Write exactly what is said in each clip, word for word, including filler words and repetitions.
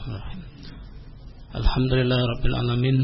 Bismillahirrahmanirrahim. Alhamdulillahirabbil alamin.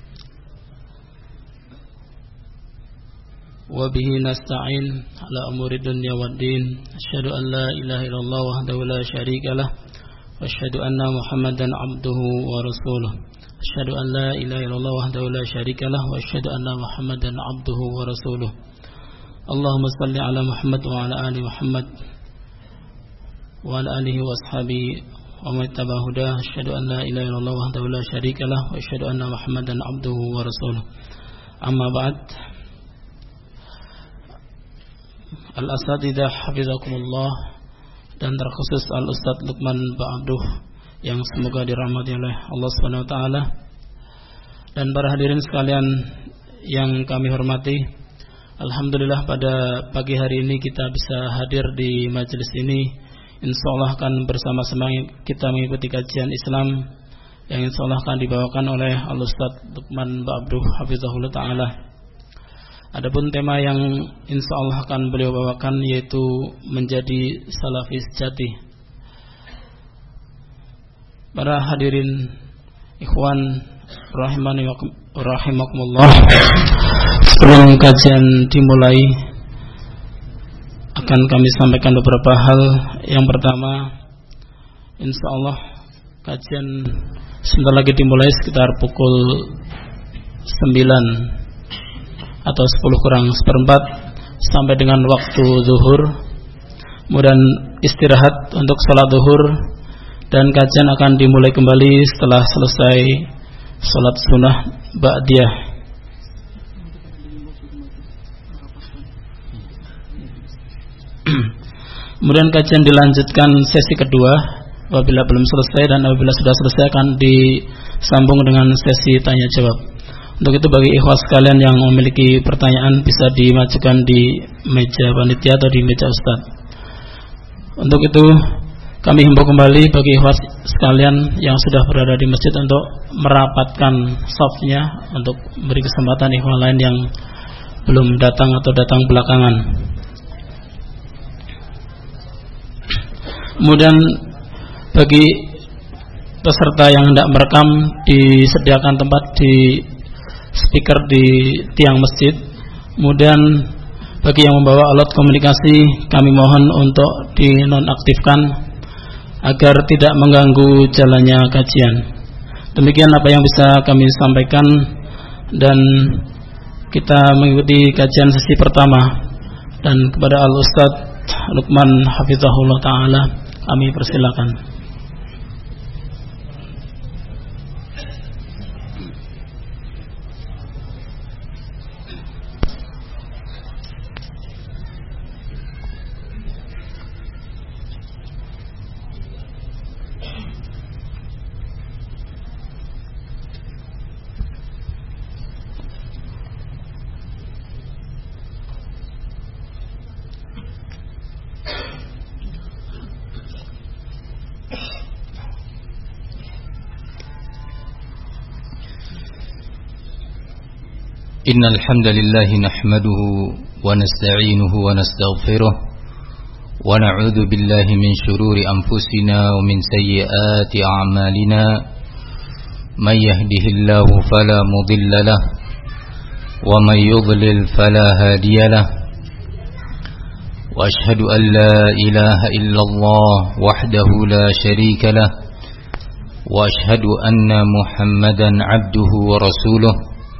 Wa bihi nasta'in ala umuri dunya waddin. Asyhadu an la ilaha illallah wahdahu la syarikalah wa asyhadu anna Muhammadan abduhu wa rasuluh. Asyhadu an la ilaha illallah wahdahu la syarikalah wa asyhadu anna Muhammadan abduhu wa rasuluh. Allahumma salli ala Muhammad wa ala ali Muhammad wa ala alihi wa ashabihi wa man ittaba'a hudah. Asyhadu an la ilaha illallah wahdahu la syarikalah wa asyhadu anna Muhammadan abduhu wa rasuluh. Amma ba'd. Al-Asatidah hafizakumullah, dan terkhusus Al-Ustadz Luqman Ba'abduh yang semoga dirahmati oleh Allah subhanahu wa taala, dan para hadirin sekalian yang kami hormati. Alhamdulillah pada pagi hari ini kita bisa hadir di majelis ini. Insyaallah akan bersama-sama kita mengikuti kajian Islam yang insyaallah akan dibawakan oleh Al-Ustadz Luqman Ba'abduh hafizahullah taala. Adapun tema yang insyaallah akan beliau bawakan yaitu menjadi salafi sejati. Para hadirin ikhwan rahimani wa rahimakumullah, sebelum kajian dimulai akan kami sampaikan beberapa hal. Yang pertama, insyaallah kajian sebentar lagi dimulai sekitar pukul sembilan atau sepuluh kurang seperempat sampai dengan waktu zuhur. Kemudian istirahat untuk sholat zuhur, dan kajian akan dimulai kembali setelah selesai sholat sunnah ba'diyah. Kemudian kajian dilanjutkan sesi kedua apabila belum selesai, dan apabila sudah selesai akan disambung dengan sesi tanya jawab. Untuk itu bagi ikhwas sekalian yang memiliki pertanyaan bisa dimajukan di meja panitia atau di meja ustaz. Untuk itu kami himbau kembali bagi ikhwas sekalian yang sudah berada di masjid untuk merapatkan shafnya untuk beri kesempatan ikhwan lain yang belum datang atau datang belakangan. Kemudian bagi peserta yang hendak merekam, disediakan tempat di speaker di tiang masjid. Kemudian bagi yang membawa alat komunikasi, kami mohon untuk dinonaktifkan agar tidak mengganggu jalannya kajian. Demikian apa yang bisa kami sampaikan, dan kita mengikuti kajian sesi pertama. Dan kepada Al-Ustadz Luqman hafizahullah ta'ala kami persilakan. إن الحمد لله نحمده ونستعينه ونستغفره ونعوذ بالله من شرور أنفسنا ومن سيئات أعمالنا من يهده الله فلا مضل له ومن يضلل فلا هادي له وأشهد أن لا إله إلا الله وحده لا شريك له وأشهد أن محمدا عبده ورسوله.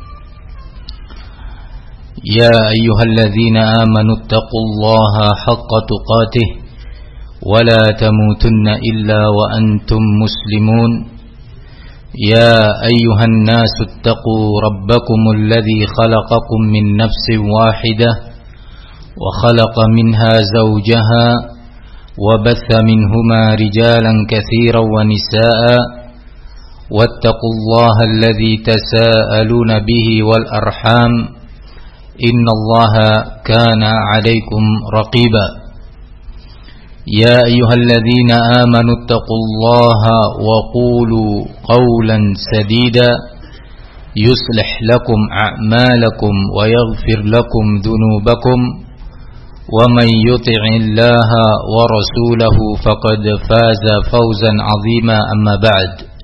يا أيها الذين آمنوا اتقوا الله حق تقاته ولا تموتن إلا وأنتم مسلمون. يا أيها الناس اتقوا ربكم الذي خلقكم من نفس واحدة وخلق منها زوجها وبث منهما رجالا كثيرا ونساء واتقوا الله الذي تساءلون به والأرحام إن الله كان عليكم رقيبا. يا أيها الذين آمنوا اتقوا الله وقولوا قولا سديدا يصلح لكم أعمالكم ويغفر لكم ذنوبكم ومن يطع الله ورسوله فقد فاز فوزا عظيما. أما بعد,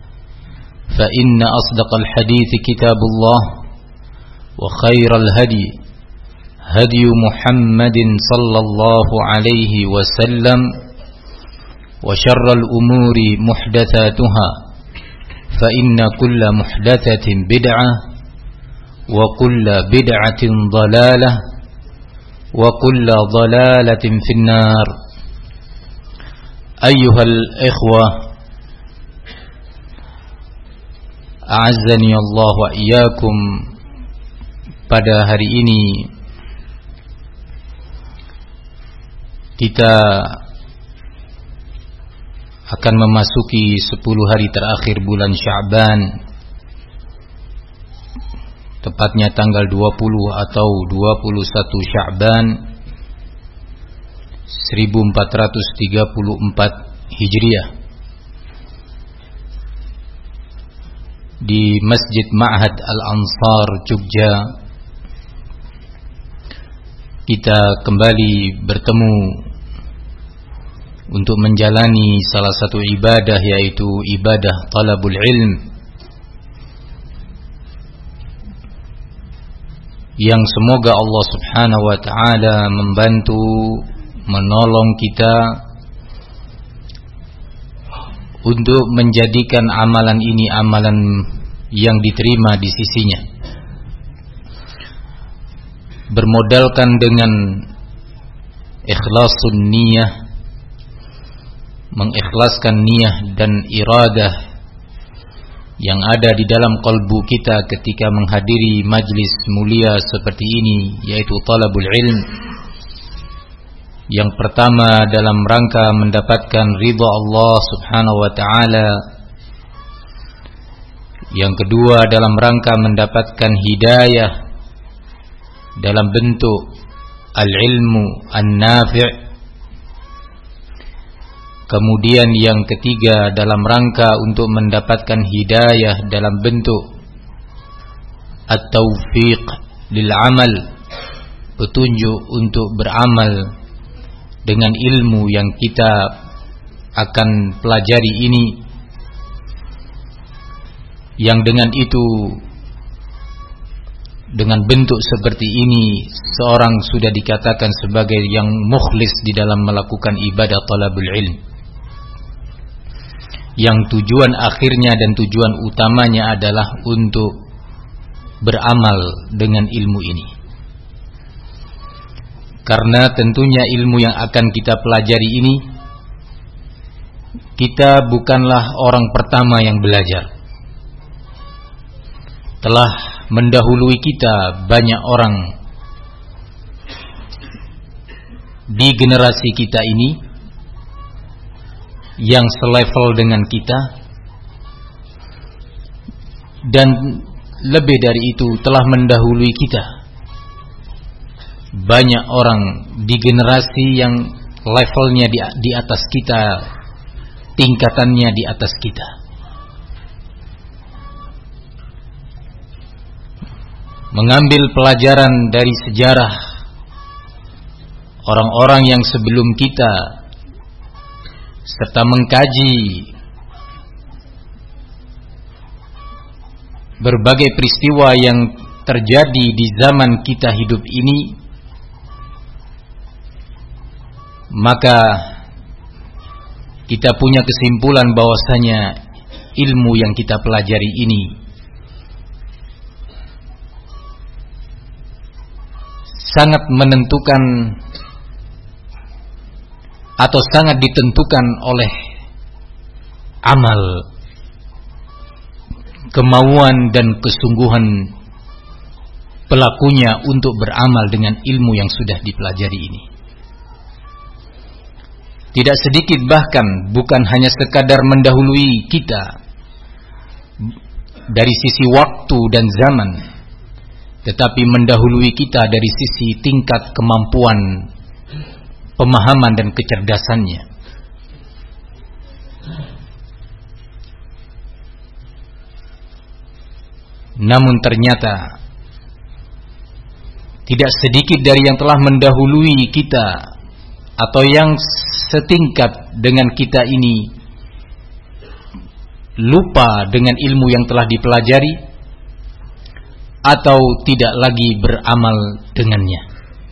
فإن أصدق الحديث كتاب الله وخير الهدي هدي محمد صلى الله عليه وسلم وشر الأمور محدثاتها فإن كل محدثة بدعة وكل بدعة ضلالة وكل ضلالة في النار. أيها الإخوة أعزني الله وإياكم. Pada hari ini kita akan memasuki sepuluh hari terakhir bulan Sya'ban, tepatnya tanggal dua puluh atau dua puluh satu Sya'ban seribu empat ratus tiga puluh empat Hijriah, di Masjid Ma'had Al-Ansar Jogja. Kita kembali bertemu untuk menjalani salah satu ibadah, yaitu ibadah talabul ilm, yang semoga Allah Subhanahu wa ta'ala membantu, menolong kita untuk menjadikan amalan ini amalan yang diterima di sisinya, bermodalkan dengan ikhlasun niyah, mengikhlaskan niyah dan iradah yang ada di dalam kalbu kita ketika menghadiri majlis mulia seperti ini, yaitu talabul ilm. Yang pertama dalam rangka mendapatkan ridha Allah Subhanahu wa ta'ala, yang kedua dalam rangka mendapatkan hidayah dalam bentuk al-ilmu an-nafi', kemudian yang ketiga dalam rangka untuk mendapatkan hidayah dalam bentuk at-taufiq lil amal, petunjuk untuk beramal dengan ilmu yang kita akan pelajari ini, yang dengan itu, dengan bentuk seperti ini, seorang sudah dikatakan sebagai yang mukhlis di dalam melakukan ibadah talabul ilm, yang tujuan akhirnya dan tujuan utamanya adalah untuk beramal dengan ilmu ini. Karena tentunya ilmu yang akan kita pelajari ini, kita bukanlah orang pertama yang belajar. Telah mendahului kita banyak orang di generasi kita ini yang selevel dengan kita, dan lebih dari itu telah mendahului kita banyak orang di generasi yang levelnya di, di atas kita, tingkatannya di atas kita. Mengambil pelajaran dari sejarah orang-orang yang sebelum kita, serta mengkaji berbagai peristiwa yang terjadi di zaman kita hidup ini, maka kita punya kesimpulan bahwasanya ilmu yang kita pelajari ini sangat menentukan atau sangat ditentukan oleh amal, kemauan dan kesungguhan pelakunya untuk beramal dengan ilmu yang sudah dipelajari ini. Tidak sedikit, bahkan bukan hanya sekadar mendahului kita dari sisi waktu dan zaman, tetapi mendahului kita dari sisi tingkat kemampuan, pemahaman dan kecerdasannya. Namun ternyata tidak sedikit dari yang telah mendahului kita atau yang setingkat dengan kita ini lupa dengan ilmu yang telah dipelajari atau tidak lagi beramal dengannya.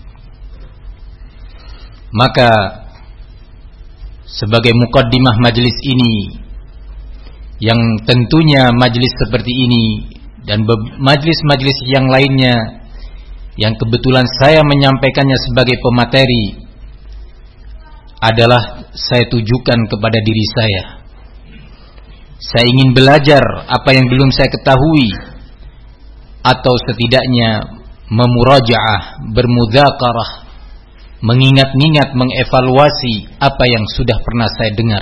Maka sebagai muqaddimah majelis ini, yang tentunya majelis seperti ini dan majelis-majelis yang lainnya yang kebetulan saya menyampaikannya sebagai pemateri, adalah saya tujukan kepada diri saya. Saya ingin belajar apa yang belum saya ketahui, atau setidaknya memurajaah, bermudzakarah, mengingat-ingat, mengevaluasi apa yang sudah pernah saya dengar,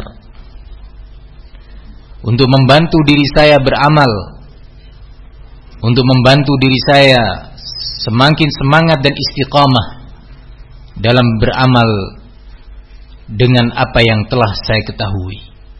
untuk membantu diri saya beramal, untuk membantu diri saya semakin semangat dan istiqamah dalam beramal dengan apa yang telah saya ketahui.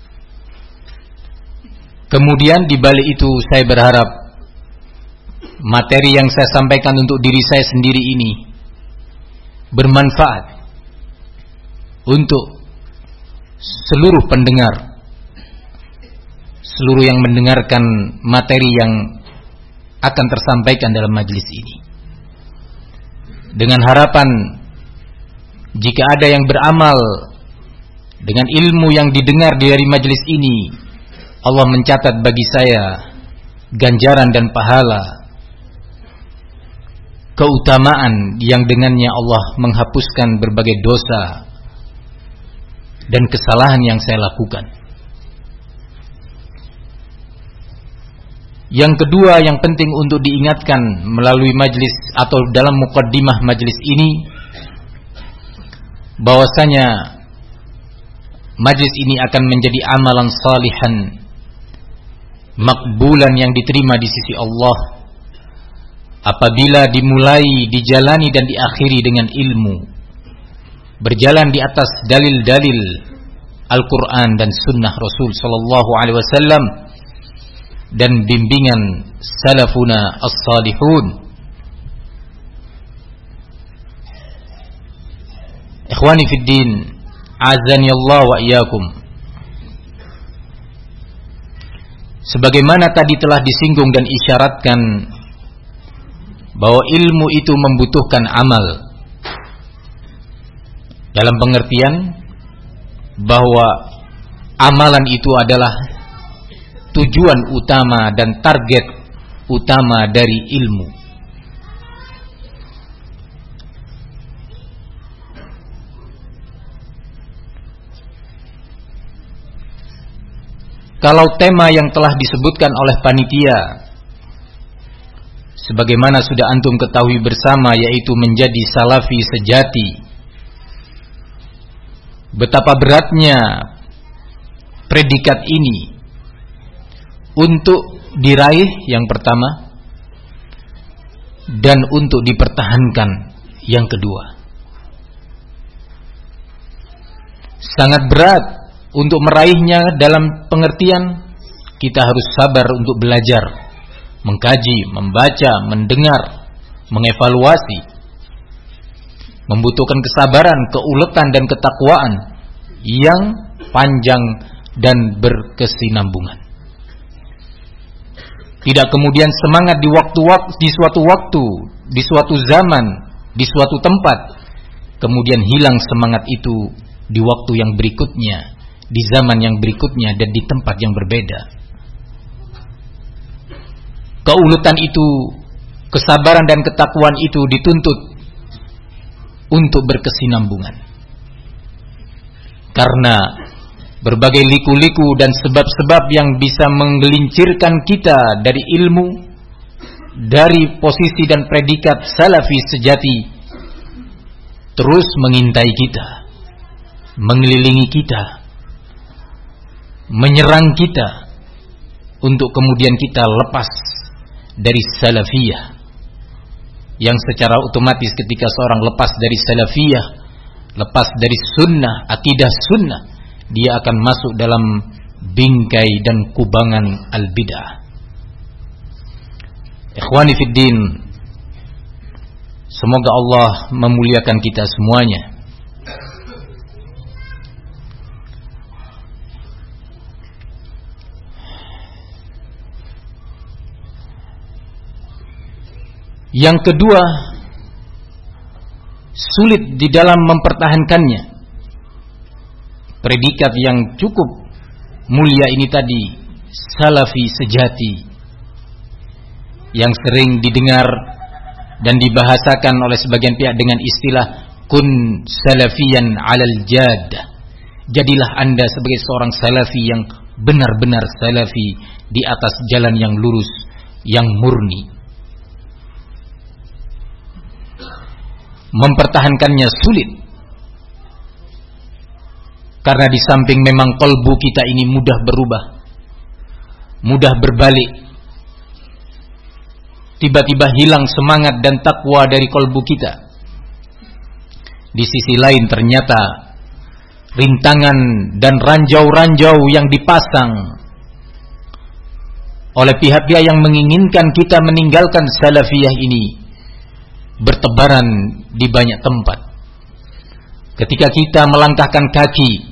Kemudian di balik itu saya berharap materi yang saya sampaikan untuk diri saya sendiri ini bermanfaat untuk seluruh pendengar, seluruh yang mendengarkan materi yang akan tersampaikan dalam majelis ini. Dengan harapan jika ada yang beramal dengan ilmu yang didengar dari majelis ini, Allah mencatat bagi saya ganjaran dan pahala, keutamaan yang dengannya Allah menghapuskan berbagai dosa dan kesalahan yang saya lakukan. Yang kedua yang penting untuk diingatkan melalui majelis atau dalam muqaddimah majelis ini, bahwasanya majelis ini akan menjadi amalan salihan makbulan yang diterima di sisi Allah apabila dimulai, dijalani dan diakhiri dengan ilmu, berjalan di atas dalil-dalil Al-Quran dan Sunnah Rasul Sallallahu Alaihi Wasallam dan bimbingan salafuna as-salihun. Ikhwani fid din, azani Allah wa iyyakum. Sebagaimana tadi telah disinggung dan isyaratkan bahwa ilmu itu membutuhkan amal, dalam pengertian bahwa amalan itu adalah tujuan utama dan target utama dari ilmu. Kalau tema yang telah disebutkan oleh panitia, sebagaimana sudah antum ketahui bersama, yaitu menjadi salafi sejati, betapa beratnya predikat ini untuk diraih yang pertama, dan untuk dipertahankan yang kedua. Sangat berat untuk meraihnya dalam pengertian kita harus sabar untuk belajar, mengkaji, membaca, mendengar, mengevaluasi. Membutuhkan kesabaran, keuletan dan ketakwaan yang panjang dan berkesinambungan. Tidak kemudian semangat di waktu-waktu, di suatu waktu, di suatu zaman, di suatu tempat, kemudian hilang semangat itu di waktu yang berikutnya, di zaman yang berikutnya, dan di tempat yang berbeda. Keuletan itu, kesabaran dan ketakwaan itu dituntut untuk berkesinambungan. Karena berbagai liku-liku dan sebab-sebab yang bisa menggelincirkan kita dari ilmu, dari posisi dan predikat salafi sejati, terus mengintai kita, mengelilingi kita, menyerang kita, untuk kemudian kita lepas dari salafiyah, yang secara otomatis ketika seorang lepas dari salafiyah, lepas dari sunnah, akidah sunnah, dia akan masuk dalam bingkai dan kubangan al-bid'ah. Ikhwani fid din, semoga Allah memuliakan kita semuanya. Yang kedua, sulit di dalam mempertahankannya. Predikat yang cukup mulia ini tadi, salafi sejati, yang sering didengar dan dibahasakan oleh sebagian pihak dengan istilah kun salafiyan alal jaddah. Jadilah Anda sebagai seorang salafi yang benar-benar salafi di atas jalan yang lurus, yang murni. Mempertahankannya sulit, karena di samping memang kalbu kita ini mudah berubah, mudah berbalik. Tiba-tiba hilang semangat dan takwa dari kalbu kita. Di sisi lain ternyata rintangan dan ranjau-ranjau yang dipasang oleh pihak-pihak yang menginginkan kita meninggalkan salafiyah ini bertebaran di banyak tempat. Ketika kita melangkahkan kaki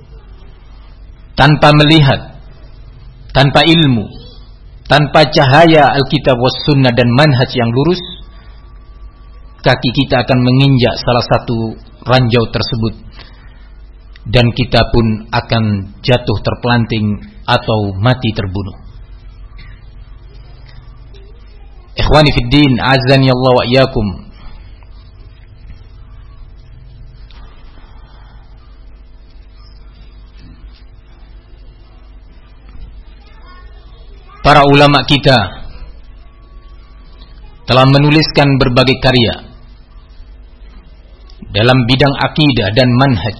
tanpa melihat, tanpa ilmu, tanpa cahaya Alkitab was sunnah dan manhaj yang lurus, kaki kita akan menginjak salah satu ranjau tersebut, dan kita pun akan jatuh terpelanting atau mati terbunuh. Ikhwani fid din, azani Allah wa iyyakum. Para ulama kita telah menuliskan berbagai karya dalam bidang akidah dan manhaj,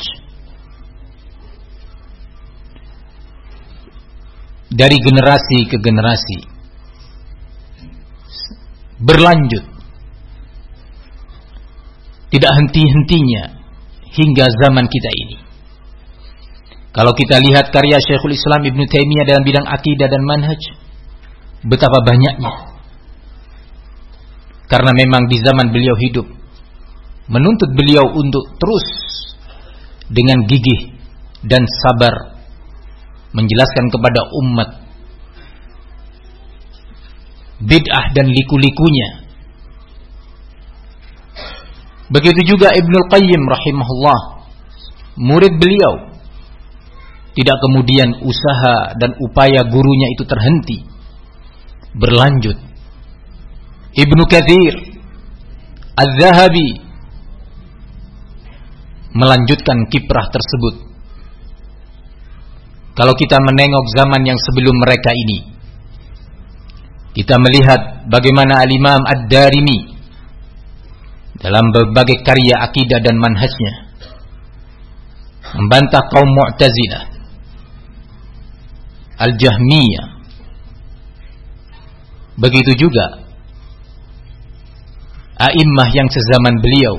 dari generasi ke generasi, berlanjut, tidak henti-hentinya hingga zaman kita ini. Kalau kita lihat karya Syekhul Islam Ibnu Taimiyah dalam bidang akidah dan manhaj, betapa banyaknya. Karena memang di zaman beliau hidup, menuntut beliau untuk terus dengan gigih dan sabar menjelaskan kepada umat bid'ah dan liku-likunya. Begitu juga Ibnul Qayyim rahimahullah, murid beliau. Tidak kemudian usaha dan upaya gurunya itu terhenti, berlanjut. Ibnu Katsir, Az-Zahabi melanjutkan kiprah tersebut. Kalau kita menengok zaman yang sebelum mereka ini, kita melihat bagaimana Al-Imam Ad-Darimi dalam berbagai karya akidah dan manhajnya membantah kaum Mu'tazilah, Al-Jahmiyah. Begitu juga a'immah yang sezaman beliau.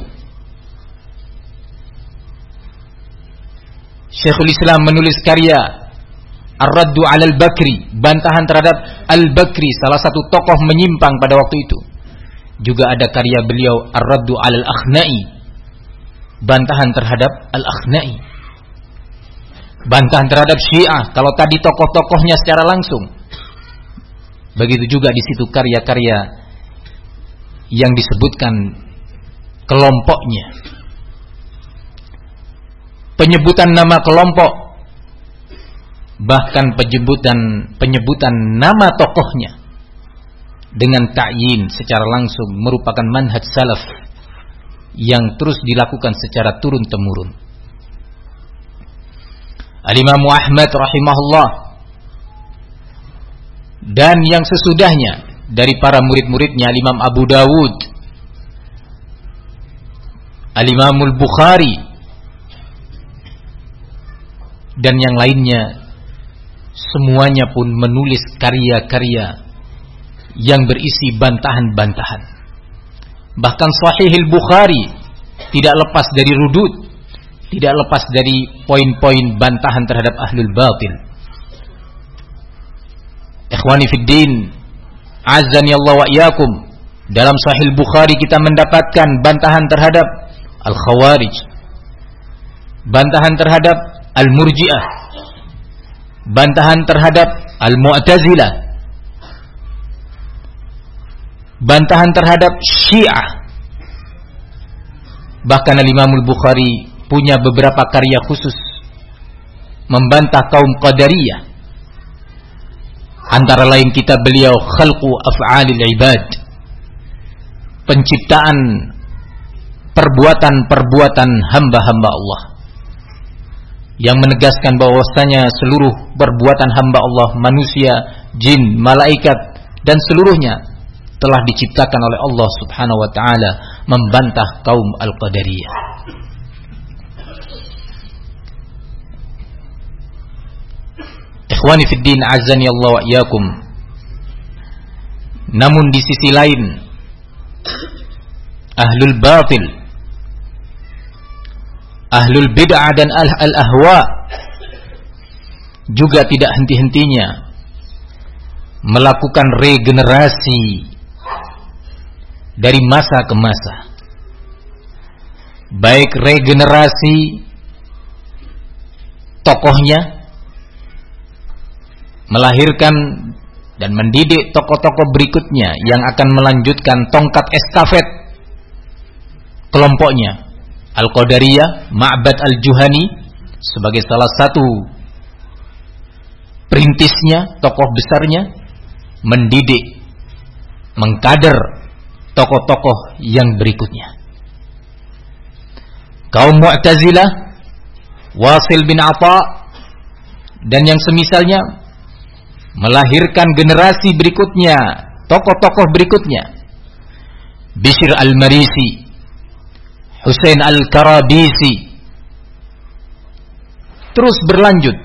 Syekhul Islam menulis karya Ar-Raddu 'ala Al-Bakri, bantahan terhadap Al-Bakri, salah satu tokoh menyimpang pada waktu itu. Juga ada karya beliau Ar-Raddu 'ala Al-Akhna'i, bantahan terhadap Al-Akhna'i. Bantahan terhadap Syiah, kalau tadi tokoh-tokohnya secara langsung. Begitu juga di situ karya-karya yang disebutkan kelompoknya, penyebutan nama kelompok, bahkan penyebutan penyebutan nama tokohnya dengan ta'yin secara langsung merupakan manhaj salaf yang terus dilakukan secara turun temurun. Al-Imam Ahmad rahimahullah dan yang sesudahnya dari para murid-muridnya, Al-Imam Abu Dawud, Al-Imam Al-Bukhari, dan yang lainnya, semuanya pun menulis karya-karya yang berisi bantahan-bantahan. Bahkan Sahih Al-Bukhari tidak lepas dari rudud, tidak lepas dari poin-poin bantahan terhadap ahlul batil. Ikhwani fid din, azani Allah wa iyyakum. Dalam Sahih Bukhari kita mendapatkan bantahan terhadap Al-Khawarij, bantahan terhadap Al-Murji'ah, bantahan terhadap Al-Mu'tazilah, bantahan terhadap Syiah. Bahkan Imam Al-Bukhari punya beberapa karya khusus membantah kaum Qadariyah. Antara lain kitab beliau Khalqu Af'alil Ibad, penciptaan perbuatan-perbuatan hamba-hamba Allah, yang menegaskan bahwasanya seluruh perbuatan hamba Allah, manusia, jin, malaikat dan seluruhnya telah diciptakan oleh Allah Subhanahu wa taala, membantah kaum Al-Qadariyah. Ikhwani fid din, azani Allah wa iyyakum. Namun di sisi lain, ahlul batil, ahlul bid'ah dan al-ahwa juga tidak henti-hentinya melakukan regenerasi dari masa ke masa. Baik regenerasi tokohnya, melahirkan dan mendidik tokoh-tokoh berikutnya yang akan melanjutkan tongkat estafet kelompoknya. Al-Qadariyah, Ma'bad Al-Juhani sebagai salah satu perintisnya, tokoh besarnya, mendidik, mengkader tokoh-tokoh yang berikutnya. Kaum Mu'tazilah, Wasil bin Atha dan yang semisalnya melahirkan generasi berikutnya, tokoh-tokoh berikutnya. Bishr Al-Marisi, Husain Al-Karabisi, terus berlanjut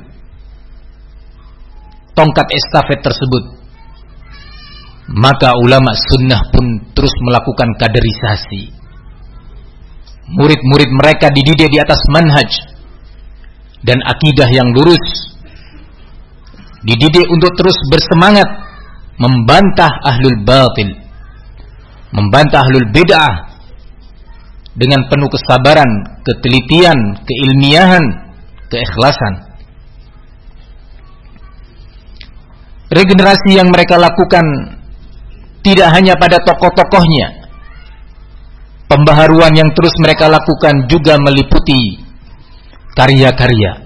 tongkat estafet tersebut. Maka ulama sunnah pun terus melakukan kaderisasi. Murid-murid mereka dididik di atas manhaj dan akidah yang lurus, dididik untuk terus bersemangat membantah ahlul batil, membantah ahlul bid'ah dengan penuh kesabaran, ketelitian, keilmiahan, keikhlasan. Regenerasi yang mereka lakukan tidak hanya pada tokoh-tokohnya. Pembaharuan yang terus mereka lakukan juga meliputi karya-karya.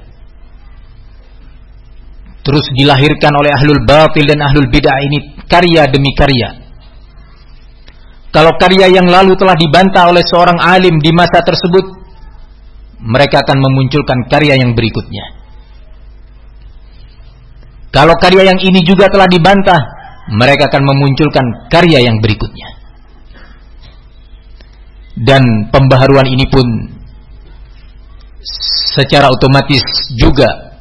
Terus dilahirkan oleh ahlul batil dan ahlul bid'ah ini karya demi karya. Kalau karya yang lalu telah dibantah oleh seorang alim di masa tersebut, mereka akan memunculkan karya yang berikutnya. Kalau karya yang ini juga telah dibantah, mereka akan memunculkan karya yang berikutnya. Dan pembaharuan ini pun secara otomatis juga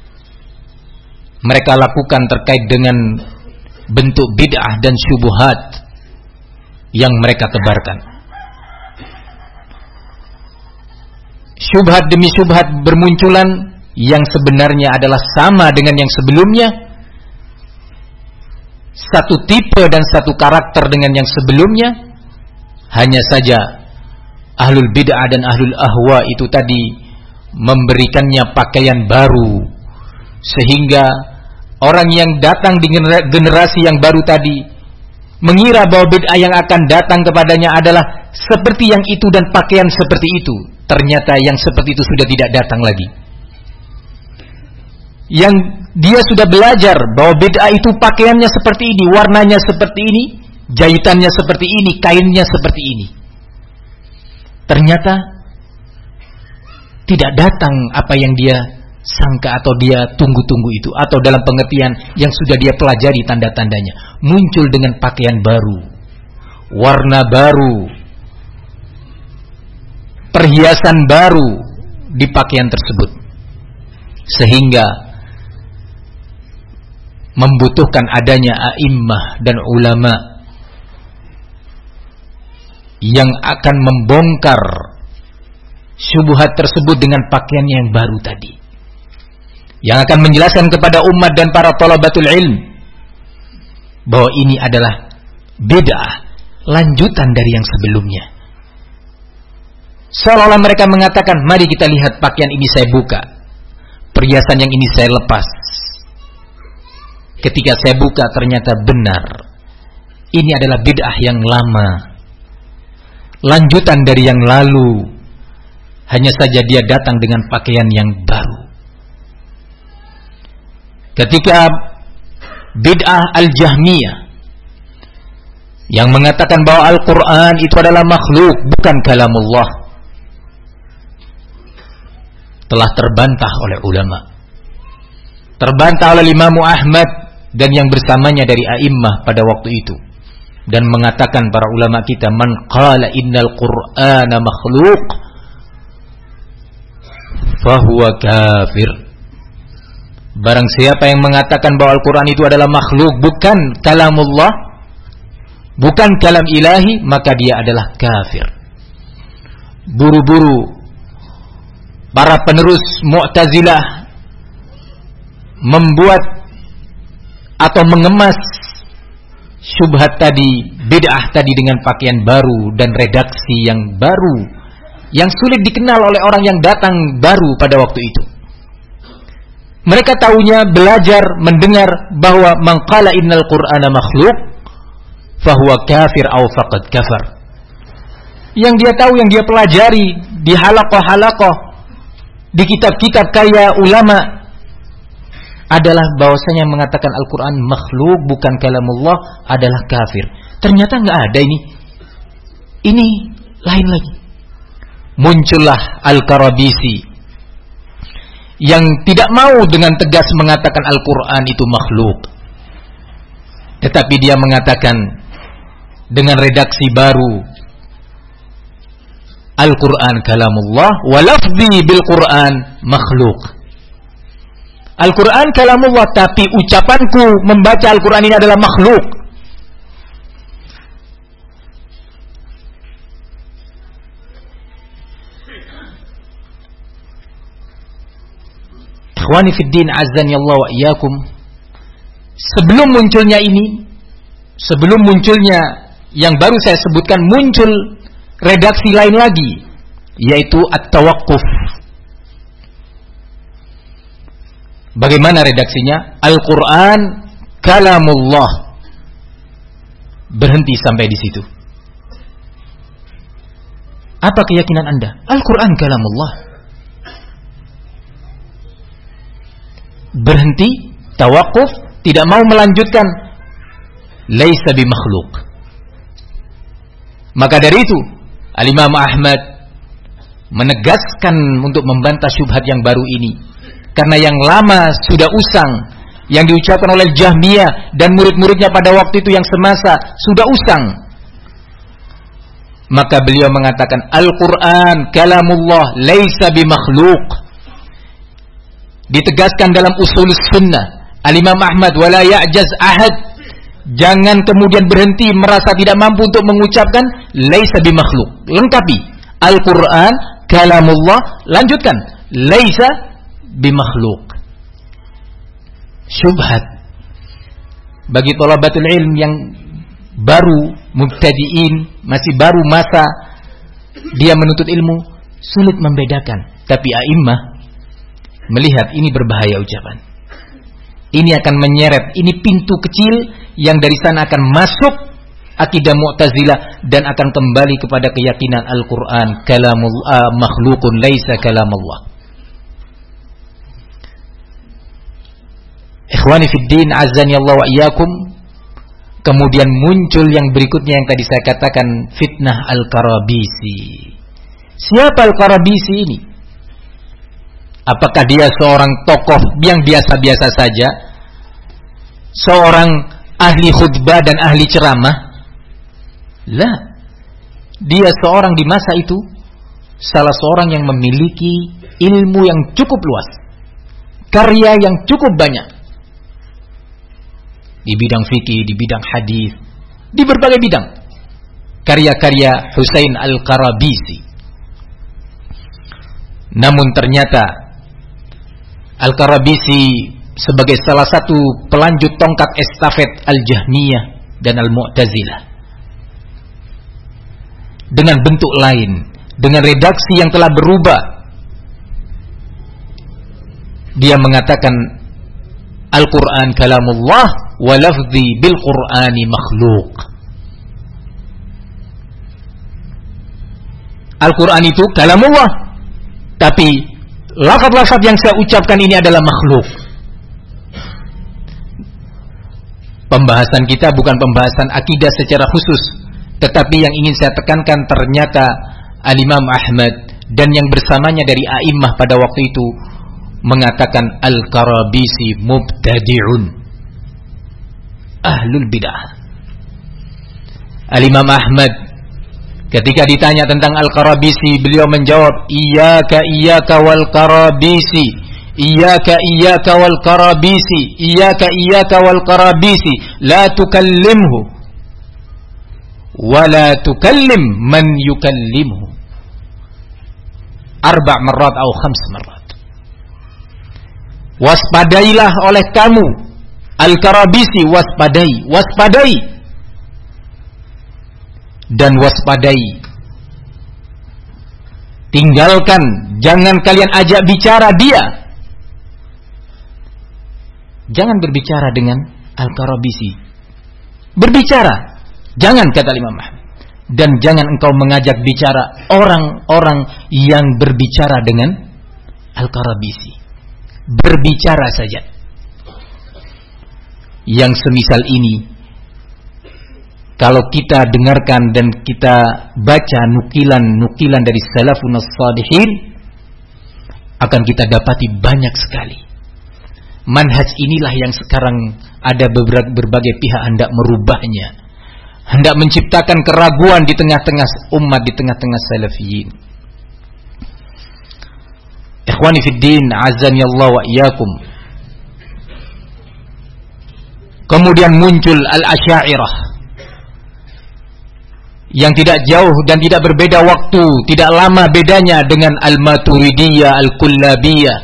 mereka lakukan terkait dengan bentuk bid'ah dan syubhat yang mereka tebarkan. Syubhat demi syubhat bermunculan yang sebenarnya adalah sama dengan yang sebelumnya, satu tipe dan satu karakter dengan yang sebelumnya. Hanya saja ahlul bid'ah dan ahlul ahwa itu tadi memberikannya pakaian baru, sehingga orang yang datang di generasi yang baru tadi mengira bahwa bid'ah yang akan datang kepadanya adalah seperti yang itu dan pakaian seperti itu. Ternyata yang seperti itu sudah tidak datang lagi. Yang dia sudah belajar bahwa bid'ah itu pakaiannya seperti ini, warnanya seperti ini, jahitannya seperti ini, kainnya seperti ini. Ternyata tidak datang apa yang dia sangka atau dia tunggu-tunggu itu, atau dalam pengertian yang sudah dia pelajari tanda-tandanya, muncul dengan pakaian baru, warna baru, perhiasan baru di pakaian tersebut, sehingga membutuhkan adanya a'immah dan ulama yang akan membongkar syubhat tersebut dengan pakaian yang baru tadi, yang akan menjelaskan kepada umat dan para thalabatul ilm bahwa ini adalah bid'ah, lanjutan dari yang sebelumnya. Seolah-olah mereka mengatakan, mari kita lihat pakaian ini saya buka, perhiasan yang ini saya lepas. Ketika saya buka ternyata benar, ini adalah bid'ah yang lama, lanjutan dari yang lalu, hanya saja dia datang dengan pakaian yang baru. Ketika bid'ah al-Jahmiyah yang mengatakan bahwa Al-Quran itu adalah makhluk, bukan kalamullah, telah terbantah oleh ulama, terbantah oleh Imam Ahmad dan yang bersamanya dari a'immah pada waktu itu, dan mengatakan para ulama kita, man qala innal Qur'ana makhluk fahuwa kafir. Barang siapa yang mengatakan bahwa Al-Quran itu adalah makhluk, bukan kalamullah, bukan kalam ilahi, maka dia adalah kafir. Buru-buru para penerus Mu'tazilah membuat atau mengemas syubhat tadi, bid'ah tadi dengan pakaian baru dan redaksi yang baru, yang sulit dikenal oleh orang yang datang baru pada waktu itu. Mereka tahunya belajar, mendengar bahwa man qala innal Qur'ana makhluk fahuwa kafir aw faqad kafar. Yang dia tahu, yang dia pelajari di halaqah-halaqah, di kitab-kitab karya ulama, adalah bahwasanya mengatakan Al-Quran makhluk bukan kalamullah adalah kafir. Ternyata nggak ada ini. Ini lain lagi. Muncullah Al-Karabisi yang tidak mau dengan tegas mengatakan Al-Quran itu makhluk, tetapi dia mengatakan dengan redaksi baru, Al-Quran kalamullah wa lafzi bil Quran makhluk. Al-Quran kalamullah, tapi ucapanku membaca Al-Quran ini adalah makhluk. Ikhwani fiddin azzani Allah wa iyyakum. Sebelum munculnya ini, sebelum munculnya yang baru saya sebutkan, muncul redaksi lain lagi, yaitu at-tawaqquf. Bagaimana redaksinya? Al-Quran kalamullah. Berhenti sampai di situ. Apa keyakinan Anda? Al-Quran kalamullah. Berhenti, tawakuf, tidak mau melanjutkan, laisa bimakhluk. Maka dari itu Al-Imam Ahmad menegaskan untuk membantah syubhat yang baru ini, karena yang lama sudah usang, yang diucapkan oleh Jahmiyah dan murid-muridnya pada waktu itu yang semasa sudah usang. Maka beliau mengatakan Al-Quran kalamullah laisa bimakhluk. Ditegaskan dalam usul sunnah Al-Imam Ahmad, wala ya'jaz ahad, jangan kemudian berhenti merasa tidak mampu untuk mengucapkan laisa bimakhluk. Lengkapi Al-Quran kalamullah, lanjutkan laisa bimakhluk. Syubhat bagi thalabatul ilm yang baru, mubtadiin, masih baru masa dia menuntut ilmu, sulit membedakan. Tapi a'immah melihat ini berbahaya ucapan. Ini akan menyeret, ini pintu kecil yang dari sana akan masuk akidah Mu'tazilah dan akan kembali kepada keyakinan Al-Quran kalamul uh, makhlukun laisa kalamullah. Ikhwani fiddin azzani Allah wa iyyakum. Kemudian muncul yang berikutnya yang tadi saya katakan, fitnah Al-Karabisi. Siapa Al-Karabisi ini? Apakah dia seorang tokoh yang biasa-biasa saja, seorang ahli khutbah dan ahli ceramah? Lah, dia seorang di masa itu salah seorang yang memiliki ilmu yang cukup luas, karya yang cukup banyak di bidang fikih, di bidang hadis, di berbagai bidang. Karya-karya Husain Al-Karabisi. Namun ternyata Al-Karabisi sebagai salah satu pelanjut tongkat estafet Al-Jahmiyah dan Al-Mu'tazilah, dengan bentuk lain, dengan redaksi yang telah berubah, dia mengatakan Al-Quran kalamullah wa lafzi bil Qur'ani makhluk. Al-Quran itu kalamullah, tapi lafaz-lafaz yang saya ucapkan ini adalah makhluk. Pembahasan kita bukan pembahasan akidah secara khusus, tetapi yang ingin saya tekankan ternyata Al-Imam Ahmad dan yang bersamanya dari a'immah pada waktu itu mengatakan Al-Karabisi mubtadi'un, ahlul bid'ah. Al-Imam Ahmad ketika ditanya tentang Al-Karabisi, beliau menjawab, Iyaka iyaka wal karabisi, Iyaka iyaka wal karabisi, Iyaka iyaka wal karabisi, la tukallimhu wa la tukallim man yukallimhu. Arba' marrat atau khams marrat. Waspadailah oleh kamu Al-Karabisi, waspadai, waspadai dan waspadai. Tinggalkan, jangan kalian ajak bicara dia. Jangan berbicara dengan Al-Karabisi. Berbicara, jangan, kata Imam Ahmad. Dan jangan engkau mengajak bicara orang-orang yang berbicara dengan Al-Karabisi. Berbicara saja. Yang semisal ini, kalau kita dengarkan dan kita baca nukilan-nukilan dari salafun as-salihin, akan kita dapati banyak sekali. Manhaj inilah yang sekarang ada berbagai pihak hendak merubahnya, hendak menciptakan keraguan di tengah-tengah umat, di tengah-tengah salafiyin. Ikhwani fid din, azani Allah wa iyyakum. Kemudian muncul al-Asy'ariyah yang tidak jauh dan tidak berbeda waktu, tidak lama bedanya dengan al-Maturidiyah, al-Kullabiyah.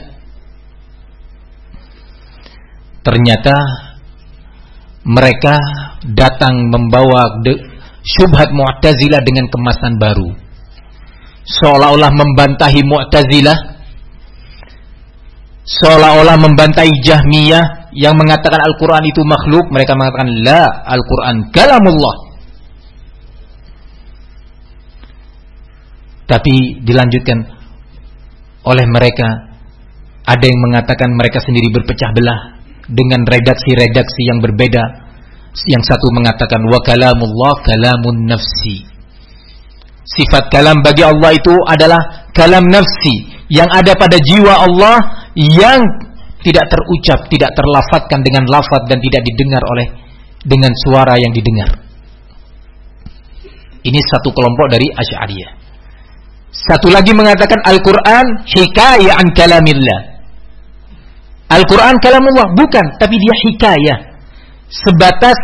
Ternyata mereka datang membawa syubhat Mu'tazilah dengan kemasan baru, seolah-olah membantahi Mu'tazilah, seolah-olah membantahi Jahmiyah yang mengatakan Al-Quran itu makhluk. Mereka mengatakan la, Al-Quran kalamullah. Tapi dilanjutkan oleh mereka, ada yang mengatakan mereka sendiri berpecah belah dengan redaksi-redaksi yang berbeda. Yang satu mengatakan wa kalamullah kalamun nafsi. Sifat kalam bagi Allah itu adalah kalam nafsi, yang ada pada jiwa Allah, yang tidak terucap, tidak terlafadzkan dengan lafaz dan tidak didengar oleh dengan suara yang didengar. Ini satu kelompok dari Asy'ariyah. Satu lagi mengatakan Al-Quran hikayah an kalamillah. Al-Quran kalamullah, bukan, tapi dia hikayah, sebatas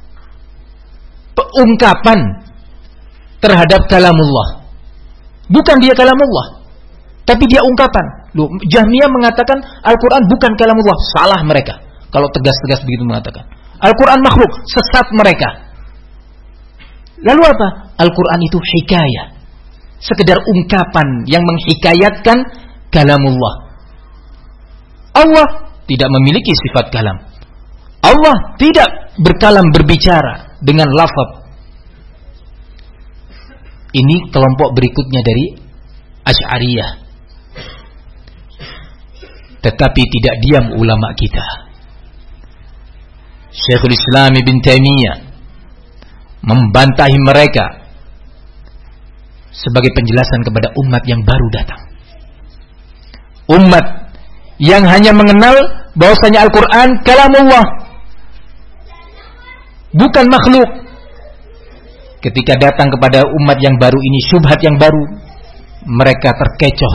ungkapan terhadap kalamullah. Bukan dia kalamullah, tapi dia ungkapan. Loh, Jahmiyah mengatakan Al-Quran bukan kalamullah, salah mereka kalau tegas-tegas begitu mengatakan. Al-Quran makhluk, sesat mereka. Lalu apa? Al-Quran itu hikayah, sekedar ungkapan yang menghikayatkan kalamullah. Allah tidak memiliki sifat kalam. Allah tidak berkalam, berbicara dengan lafaz. Ini kelompok berikutnya dari Asy'ariyah. Tetapi tidak diam ulama kita. Syekhul Islam Ibn Taimiyah membantahi mereka sebagai penjelasan kepada umat yang baru datang. Umat yang hanya mengenal bahwasanya Al-Quran kalamullah, bukan makhluk. Ketika datang kepada umat yang baru ini syubhat yang baru, mereka terkecoh.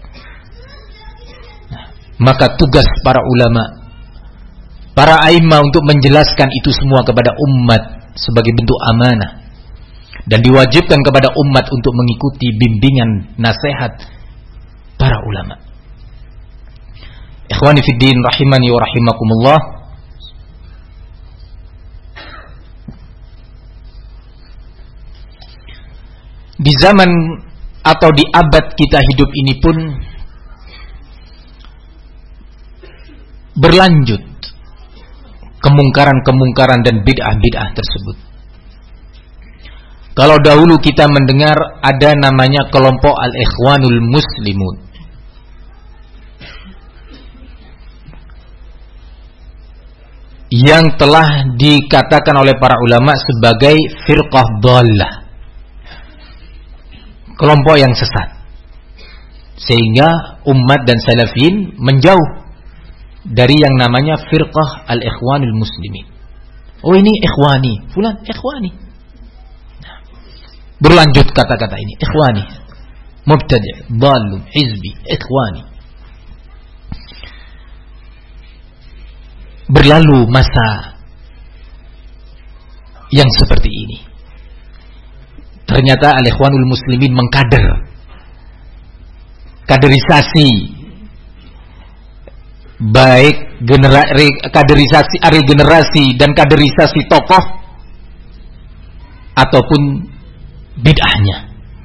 Nah, maka tugas para ulama, para a'immah untuk menjelaskan itu semua kepada umat sebagai bentuk amanah, dan diwajibkan kepada umat untuk mengikuti bimbingan nasihat para ulama. Ikhwani fid din rahimani wa rahimakumullah. Di zaman atau di abad kita hidup ini pun berlanjut kemungkaran-kemungkaran dan bid'ah-bid'ah tersebut. Kalau dahulu kita mendengar ada namanya kelompok Al-Ikhwanul Muslimun, yang telah dikatakan oleh para ulama sebagai firqah dhallah, kelompok yang sesat, sehingga umat dan salafin menjauh dari yang namanya firqah al-ikhwanul muslimin. Oh, ini ikhwani, fulan ikhwani. Nah, berlanjut kata-kata ini, ikhwani, mubtadi', dhalun, hizbi, ikhwani. Berlalu masa yang seperti ini. Ternyata al-ikhwanul muslimin mengkader, kaderisasi, baik generasi, kaderisasi regenerasi dan kaderisasi tokoh ataupun bid'ahnya.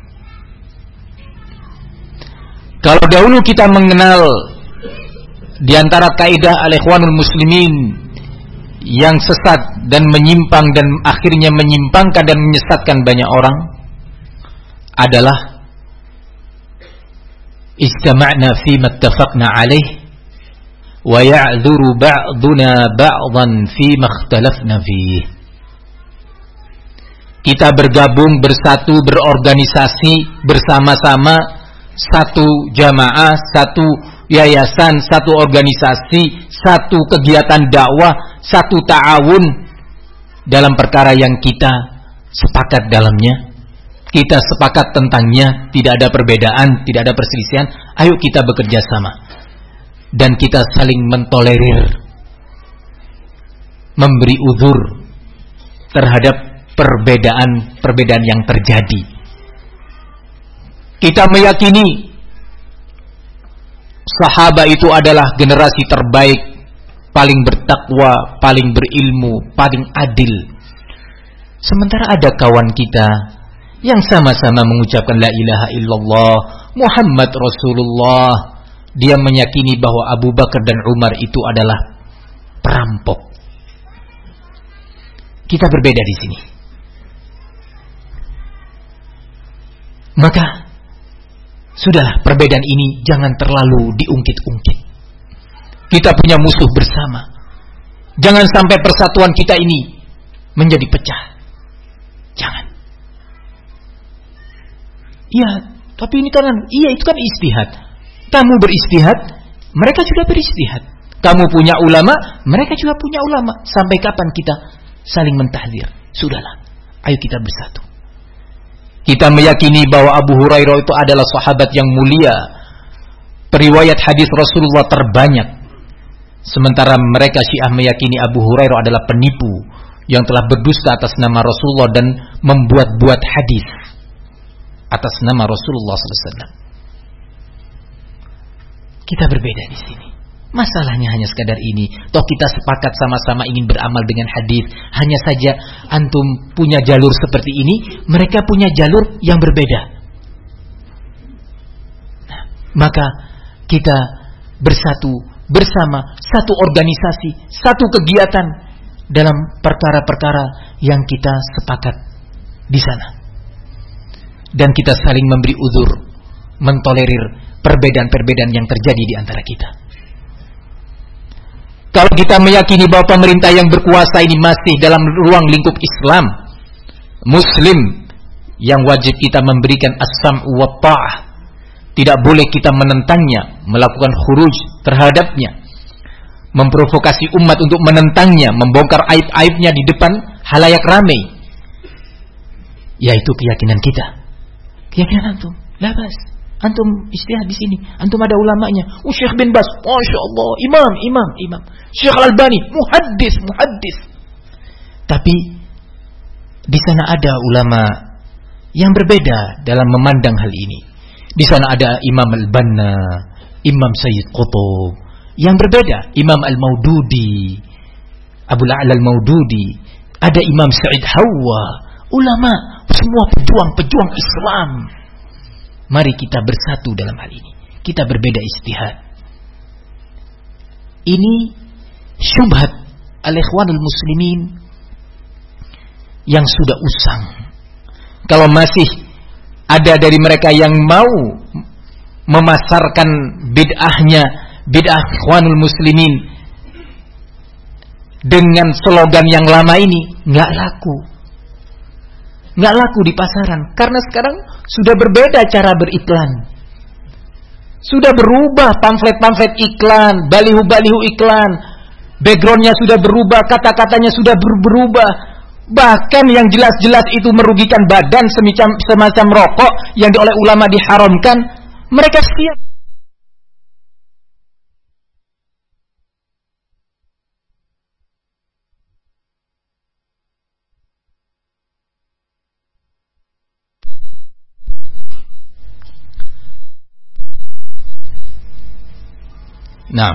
Kalau dahulu kita mengenal di antara kaidah al-ikhwanul muslimin yang sesat dan menyimpang dan akhirnya menyimpangkan dan menyesatkan banyak orang adalah istama'na fi mattafaqna alaih wa ya'dzuru ba'duna ba'dhan fi makhtalafna fihi. Kita bergabung, bersatu, berorganisasi bersama-sama, satu jamaah, satu yayasan, satu organisasi, satu kegiatan dakwah, satu ta'awun dalam perkara yang kita sepakat dalamnya, kita sepakat tentangnya, tidak ada perbedaan, tidak ada perselisihan. Ayo kita bekerja sama dan kita saling mentolerir, memberi uzur terhadap perbedaan-perbedaan yang terjadi. Kita meyakini sahabat itu adalah generasi terbaik, paling bertakwa, paling berilmu, paling adil. Sementara ada kawan kita yang sama-sama mengucapkan la ilaha illallah Muhammad Rasulullah, dia meyakini bahwa Abu Bakar dan Umar itu adalah perampok. Kita berbeda di sini. Maka sudahlah, perbedaan ini jangan terlalu diungkit-ungkit. Kita punya musuh bersama. Jangan sampai persatuan kita ini menjadi pecah. Jangan. Iya, tapi ini kan, iya itu kan istihad. Kamu beristihad, mereka juga beristihad. Kamu punya ulama, mereka juga punya ulama. Sampai kapan kita saling mentahdir? Sudahlah, ayo kita bersatu. Kita meyakini bahwa Abu Hurairah itu adalah sahabat yang mulia, periwayat hadis Rasulullah terbanyak. Sementara mereka Syiah meyakini Abu Hurairah adalah penipu yang telah berdusta atas nama Rasulullah dan membuat-buat hadis atas nama Rasulullah sallallahu alaihi wasallam. Kita berbeda di sini. Masalahnya hanya sekadar ini. Toh kita sepakat sama-sama ingin beramal dengan hadis. Hanya saja antum punya jalur seperti ini, mereka punya jalur yang berbeda. Nah, maka kita bersatu bersama, satu organisasi, satu kegiatan dalam perkara-perkara yang kita sepakat di sana. Dan kita saling memberi uzur, mentolerir perbedaan-perbedaan yang terjadi di antara kita. Kalau kita meyakini bahwa pemerintah yang berkuasa ini masih dalam ruang lingkup Islam, Muslim, yang wajib kita memberikan as-sam'u wa ta'ah, tidak boleh kita menentangnya, melakukan khuruj terhadapnya, memprovokasi umat untuk menentangnya, membongkar aib-aibnya di depan halayak ramai. Yaitu keyakinan kita, keyakinan antum, labas. Antum istihad di sini, antum ada ulamanya. Oh, Syekh bin Bas, masya Allah, imam, imam, imam. Syekh Al-Albani, muhaddis, muhaddis. Tapi di sana ada ulama yang berbeda dalam memandang hal ini. Di sana ada Imam Al-Banna, Imam Sayyid Qutb yang berbeda, Imam Al-Maududi, Abu La'la Al-Maududi, ada Imam Sa'id Hawa, ulama, semua pejuang-pejuang Islam. Mari kita bersatu dalam hal ini. Kita berbeda ijtihad. Ini syubhat al-ikhwanul muslimin yang sudah usang. kalau masih ada dari mereka yang mau memasarkan bid'ahnya, bid'ah Ikhwanul Muslimin dengan slogan yang lama ini, nggak laku, nggak laku di pasaran. Karena sekarang sudah berbeda cara beriklan, sudah berubah pamflet-pamflet iklan, balihu-balihu iklan, backgroundnya sudah berubah, kata-katanya sudah berubah. Bahkan yang jelas-jelas itu merugikan badan, semacam, semacam rokok yang oleh ulama diharamkan, mereka siap. Nah,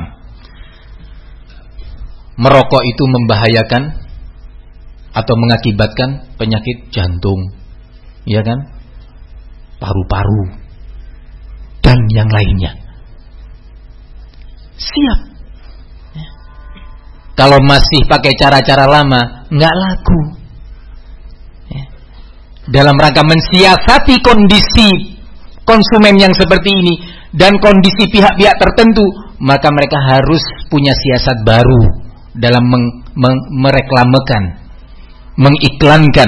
merokok itu membahayakan atau mengakibatkan penyakit jantung, ya kan, paru-paru dan yang lainnya. Siap. Kalau masih pakai cara-cara lama, nggak laku. Dalam rangka mensiasati kondisi konsumen yang seperti ini dan kondisi pihak-pihak tertentu, maka mereka harus punya siasat baru dalam meng- meng- mereklamekan, mengiklankan,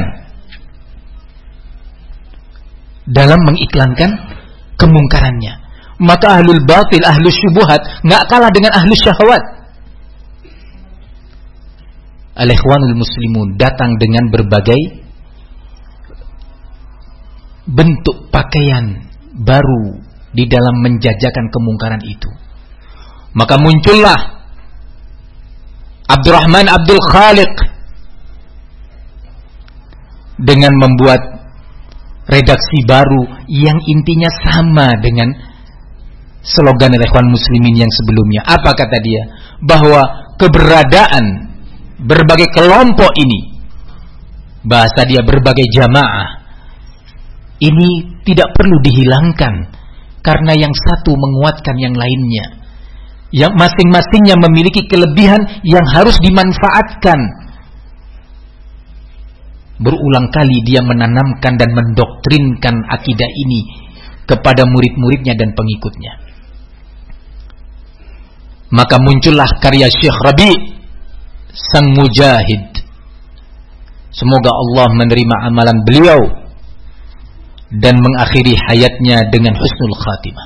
dalam mengiklankan kemungkarannya. Maka ahlul batil, ahlus syubuhat nggak kalah dengan ahlus syahwat. Al-Ikhwanul Muslimun datang dengan berbagai bentuk pakaian baru di dalam menjajakan kemungkaran itu. Maka muncullah Abdurrahman Abdul Khaliq dengan membuat redaksi baru yang intinya sama dengan slogan Ikhwan Muslimin yang sebelumnya. Apa kata dia? Bahwa keberadaan berbagai kelompok ini, bahasa dia berbagai jamaah, ini tidak perlu dihilangkan karena yang satu menguatkan yang lainnya. Yang masing-masingnya memiliki kelebihan yang harus dimanfaatkan. Berulang kali dia menanamkan dan mendoktrinkan akidah ini kepada murid-muridnya dan pengikutnya. Maka muncullah karya Syekh Rabi' sang mujahid. Semoga Allah menerima amalan beliau dan mengakhiri hayatnya dengan husnul khatimah.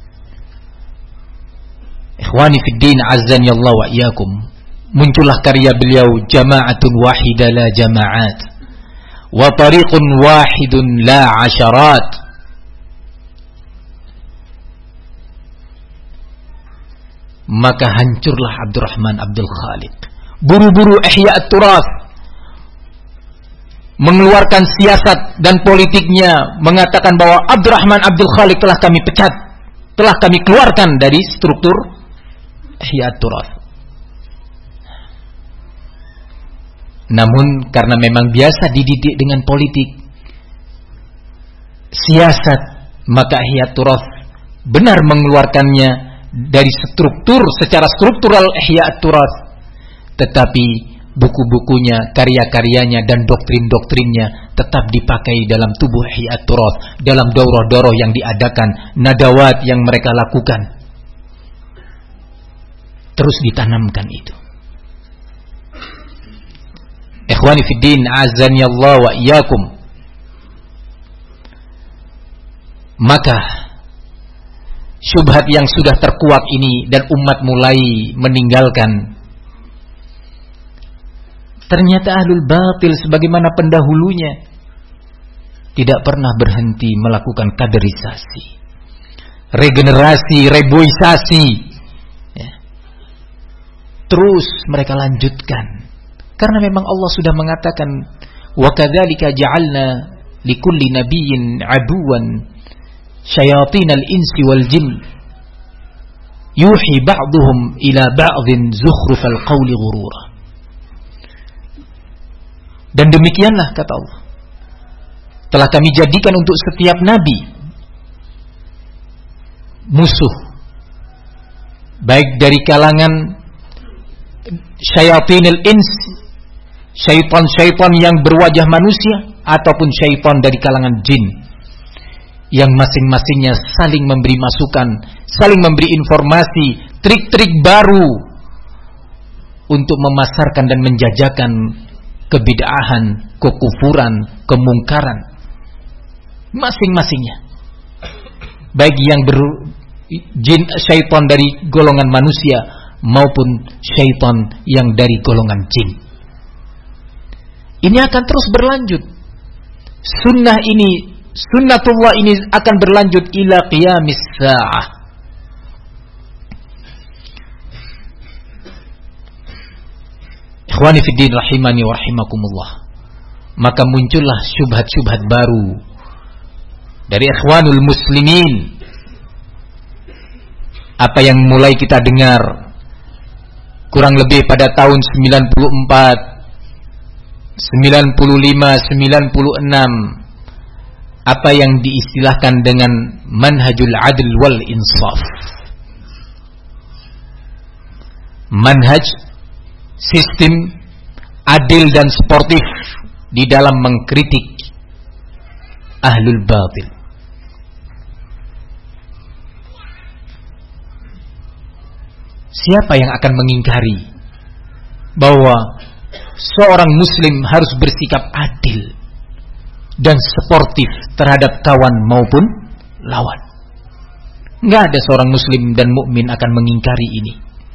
Ikhwani fid din, azzani Allah wa iyyakum. Muncullah karya beliau Jama'atun wahida la jama'at, wa tariqun wahidun la asharat. Maka hancurlah Abdurrahman Abdul Khaliq. Buru-buru Ihya at-Turath mengeluarkan siasat dan politiknya, mengatakan bahwa Abdurrahman Abdul Khaliq telah kami pecat, telah kami keluarkan dari struktur Ihya at-Turath. Namun karena memang biasa dididik dengan politik, siasat, maka Ihya at-Turath benar mengeluarkannya dari struktur, secara struktural Ihya at-Turath. Tetapi buku-bukunya, karya-karyanya dan doktrin-doktrinnya tetap dipakai dalam tubuh Ihya at-Turath, dalam daurah-daurah yang diadakan, nadawat yang mereka lakukan. Terus ditanamkan itu. Ikhwani fid din, azani Allah wa iyyakum. Maka syubhat yang sudah terkuak ini dan umat mulai meninggalkan, ternyata ahlul batil sebagaimana pendahulunya tidak pernah berhenti melakukan kaderisasi, regenerasi, reboisasi, ya. Terus mereka lanjutkan karena memang Allah sudah mengatakan, wa kadzalika ja'alna likulli nabiyyin aduwan syayatinal insi wal jin yuhi ba'duhum ila ba'dhin zukhrufal qawli ghurura. Dan demikianlah kata Allah, telah kami jadikan untuk setiap nabi musuh, baik dari kalangan syayatinil ins, syaitan-syaitan yang berwajah manusia, ataupun syaitan dari kalangan jin, yang masing-masingnya saling memberi masukan, saling memberi informasi, trik-trik baru untuk memasarkan dan menjajakan kebid'ahan, kekufuran, kemungkaran masing-masingnya, baik yang ber jin syaitan dari golongan manusia maupun syaitan yang dari golongan jin. Ini akan terus berlanjut. Sunnah ini, sunnatullah ini akan berlanjut ila qiyamis sa'ah. Ikhwani fi din rahimani wa rahimakumullah. Maka muncullah syubhat-syubhat baru dari ikhwanul muslimin. Apa yang mulai kita dengar kurang lebih pada tahun sembilan puluh empat, sembilan puluh lima, sembilan puluh enam, apa yang diistilahkan dengan manhajul adl wal insaf. Manhaj, sistem adil dan sportif di dalam mengkritik ahlul batil. Siapa yang akan mengingkari bahwa seorang muslim harus bersikap adil dan sportif terhadap kawan maupun lawan? Enggak ada seorang muslim dan mukmin akan mengingkari ini.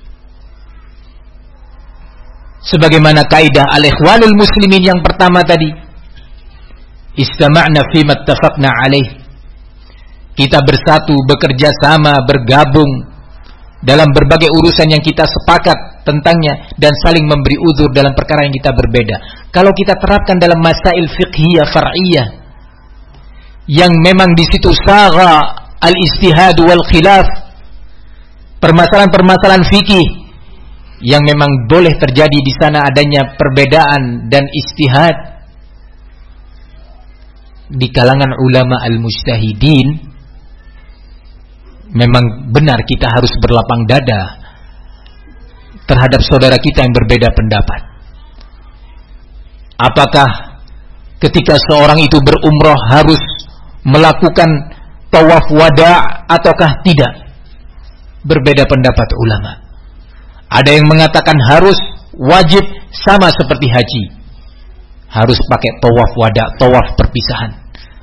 Sebagaimana kaidah al-ikhwanul muslimin yang pertama tadi, istama'na fi mattafaqna alaih. Kita bersatu, bekerja sama, bergabung dalam berbagai urusan yang kita sepakat tentangnya dan saling memberi uzur dalam perkara yang kita berbeda. Kalau kita terapkan dalam masail fiqhiyah far'iyah yang memang di situ sagha al-istihad wal khilaf, permasalahan-permasalahan fikih yang memang boleh terjadi di sana adanya perbedaan dan istihad di kalangan ulama al-mujtahidin, memang benar kita harus berlapang dada terhadap saudara kita yang berbeda pendapat. Apakah ketika seorang itu berumrah harus melakukan tawaf wada ataukah tidak? Berbeda pendapat ulama. Ada yang mengatakan harus, wajib, sama seperti haji, harus pakai tawaf wada, tawaf perpisahan.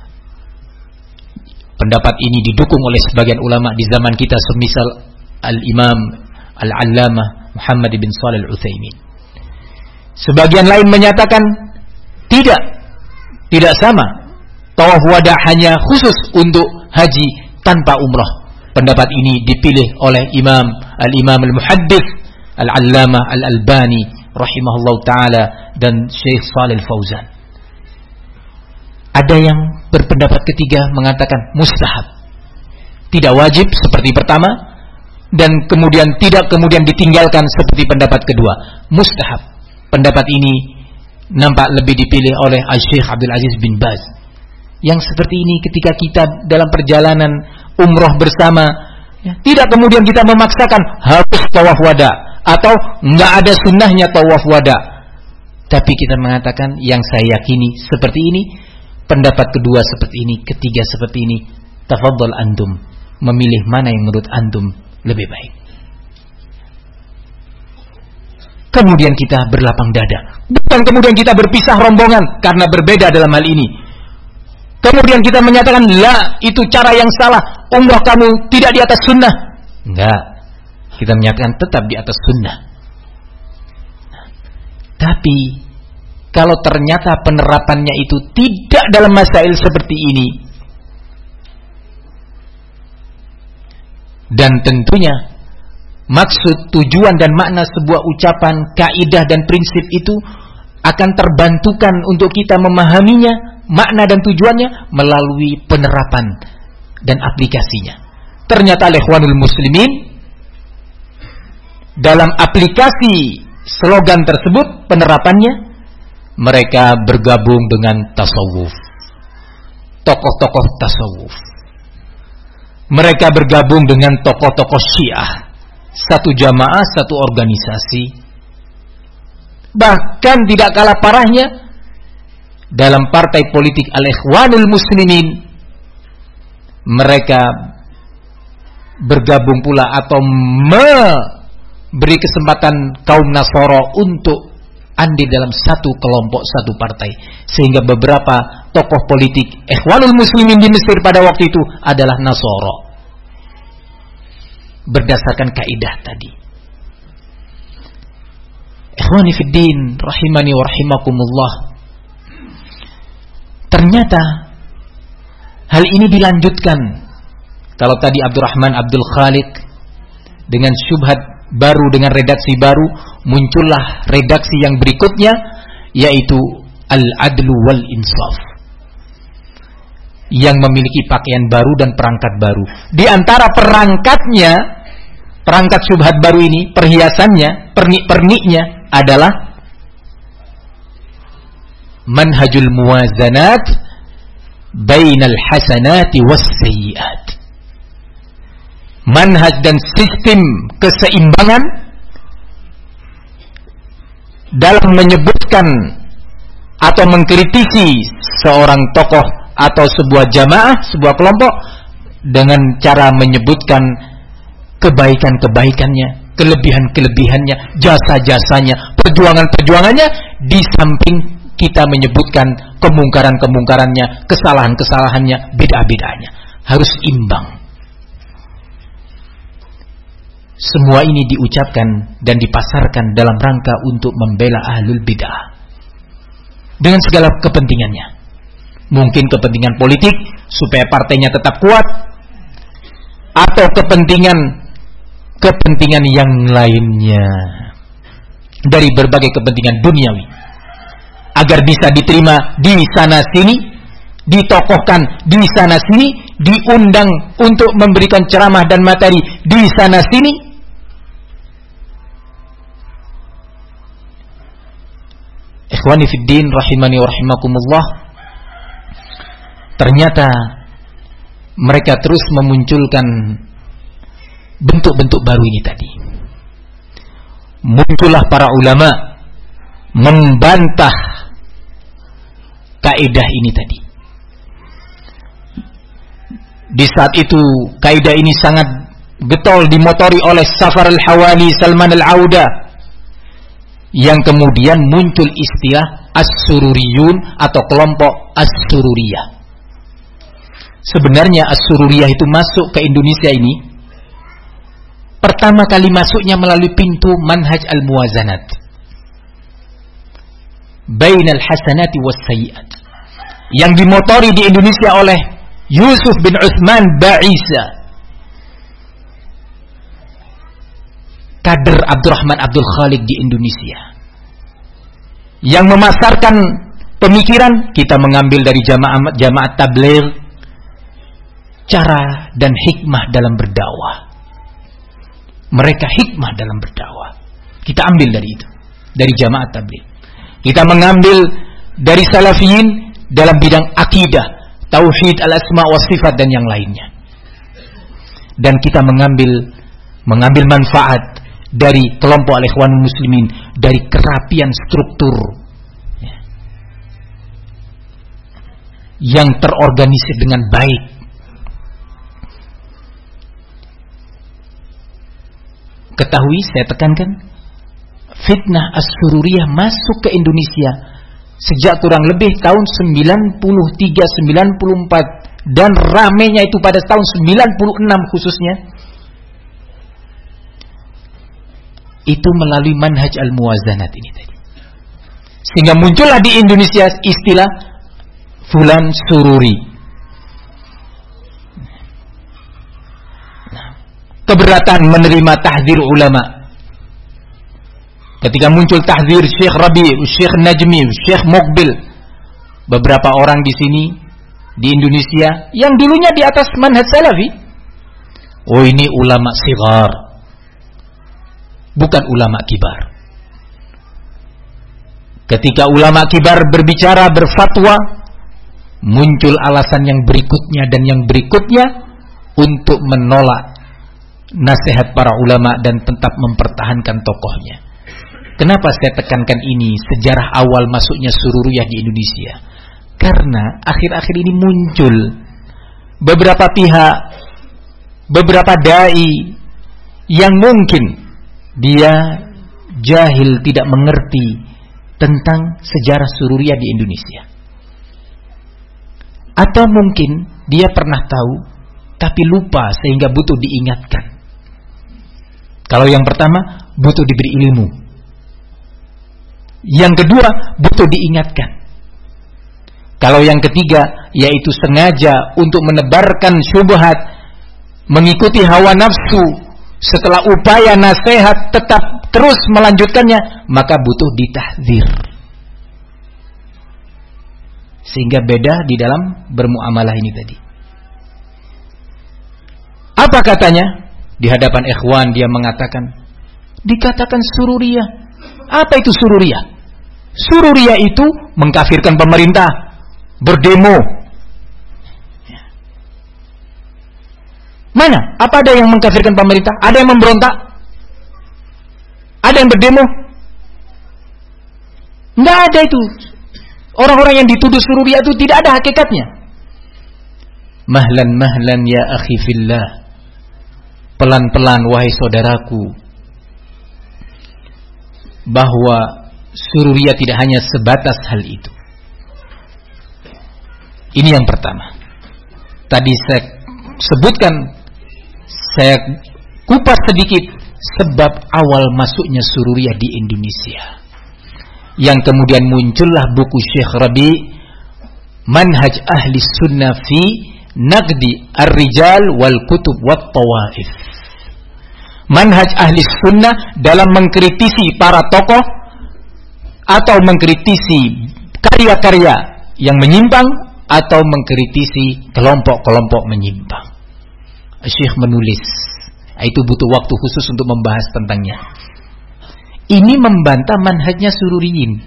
Pendapat ini didukung oleh sebagian ulama di zaman kita, semisal Al-Imam Al-Allamah Muhammad bin Shalih Al-Utsaimin. Sebagian lain menyatakan tidak, tidak sama. Tawaf wada hanya khusus untuk haji tanpa umrah. Pendapat ini dipilih oleh Imam Al-Imam Al-Muhaddits Al-Allamah Al-Albani rahimahullah ta'ala dan Syekh Shalih Al-Fauzan. Ada yang berpendapat ketiga mengatakan mustahab, tidak wajib seperti pertama, dan kemudian tidak kemudian ditinggalkan seperti pendapat kedua, mustahab. Pendapat ini nampak lebih dipilih oleh Al-Syekh Abdul Aziz bin Baz. Yang seperti ini ketika kita dalam perjalanan umroh bersama, ya, tidak kemudian kita memaksakan harus tawaf wada atau nggak ada sunnahnya tawaf wada, tapi kita mengatakan yang saya yakini seperti ini, pendapat kedua seperti ini, ketiga seperti ini. Tafadhol antum memilih mana yang menurut antum lebih baik. Kemudian kita berlapang dada, bukan kemudian kita berpisah rombongan karena berbeda dalam hal ini. Kemudian kita menyatakan la, itu cara yang salah, umrah kamu tidak di atas sunnah. Enggak, kita menyatakan tetap di atas sunnah. Tapi kalau ternyata penerapannya itu tidak dalam masail seperti ini, dan tentunya maksud, tujuan dan makna sebuah ucapan, kaidah dan prinsip itu akan terbantukan untuk kita memahaminya, makna dan tujuannya melalui penerapan dan aplikasinya. Ternyata ikhwanul muslimin dalam aplikasi slogan tersebut, penerapannya, mereka bergabung dengan tasawuf, tokoh-tokoh tasawuf. Mereka bergabung dengan tokoh-tokoh Syiah, satu jamaah, satu organisasi. Bahkan tidak kalah parahnya, dalam partai politik Al-Ikhwanul Muslimin, mereka bergabung pula atau memberi kesempatan kaum Nasara untuk andil dalam satu kelompok, satu partai, sehingga beberapa tokoh politik Ikhwanul Muslimin di Mesir pada waktu itu adalah Nasara berdasarkan kaidah tadi. Ikhwani fiddin rahimani wa rahimakumullah, ternyata hal ini dilanjutkan. Kalau tadi Abdurrahman Abdul Khaliq dengan syubhat baru, dengan redaksi baru, muncullah redaksi yang berikutnya, yaitu Al-Adlu wal Insaf, yang memiliki pakaian baru dan perangkat baru. Di antara perangkatnya, perangkat syubhat baru ini, perhiasannya, pernik-perniknya adalah manhajul muwazanat bainal hasanati was sayyiat. Manhaj dan sistem keseimbangan dalam menyebutkan atau mengkritisi seorang tokoh atau sebuah jamaah, sebuah kelompok, dengan cara menyebutkan kebaikan-kebaikannya, kelebihan-kelebihannya, jasa-jasanya, perjuangan-perjuangannya, di samping kita menyebutkan kemungkaran-kemungkarannya, kesalahan-kesalahannya, bid'ah-bid'ahnya. Harus imbang. Semua ini diucapkan dan dipasarkan dalam rangka untuk membela ahlul bid'ah dengan segala kepentingannya. Mungkin kepentingan politik supaya partainya tetap kuat, atau kepentingan kepentingan yang lainnya dari berbagai kepentingan duniawi, agar bisa diterima di sana sini, ditokohkan di sana sini, diundang untuk memberikan ceramah dan materi di sana sini. Ikhwani fiddin rahimani wa rahimakumullah, ternyata mereka terus memunculkan bentuk-bentuk baru ini tadi. Muncullah para ulama membantah kaidah ini tadi. Di saat itu kaidah ini sangat getol dimotori oleh Safar al-Hawali, Salman al-Auda, yang kemudian muncul istilah As-Sururiyun atau kelompok As-Sururiyah. Sebenarnya As-Sururiyah itu masuk ke Indonesia ini pertama kali masuknya melalui pintu manhaj al-muwazanat bainal hasanati was sayyiat, yang dimotori di Indonesia oleh Yusuf bin Utsman Ba'isa, kader Abdurrahman Abdul Khaliq di Indonesia, yang memasarkan pemikiran kita mengambil dari jamaah jamaah tabligh cara dan hikmah dalam berdakwah. Mereka hikmah dalam berdakwah, kita ambil dari itu, dari jamaah tabligh. Kita mengambil dari salafiyin dalam bidang akidah, tauhid, al-asma wa sifat dan yang lainnya. Dan kita mengambil mengambil manfaat dari kelompok Al-Ikhwanul Muslimin, dari kerapian struktur ya, yang terorganisir dengan baik. Ketahui, saya tekankan, fitnah As-Sururiyah masuk ke Indonesia sejak kurang lebih tahun sembilan puluh tiga sembilan puluh empat, dan ramenya itu pada tahun sembilan puluh enam khususnya, itu melalui manhaj al-muwazanat ini tadi. Sehingga muncullah di Indonesia istilah fulan sururi. Nah, keberatan menerima tahdzir ulama. Ketika muncul tahdzir Syekh Rabi, Syekh Najmi, Syekh Muqbil, beberapa orang di sini di Indonesia yang dulunya di atas manhaj salafi, oh ini ulama sigar, bukan ulama kibar. Ketika ulama kibar berbicara, berfatwa, muncul alasan yang berikutnya dan yang berikutnya untuk menolak nasihat para ulama dan tetap mempertahankan tokohnya. Kenapa saya tekankan ini? Sejarah awal masuknya Sururiyah di Indonesia Karena akhir-akhir ini muncul beberapa pihak, beberapa dai yang mungkin dia jahil, tidak mengerti tentang sejarah sururiyah di Indonesia. Atau mungkin dia pernah tahu tapi lupa sehingga butuh diingatkan. Kalau yang pertama, butuh diberi ilmu. Yang kedua, butuh diingatkan. Kalau yang ketiga, yaitu sengaja untuk menebarkan syubhat, mengikuti hawa nafsu, setelah upaya nasihat tetap terus melanjutkannya, maka butuh ditahdzir. Sehingga beda di dalam bermuamalah ini tadi. Apa katanya? Di hadapan ikhwan dia mengatakan, dikatakan sururiyah. Apa itu sururiyah? Sururiyah itu mengkafirkan pemerintah, berdemo. Mana? Apa ada yang mengkafirkan pemerintah? Ada yang memberontak? Ada yang berdemo? Enggak ada itu. Orang-orang yang dituduh sururiyah itu tidak ada hakikatnya. Mahlan mahlan ya akhi fillah. Pelan-pelan wahai saudaraku, bahwa sururiyah tidak hanya sebatas hal itu. Ini yang pertama. Tadi saya sebutkan, saya kupas sedikit sebab awal masuknya sururiyah di Indonesia, yang kemudian muncullah buku Syekh Rabi, Manhaj Ahli Sunnah fi Naqdi Ar-Rijal wal Kutub wat Tawaif. Manhaj Ahli Sunnah dalam mengkritisi para tokoh atau mengkritisi karya-karya yang menyimpang atau mengkritisi kelompok-kelompok menyimpang. Syekh menulis, itu butuh waktu khusus untuk membahas tentangnya. Ini membantah manhajnya sururiyin.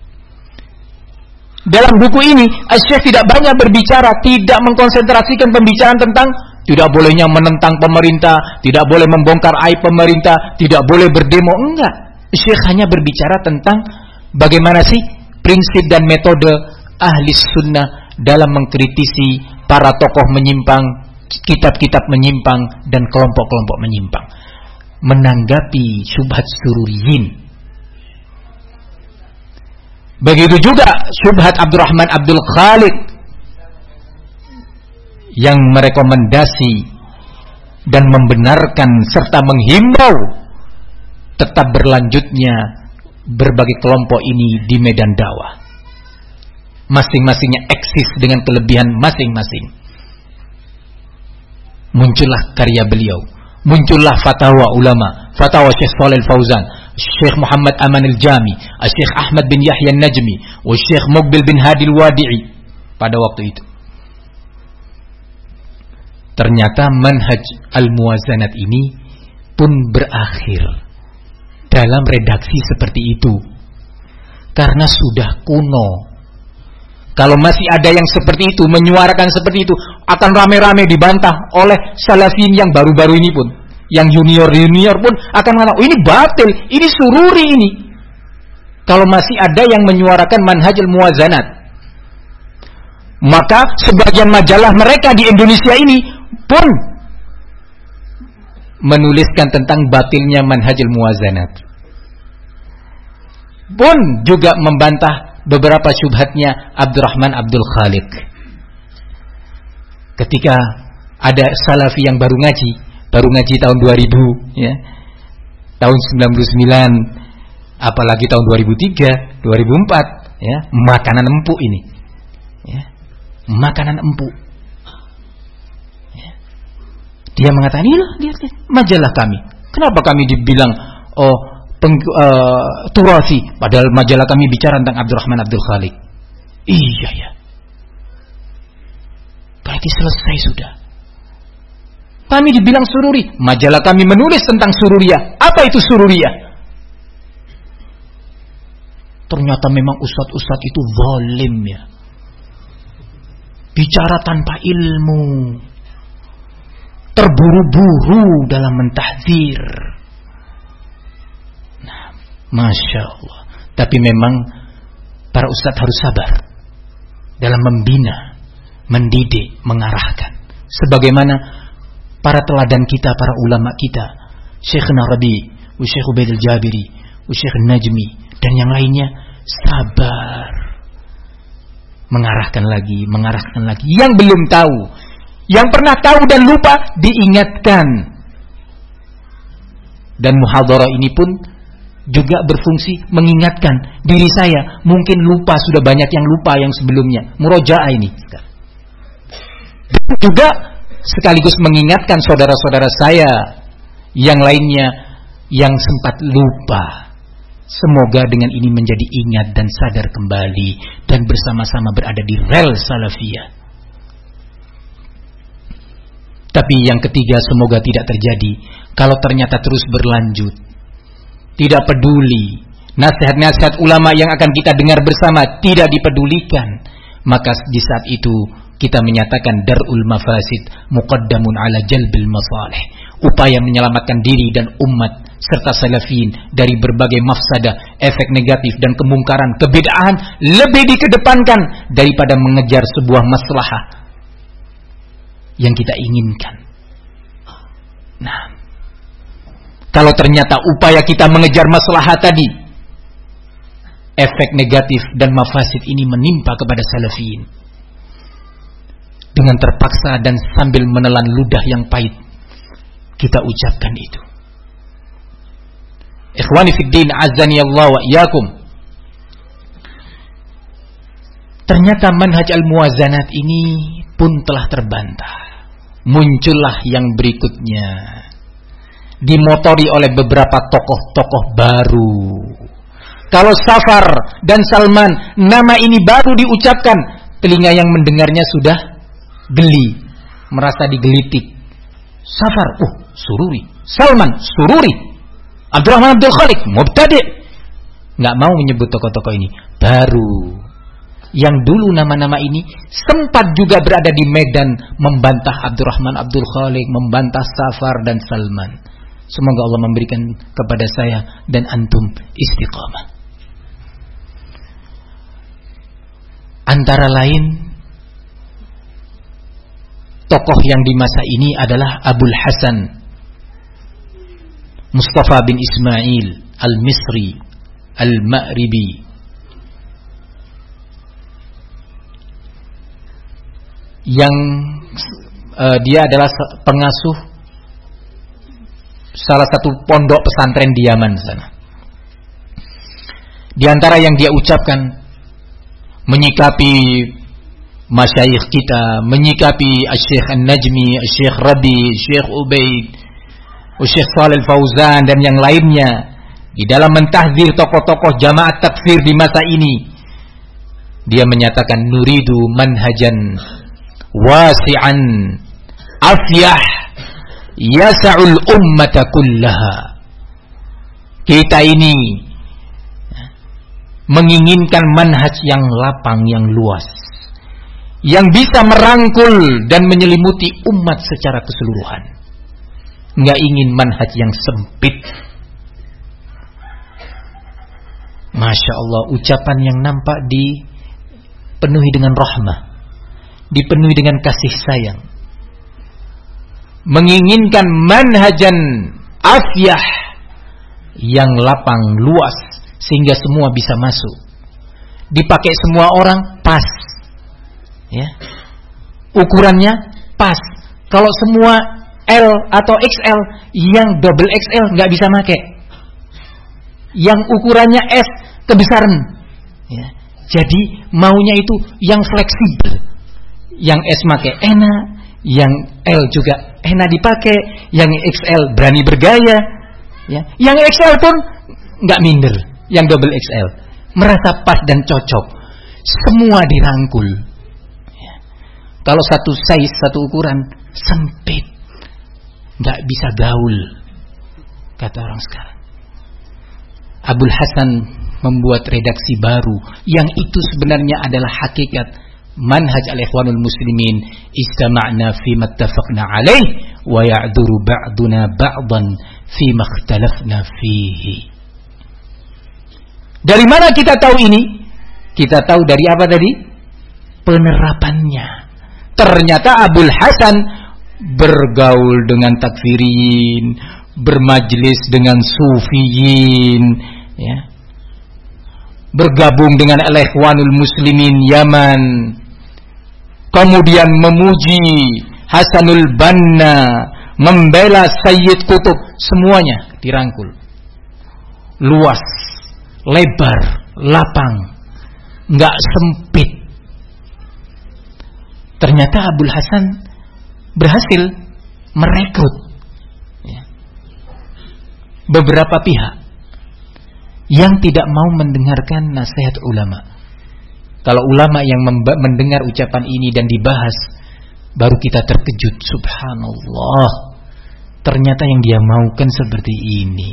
Dalam buku ini, Syekh tidak banyak berbicara, tidak mengkonsentrasikan pembicaraan tentang tidak bolehnya menentang pemerintah, tidak boleh membongkar aib pemerintah, tidak boleh berdemo. Enggak. Syekh hanya berbicara tentang bagaimana sih prinsip dan metode ahli sunnah dalam mengkritisi para tokoh menyimpang, kitab-kitab menyimpang, dan kelompok-kelompok menyimpang. Menanggapi syubhat sururiyin. Begitu juga syubhat Abdurrahman Abdul Khaliq yang merekomendasi dan membenarkan serta menghimbau tetap berlanjutnya berbagai kelompok ini di medan dakwah. Masing-masingnya eksis dengan kelebihan masing-masing. Muncullah karya beliau, muncullah fatwa ulama, fatwa Syekh Shalih Al-Fauzan, Syekh Muhammad Aman Al-Jami, Syekh Ahmad bin Yahya An-Najmi, Syekh Muqbil bin Hadi Al-Wadi'i pada waktu itu. Ternyata manhaj al-muwazanat ini pun berakhir dalam redaksi seperti itu, karena sudah kuno. Kalau masih ada yang seperti itu, menyuarakan seperti itu, akan rame-rame dibantah oleh salafin yang baru-baru ini pun. Yang junior-junior pun akan mengatakan, oh, ini batil, ini sururi ini. Kalau masih ada yang menyuarakan manhaj al-muwazanat, maka sebagian majalah mereka di Indonesia ini pun menuliskan tentang batilnya manhaj al-muwazanat, pun juga membantah beberapa syubhatnya Abdurrahman Abdul Khaliq. Ketika ada salafi yang baru ngaji, baru ngaji tahun dua ribu, ya, tahun sembilan puluh sembilan, apalagi tahun dua ribu tiga, dua ribu empat, ya, makanan empuk ini, ya, makanan empuk. Ya. Dia mengatakan, inilah lihat, lihat majalah kami. Kenapa kami dibilang oh peng, uh, turasi, padahal majalah kami bicara tentang Abdurrahman Abdul Khaliq. Iya ya. Berarti selesai sudah. Kami dibilang sururi, majalah kami menulis tentang sururiyah. Apa itu sururiyah? Ternyata memang ustadz-ustadz itu zalim ya. Bicara tanpa ilmu, terburu-buru dalam mentahdzir. Nah, Masya Allah. Tapi memang para ustadz harus sabar. dalam membina, mendidik, mengarahkan. Sebagaimana para teladan kita, para ulama kita, Syekhna Rabi, Syekh Ubaid al-Jabiri, Syekh Najmi, dan yang lainnya, sabar. Mengarahkan lagi, mengarahkan lagi. Yang belum tahu, yang pernah tahu dan lupa, diingatkan. Dan muhadharah ini pun juga berfungsi mengingatkan diri saya. Mungkin lupa, sudah banyak yang lupa yang sebelumnya. Murojaah ini. Dan juga sekaligus mengingatkan saudara-saudara saya yang lainnya yang sempat lupa. Semoga dengan ini menjadi ingat dan sadar kembali dan bersama-sama berada di rel salafiyah. Tapi yang ketiga, semoga tidak terjadi kalau ternyata terus berlanjut. Tidak peduli nasihat-nasihat ulama yang akan kita dengar bersama tidak dipedulikan, maka di saat itu kita menyatakan darul mafasid muqaddamun ala jalbil masalih. Upaya menyelamatkan diri dan umat serta salafin dari berbagai mafsadah, efek negatif dan kemungkaran, kebid'ahan lebih dikedepankan daripada mengejar sebuah maslahah yang kita inginkan. Nah, kalau ternyata upaya kita mengejar maslahah tadi, efek negatif dan mafasid ini menimpa kepada salafin, dengan terpaksa dan sambil menelan ludah yang pahit, kita ucapkan itu. Ikhwani fiddin, azani Allah wa iyyakum. Ternyata manhaj al-muwazanat ini pun telah terbantah. Muncullah yang berikutnya, dimotori oleh beberapa tokoh-tokoh baru. Kalau Safar dan Salman, nama ini baru diucapkan, telinga yang mendengarnya sudah geli, merasa digelitik. Safar, uh, Sururi. Salman, Sururi. Abdurrahman Abdul Khalik, mubtadi'. Nggak mau menyebut tokoh-tokoh ini. Baru. Yang dulu nama-nama ini sempat juga berada di medan membantah Abdurrahman Abdul Khalik, membantah Safar dan Salman. Semoga Allah memberikan kepada saya dan antum istiqamah. Antara lain, tokoh yang di masa ini adalah Abul Hasan Mustafa bin Ismail Al-Misri Al-Ma'ribi, yang uh, dia adalah pengasuh salah satu pondok pesantren di Yaman sana. Di antara yang dia ucapkan menyikapi masyayikh kita, menyikapi Syekh An-Najmi, Syekh Rabi, Syekh Ubaid, Syekh Shalih Al-Fauzan dan yang lainnya, di dalam mentahdzir tokoh-tokoh jamaah takfir di masa ini, dia menyatakan nuridu manhajan wasi'an afyah yasa'ul ummata kullaha. Kita ini menginginkan manhaj yang lapang, yang luas, yang bisa merangkul dan menyelimuti umat secara keseluruhan. Nggak ingin manhaj yang sempit. Masya Allah, ucapan yang nampak dipenuhi dengan rahmah, dipenuhi dengan kasih sayang. Menginginkan manhajan afyah yang lapang, luas, sehingga semua bisa masuk, dipakai semua orang, pas ya, ukurannya pas. Kalau semua L atau X L, yang double X L nggak bisa pakai, yang ukurannya S kebesaran ya. Jadi maunya itu yang fleksibel, yang S pakai enak, yang L juga enak dipakai, yang X L berani bergaya ya. Yang X L pun nggak minder, yang double X L merasa pas dan cocok, semua dirangkul ya. Kalau satu size, satu ukuran sempit, nggak bisa gaul, kata orang sekarang. Abul Hasan membuat redaksi baru yang itu sebenarnya adalah hakikat manhaj al-ikhwanul muslimin, istama'na fi mattafaqna alaih wa ya'duru ba'duna ba'dan fi makhtalafna fihi. Dari mana kita tahu ini? Kita tahu dari apa tadi? penerapannya. Ternyata Abul Hasan bergaul dengan takfirin, bermajlis dengan sufiyin, ya, bergabung dengan Al-Ikhwanul Muslimin Yaman, kemudian memuji Hasanul Banna, membela Sayyid Qutb, semuanya dirangkul. Luas, lebar, lapang, nggak sempit. Ternyata Abul Hasan berhasil merekrut, ya, beberapa pihak yang tidak mau mendengarkan nasihat ulama. Kalau ulama yang mendengar ucapan ini dan dibahas, baru kita terkejut. Subhanallah, ternyata yang dia maukan seperti ini.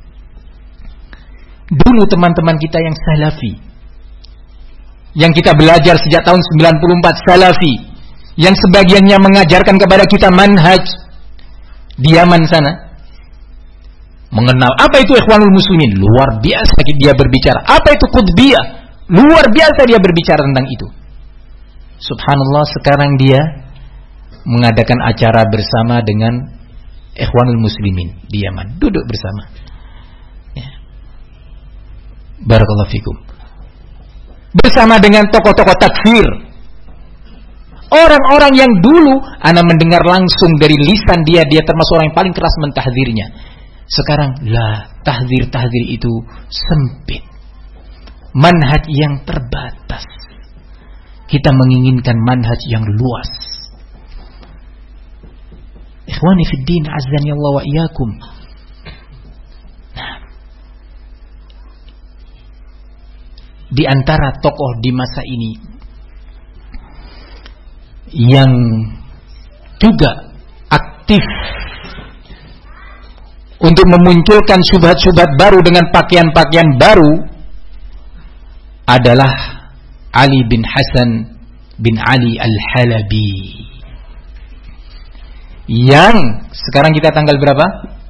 Dulu teman-teman kita yang salafi, yang kita belajar sejak tahun sembilan puluh empat, salafi, yang sebagiannya mengajarkan kepada kita manhaj di Yaman sana, mengenal apa itu Ikhwanul Muslimin, luar biasa dia berbicara. Apa itu Qutbiyah, luar biasa dia berbicara tentang itu. Subhanallah, sekarang dia mengadakan acara bersama dengan Ikhwanul Muslimin di Yaman, duduk bersama, ya. Barakallahu fikum. Bersama dengan tokoh-tokoh takfir, orang-orang yang dulu ana mendengar langsung dari lisan dia, dia termasuk orang yang paling keras mentahdzirnya. Sekarang lah, tahdzir-tahdzir itu sempit, manhaj yang terbatas. Kita menginginkan manhaj yang luas. Ikhwani fid din, azzani Allah wa iyyakum. Nah, di antara tokoh di masa ini yang juga aktif untuk memunculkan syubhat-syubhat baru dengan pakaian-pakaian baru adalah Ali bin Hasan bin Ali Al-Halabi, yang sekarang kita tanggal berapa?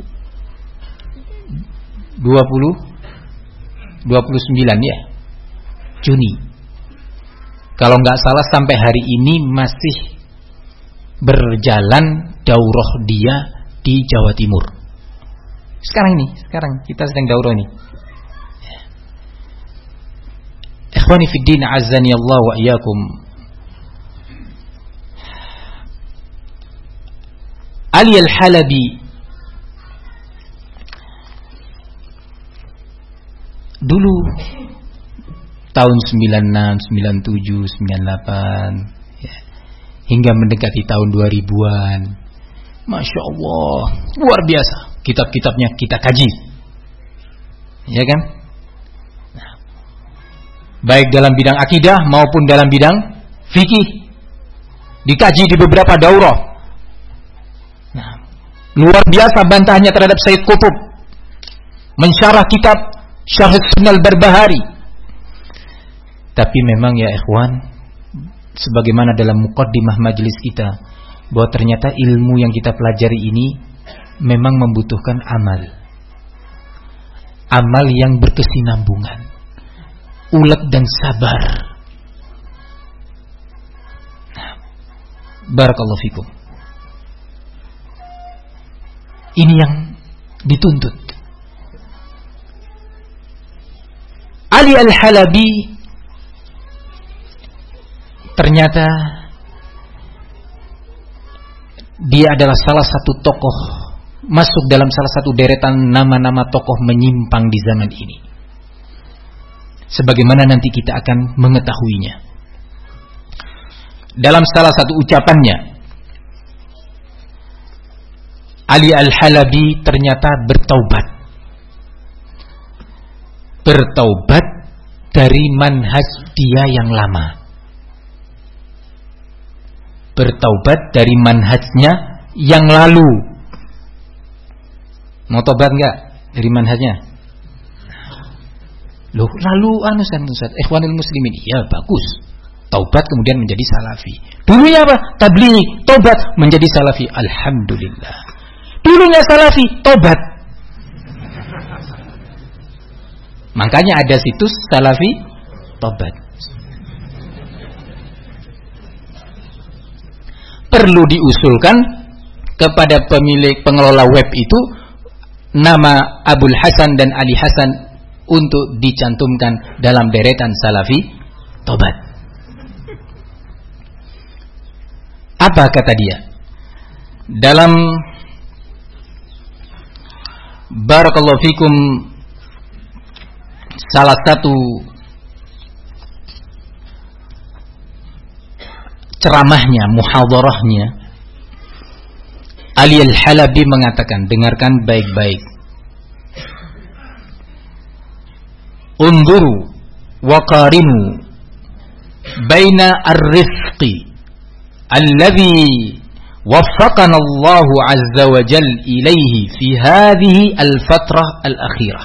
dua puluh dua puluh sembilan ya, Juni. Kalau nggak salah sampai hari ini masih berjalan daurah dia di Jawa Timur. Sekarang ini, sekarang kita sedang daurah ini. Ikhwani fid din, azzani Allah wa iyyakum. Ali Al-Halabi dulu tahun sembilan puluh enam, sembilan puluh tujuh, sembilan puluh delapan, ya, hingga mendekati tahun dua ribuan. Masya Allah, luar biasa. Kitab-kitabnya kita kaji, ya kan? Nah, baik dalam bidang akidah maupun dalam bidang fikih, dikaji di beberapa daurah. Nah, luar biasa bantahannya terhadap Sayyid Qutb, mensyarah kitab Syarh Sunnah Al-Barbahari. Tapi memang ya ikhwan, sebagaimana dalam muqaddimah majelis kita, bahwa ternyata ilmu yang kita pelajari ini memang membutuhkan amal. Amal yang berkesinambungan, ulet dan sabar. Nah, barakallahu fikum. Ini yang dituntut. Ali Al-Halabi ternyata dia adalah salah satu tokoh, masuk dalam salah satu deretan nama-nama tokoh menyimpang di zaman ini. Sebagaimana nanti kita akan mengetahuinya. Dalam salah satu ucapannya, Ali Al-Halabi ternyata bertaubat. Bertaubat dari manhaj dia yang lama. Bertaubat dari manhajnya yang lalu. Mau tobat enggak dari manhajnya? Loh, lalu anu kan Ustaz, Ikhwanul Muslimin. Iya, bagus. Taubat kemudian menjadi salafi. Dulunya apa? Tabligh, tobat menjadi salafi. Alhamdulillah. Dulunya salafi, tobat. Makanya ada situs salafi tobat. perlu diusulkan kepada pemilik pengelola web itu nama Abul Hasan dan Ali Hasan untuk dicantumkan dalam deretan Salafi Tobat. Apa kata dia? Dalam Barakallahu fikum, salah satu ceramahnya, muhadarahnya, Ali Al-Halabi mengatakan, dengarkan baik-baik. Unduru wa qarinu baina ar-rifqi alladhi waffaqana Allah azza wa jal ilaihi fi hadhihi al-fatrah al-akhirah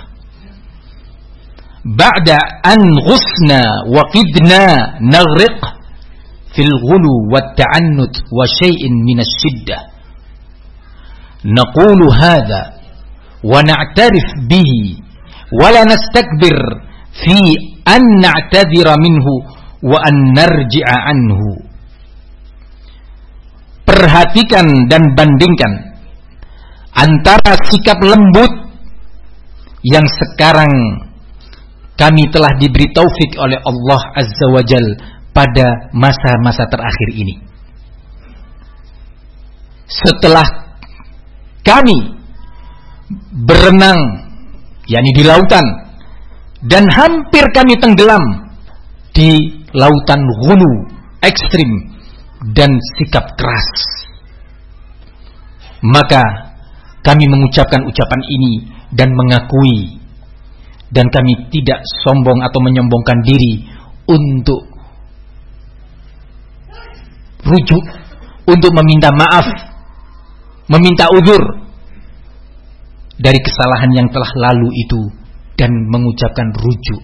ba'da an ghusna wa qidna naghriq fil ghulu wat ta'annut wa shay'in min ash-shiddah naqulu hadha wa na'tarif bihi wa la nastakbir fi an na'tadhira minhu wa an narji'a anhu. Perhatikan dan bandingkan antara sikap lembut yang sekarang kami telah diberi taufik oleh Allah Azza wa Jal pada masa-masa terakhir ini. Setelah kami berenang, yakni di lautan, dan hampir kami tenggelam di lautan ghulu, ekstrim, dan sikap keras, maka kami mengucapkan ucapan ini dan mengakui, dan kami tidak sombong atau menyombongkan diri untuk rujuk, untuk meminta maaf, meminta uzur dari kesalahan yang telah lalu itu, dan mengucapkan rujuk.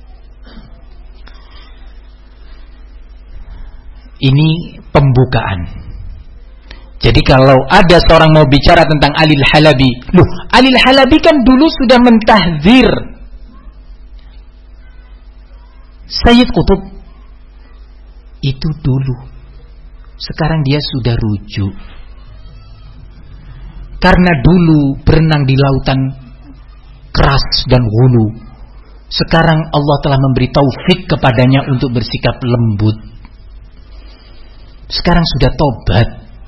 Ini pembukaan. Jadi kalau ada seorang mau bicara tentang Ali Al-Halabi, loh, Ali Al-Halabi kan dulu sudah mentahdzir Sayyid Qutb. Itu dulu. Sekarang dia sudah rujuk. Karena dulu berenang di lautan keras dan hulu. Sekarang Allah telah memberi taufik kepadanya untuk bersikap lembut. Sekarang sudah tobat.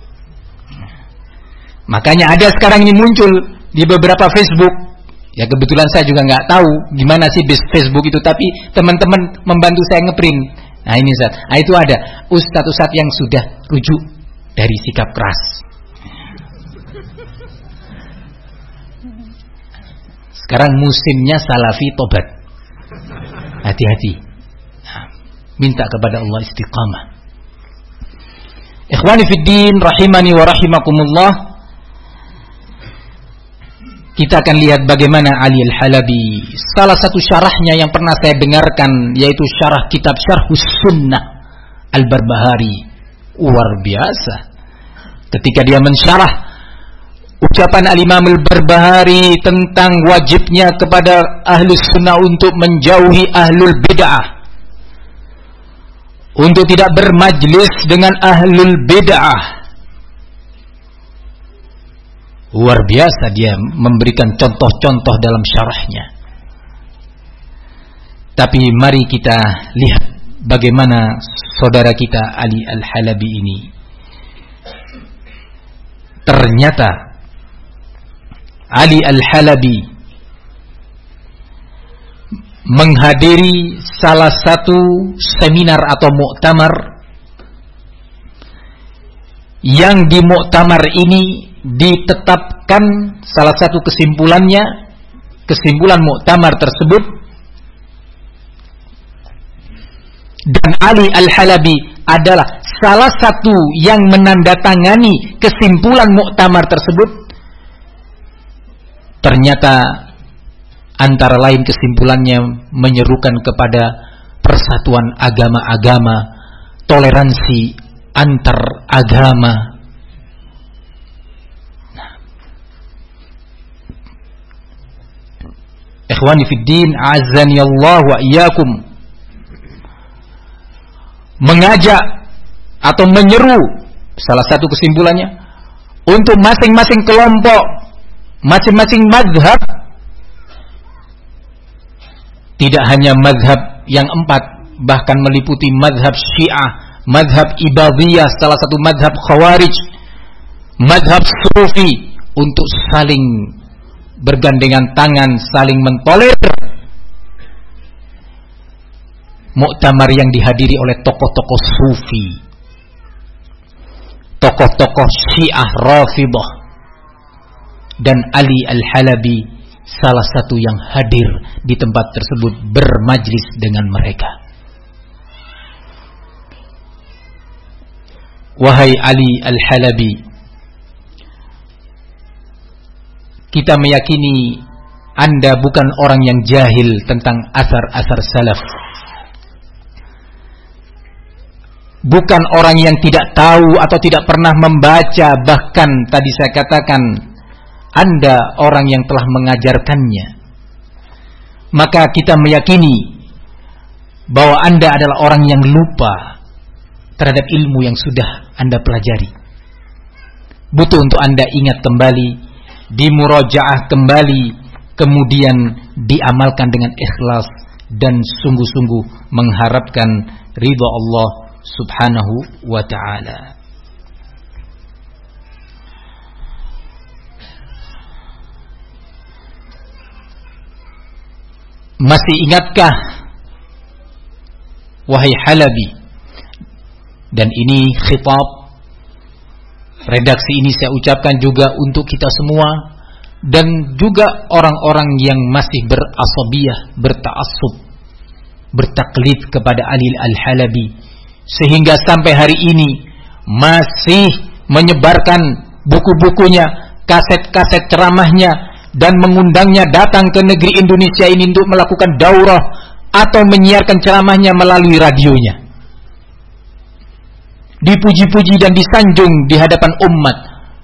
Makanya ada sekarang ini muncul di beberapa Facebook. Ya kebetulan saya juga nggak tahu gimana sih Facebook itu, tapi teman-teman membantu saya ngeprint. Nah ini Ustaz. Nah itu ada ustadz-ustadz yang sudah rujuk dari sikap keras. Sekarang musimnya Salafi Tobat. Hati-hati. Nah, minta kepada Allah istiqamah. Ikhwani fiddin rahimani wa rahimakumullah. Kita akan lihat bagaimana Ali Al-Halabi, salah satu syarahnya yang pernah saya dengarkan, yaitu syarah kitab Syarhus Sunnah Al-Barbahari. Luar biasa. Ketika dia mensyarah ucapan Al-Imam Al-Barbahari tentang wajibnya kepada Ahlus Sunnah untuk menjauhi Ahlul Bid'ah, untuk tidak bermajlis dengan Ahlul Bid'ah. Luar biasa dia memberikan contoh-contoh dalam syarahnya. Tapi mari kita lihat bagaimana saudara kita Ali Al-Halabi ini. Ternyata Ali Al-Halabi menghadiri salah satu seminar atau muktamar, yang di muktamar ini ditetapkan salah satu kesimpulannya, kesimpulan muktamar tersebut, dan Ali Al-Halabi adalah salah satu yang menandatangani kesimpulan muktamar tersebut. Ternyata antara lain kesimpulannya menyerukan kepada persatuan agama-agama, toleransi antar agama. Ikhwani fiddin, azani Allah wa iyyakum, mengajak atau menyeru salah satu kesimpulannya, untuk masing-masing kelompok, masing-masing mazhab, tidak hanya mazhab yang empat, bahkan meliputi mazhab Syiah, mazhab Ibadiyah, salah satu mazhab Khawarij, mazhab Sufi, untuk saling bergandengan tangan, saling mentolerir. Muktamar yang dihadiri oleh tokoh-tokoh Sufi, tokoh-tokoh Syiah Rafidhah, dan Ali Al-Halabi salah satu yang hadir di tempat tersebut bermajlis dengan mereka. Wahai Ali Al-Halabi, kita meyakini Anda bukan orang yang jahil tentang asar-asar salaf, bukan orang yang tidak tahu atau tidak pernah membaca, bahkan tadi saya katakan Anda orang yang telah mengajarkannya. Maka kita meyakini bahwa Anda adalah orang yang lupa terhadap ilmu yang sudah Anda pelajari. Butuh untuk Anda ingat kembali, dimurajaah kembali, kemudian diamalkan dengan ikhlas dan sungguh-sungguh mengharapkan ridha Allah Subhanahu wa ta'ala. Masih ingatkah, wahai Halabi? Dan ini khitab, redaksi ini saya ucapkan juga untuk kita semua, dan juga orang-orang yang masih berasabiyah, berta'assub, bertaklid kepada Ali Al-Halabi, sehingga sampai hari ini masih menyebarkan buku-bukunya, kaset-kaset ceramahnya, dan mengundangnya datang ke negeri Indonesia ini untuk melakukan daurah atau menyiarkan ceramahnya melalui radionya. Dipuji-puji dan disanjung di hadapan umat.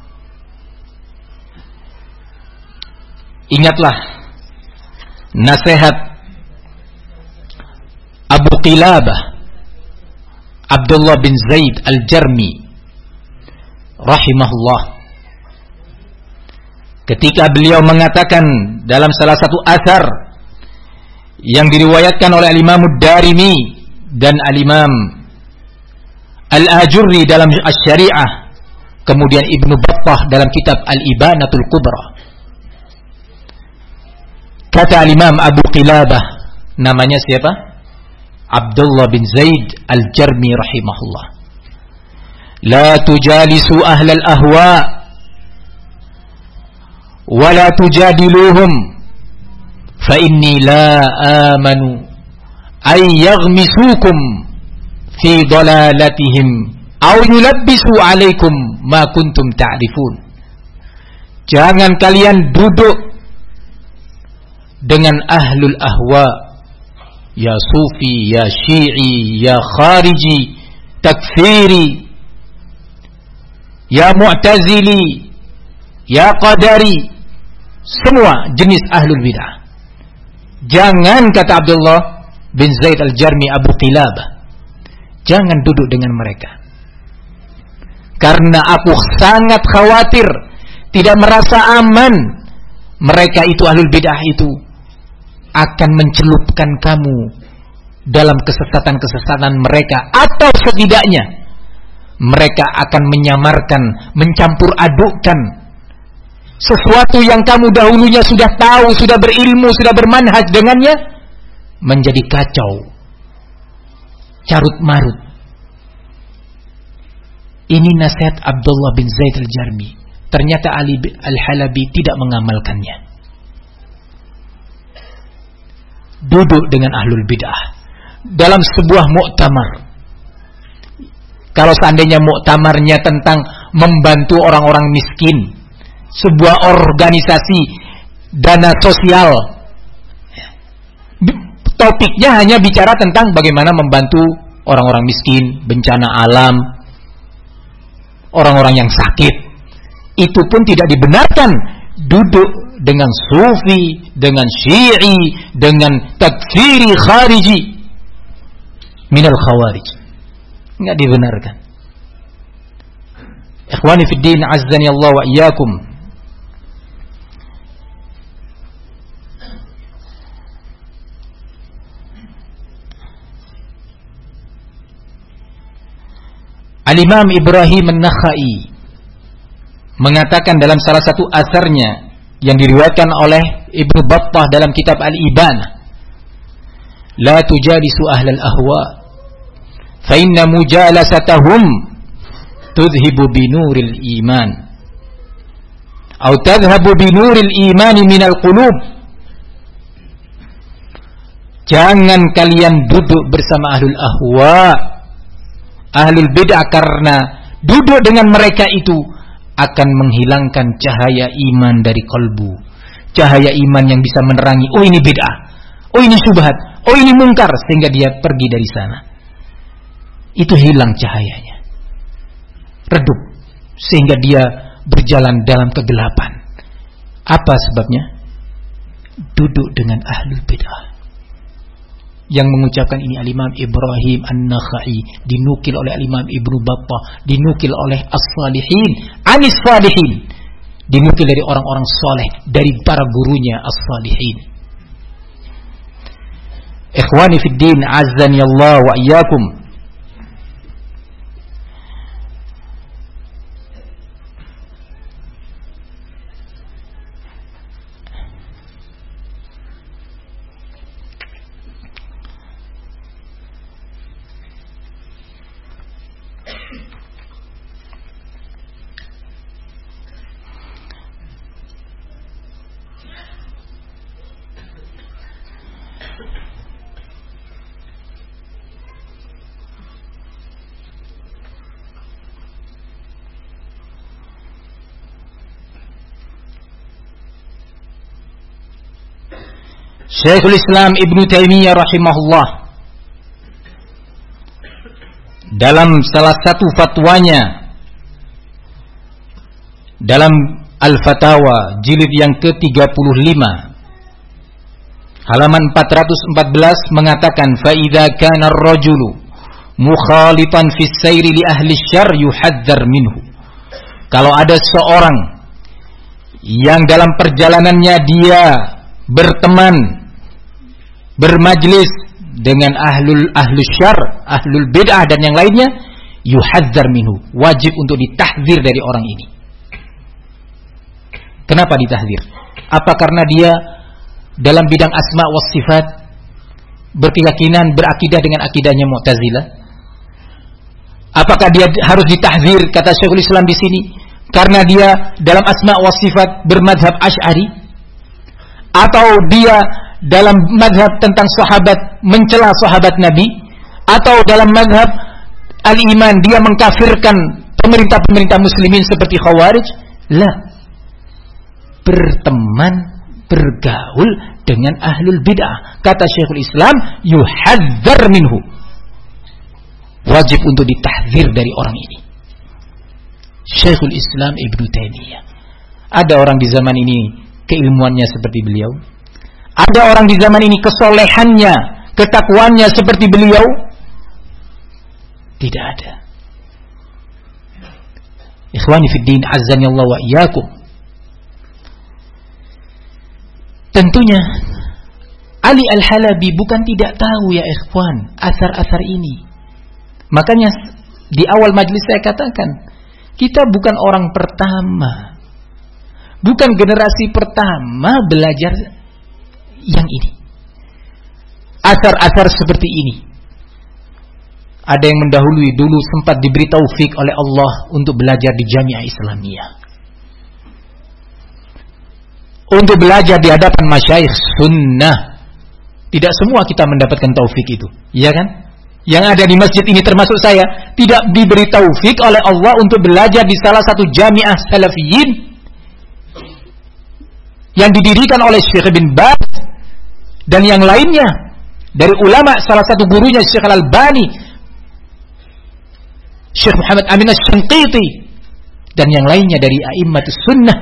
Ingatlah nasihat Abu Qilabah Abdullah bin Zaid Al-Jarmi rahimahullah, ketika beliau mengatakan dalam salah satu asar yang diriwayatkan oleh Al-Imam Ad-Darimi dan Al-Imam Al-Ajurri dalam Asy-Syari'ah, kemudian Ibnu Battah dalam kitab Al-Ibanatul Kubra. Kata Al-Imam Abu Qilabah, namanya siapa? Abdullah bin Zaid Al-Jarmi rahimahullah. La tujalisu ahlal ahwa wa la tujadiluhum fa inni la amanu ay yaghmisukum fi dalalatihim aw yulabbisu alaikum ma kuntum ta'rifun. Jangan kalian duduk dengan ahlul ahwa, ya sufi, ya syi'i, ya khariji, takfiri, ya mu'tazili, ya qadari, semua jenis ahlul bid'ah. Jangan, kata Abdullah bin Zaid Al-Jarmi Abu Qilabah, jangan duduk dengan mereka, karena aku sangat khawatir, tidak merasa aman, mereka itu ahlul bid'ah itu akan mencelupkan kamu dalam kesesatan-kesesatan mereka, atau setidaknya mereka akan menyamarkan, mencampur adukkan sesuatu yang kamu dahulunya sudah tahu, sudah berilmu, sudah bermanhaj dengannya, menjadi kacau, carut marut. Ini nasihat Abdullah bin Zaid Al-Jarmi. Ternyata Ali Al-Halabi tidak mengamalkannya. Duduk dengan ahlul bid'ah dalam sebuah muktamar. Kalau seandainya muktamarnya tentang membantu orang-orang miskin, sebuah organisasi dana sosial, topiknya hanya bicara tentang bagaimana membantu orang-orang miskin, bencana alam, orang-orang yang sakit, itu pun tidak dibenarkan duduk dengan sufi, dengan syi'i, dengan takfiri khariji minal khawarij. Enggak dibenarkan. Ikhwani fid din, azzani Allah wa iyyakum. Al-Imam Ibrahim An-Nakhai mengatakan dalam salah satu asarnya yang diriwayatkan oleh Ibnu Battah dalam kitab Al-Ibanah, la tujalisu ahlal ahwa fa inna mujalasatahum tudhibu binuril iman atau tadhhabu binuril iman minal qulub. Jangan kalian duduk bersama ahlul ahwa, ahlul bid'ah, karena duduk dengan mereka itu akan menghilangkan cahaya iman dari kalbu. Cahaya iman yang bisa menerangi, oh ini bid'ah, oh ini syubhat, oh ini mungkar, sehingga dia pergi dari sana. Itu hilang cahayanya, redup, sehingga dia berjalan dalam kegelapan. Apa sebabnya? Duduk dengan ahlul bid'ah. Yang mengucapkan ini Al-Imam Ibrahim An-Nakhai, dinukil oleh Al-Imam Ibnu Battah, dinukil oleh As-Salihin, Anis Salihin, dinukil dari orang-orang soleh, dari para gurunya As-Salihin. Ikhwani fid din, azzani Allah wa iyyakum. Syekhul Islam Ibnu Taimiyah rahimahullah dalam salah satu fatwanya dalam Al-Fatawa jilid yang ke tiga puluh lima halaman empat ratus empat belas mengatakan, fa idza kana ar-rajulu mukhalitan fi sayri li ahli syarr yuhadzar minhu. Kalau ada seorang yang dalam perjalanannya dia berteman, bermajlis dengan ahlul ahlus syarr, ahlul bid'ah dan yang lainnya, yuhadzar minhu, wajib untuk ditahdzir dari orang ini. Kenapa ditahdzir? Apa karena dia dalam bidang asma wa sifat berkeyakinan, berakidah dengan akidahnya Mu'tazilah? Apakah dia harus ditahdzir, kata Syekhul Islam di sini, karena dia dalam asma wa sifat bermadhab Asy'ari? Atau dia dalam madhab tentang sahabat mencela sahabat Nabi? Atau dalam madhab al-iman dia mengkafirkan pemerintah-pemerintah muslimin seperti Khawarij? La. Berteman, bergaul dengan ahlul bid'ah, kata Syekhul Islam, yuhadzar minhu, wajib untuk ditahdzir dari orang ini. Syekhul Islam Ibnu Taimiyah. Ada orang di zaman ini keilmuannya seperti beliau? Ada orang di zaman ini kesolehannya, ketakwaannya seperti beliau? Tidak ada. Ikhwani fid din, azzani Allah wa iyyakum. Tentunya Ali Al-Halabi bukan tidak tahu ya ikhwan asar-asar ini. Makanya di awal majlis saya katakan, kita bukan orang pertama, bukan generasi pertama belajar yang ini. Asar-asar seperti ini ada yang mendahului dulu, sempat diberi taufik oleh Allah untuk belajar di Jamiah Islamiyah, untuk belajar di hadapan masyayikh sunnah. Tidak semua kita mendapatkan taufik itu, iya kan? Yang ada di masjid ini termasuk saya, tidak diberi taufik oleh Allah untuk belajar di salah satu jamiah salafiyin yang didirikan oleh Syekh bin Baz dan yang lainnya dari ulama, salah satu gurunya Syekh Al-Albani, Syekh Muhammad Amin Asy-Syanqiti dan yang lainnya dari a'immatus sunnah.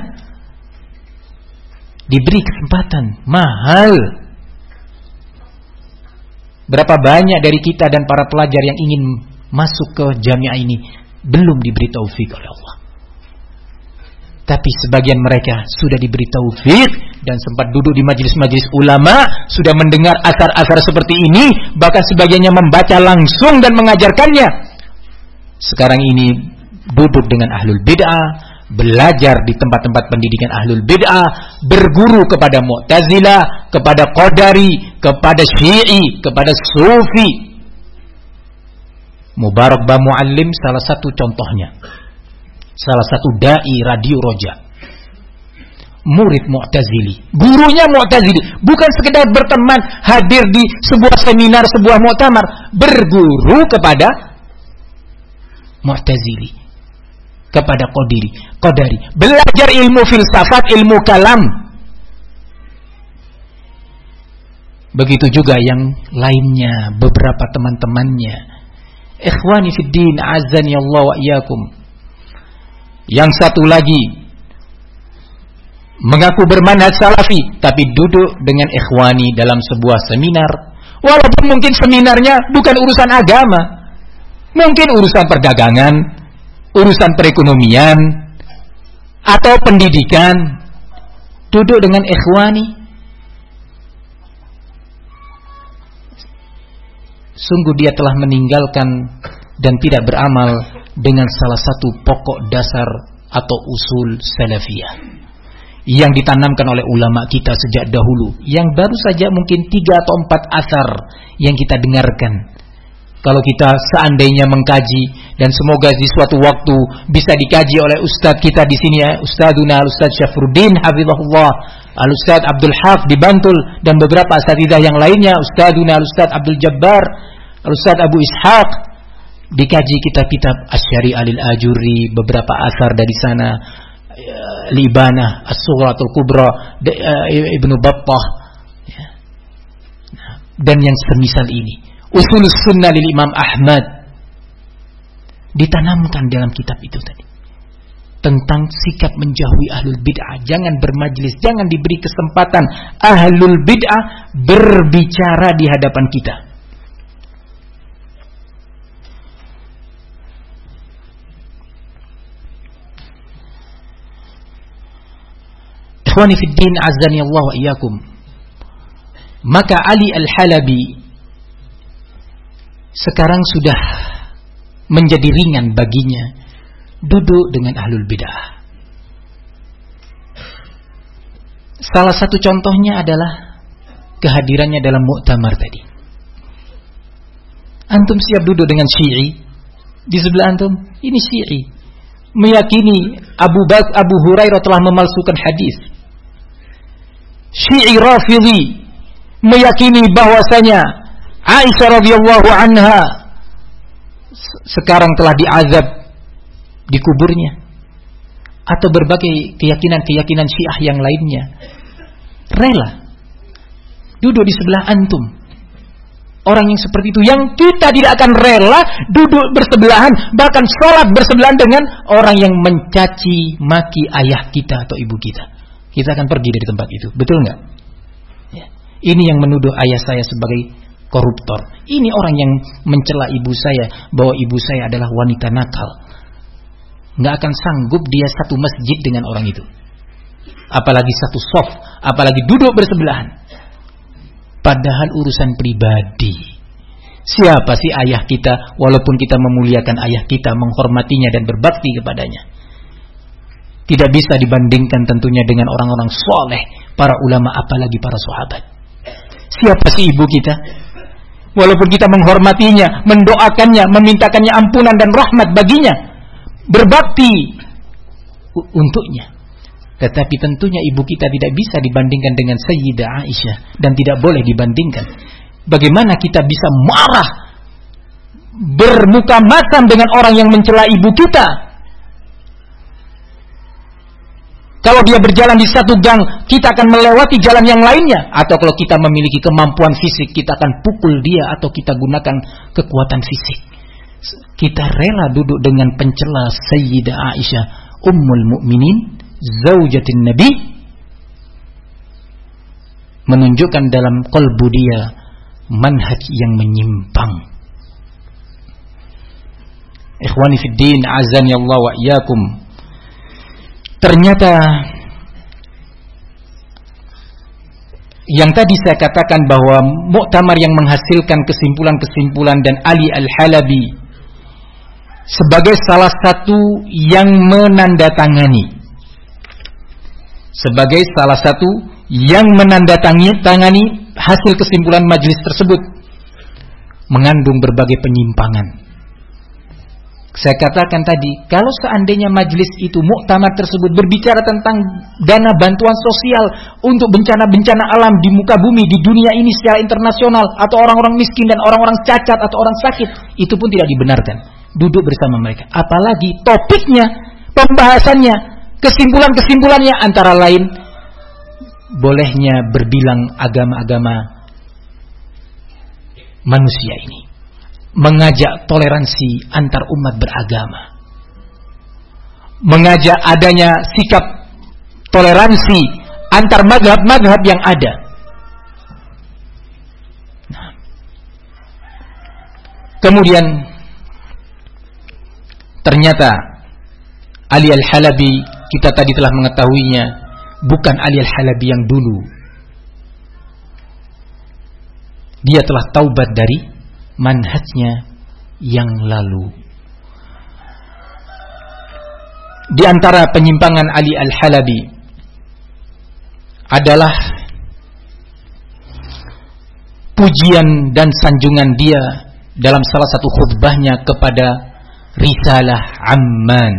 Diberi kesempatan mahal. Berapa banyak dari kita dan para pelajar yang ingin masuk ke jamiah ini belum diberi taufik oleh Allah. Tapi sebagian mereka sudah diberi taufik dan sempat duduk di majelis-majelis ulama, sudah mendengar asar-asar seperti ini, bahkan sebagiannya membaca langsung dan mengajarkannya. Sekarang ini duduk dengan ahlul bid'ah, belajar di tempat-tempat pendidikan ahlul bid'ah, berguru kepada Mu'tazilah, kepada Qadari, kepada Syi'i, kepada Sufi. Mubarak Ba Muallim salah satu contohnya. Salah satu dai Radio Roja, murid Mu'tazili, gurunya Mu'tazili, bukan sekedar berteman, hadir di sebuah seminar, sebuah muktamar, berguru kepada Mu'tazili, kepada Qadiri, Qadari, belajar ilmu filsafat, ilmu kalam. Begitu juga yang lainnya, beberapa teman-temannya. Ikhwani fid din, azani Allah wa iyyakum. Yang satu lagi mengaku bermanhaj salafi, tapi duduk dengan ikhwani dalam sebuah seminar, walaupun mungkin seminarnya bukan urusan agama, mungkin urusan perdagangan, urusan perekonomian, atau pendidikan. Duduk dengan ikhwani, sungguh dia telah meninggalkan dan tidak beramal dengan salah satu pokok dasar atau usul salafiyah yang ditanamkan oleh ulama kita sejak dahulu, yang baru saja mungkin tiga atau empat asar yang kita dengarkan. Kalau kita seandainya mengkaji, dan semoga di suatu waktu bisa dikaji oleh ustadz kita di sini, ya, Ustadzuna Al-Ustadz Syafruddin hafizahullah, Al-Ustadz Abdul Haq di Bantul, dan beberapa asatidzah yang lainnya, Ustadzuna Al-Ustadz Abdul Jabbar, Al-Ustadz Abu Ishaq, dikaji kitab-kitab Asy-Syari'ah lil Ajuri, beberapa asar dari sana, Libanah, As-Sughratul Kubra, Ibnu Battah, dan yang semisal ini. Usulus Sunnah lil Imam Ahmad ditanamkan dalam kitab itu tadi, tentang sikap menjauhi ahlul bid'ah, jangan bermajlis, jangan diberi kesempatan ahlul bid'ah berbicara di hadapan kita. Ikhwani fid din, azani Allah wa iyyakum. Maka Ali Al-Halabi sekarang sudah menjadi ringan baginya duduk dengan ahlul bid'ah. Salah satu contohnya adalah kehadirannya dalam muktamar tadi. Antum siap duduk dengan Syi'i di sebelah antum? Ini Syi'i meyakini Abu Bakar Abu Hurairah telah memalsukan hadis. Syi'i Rafidhi meyakini bahwasanya Aisyah radhiyallahu anha sekarang telah diazab di kuburnya, atau berbagai keyakinan-keyakinan Syiah yang lainnya. Rela duduk di sebelah antum. Orang yang seperti itu, yang kita tidak akan rela duduk bersebelahan, bahkan sholat bersebelahan dengan orang yang mencaci maki ayah kita atau ibu kita. Kita akan pergi dari tempat itu, betul nggak? Ya. Ini yang menuduh ayah saya sebagai koruptor. Ini orang yang mencela ibu saya bahwa ibu saya adalah wanita nakal. Nggak akan sanggup dia satu masjid dengan orang itu, apalagi satu shaf, apalagi duduk bersebelahan. Padahal urusan pribadi. Siapa sih ayah kita? Walaupun kita memuliakan ayah kita, menghormatinya dan berbakti kepadanya, tidak bisa dibandingkan tentunya dengan orang-orang soleh, para ulama, apalagi para sahabat. Siapa sih ibu kita? Walaupun kita menghormatinya, mendoakannya, memintakannya ampunan dan rahmat baginya, berbakti untuknya, tetapi tentunya ibu kita tidak bisa dibandingkan dengan Sayyidah Aisyah, dan tidak boleh dibandingkan. Bagaimana kita bisa marah, bermuka masam dengan orang yang mencela ibu kita? Kalau dia berjalan di satu gang, kita akan melewati jalan yang lainnya. Atau kalau kita memiliki kemampuan fisik, kita akan pukul dia, atau kita gunakan kekuatan fisik. Kita rela duduk dengan pencela Sayyidah Aisyah, Ummul Mukminin, Zaujatin Nabi, menunjukkan dalam qalbu dia manhaj yang menyimpang. Ikhwani fid din, azani Allah wa iyyakum. ternyata yang tadi saya katakan bahwa muktamar yang menghasilkan kesimpulan-kesimpulan dan Ali Al-Halabi sebagai salah satu yang menandatangani sebagai salah satu yang menandatangani hasil kesimpulan majelis tersebut mengandung berbagai penyimpangan. Saya katakan tadi, kalau seandainya majelis itu, muktamar tersebut berbicara tentang dana bantuan sosial untuk bencana-bencana alam di muka bumi, di dunia ini secara internasional, atau orang-orang miskin dan orang-orang cacat atau orang sakit, itu pun tidak dibenarkan. Duduk bersama mereka. Apalagi topiknya, pembahasannya, kesimpulan-kesimpulannya antara lain bolehnya berbilang agama-agama manusia ini, mengajak toleransi antar umat beragama, mengajak adanya sikap toleransi antar madhab-madhab yang ada. Nah. Kemudian ternyata Ali Al-Halabi, kita tadi telah mengetahuinya, bukan Ali Al-Halabi yang dulu. Dia telah taubat dari manhajnya yang lalu. Di antara penyimpangan Ali Al-Halabi adalah pujian dan sanjungan dia dalam salah satu khutbahnya kepada Risalah Amman.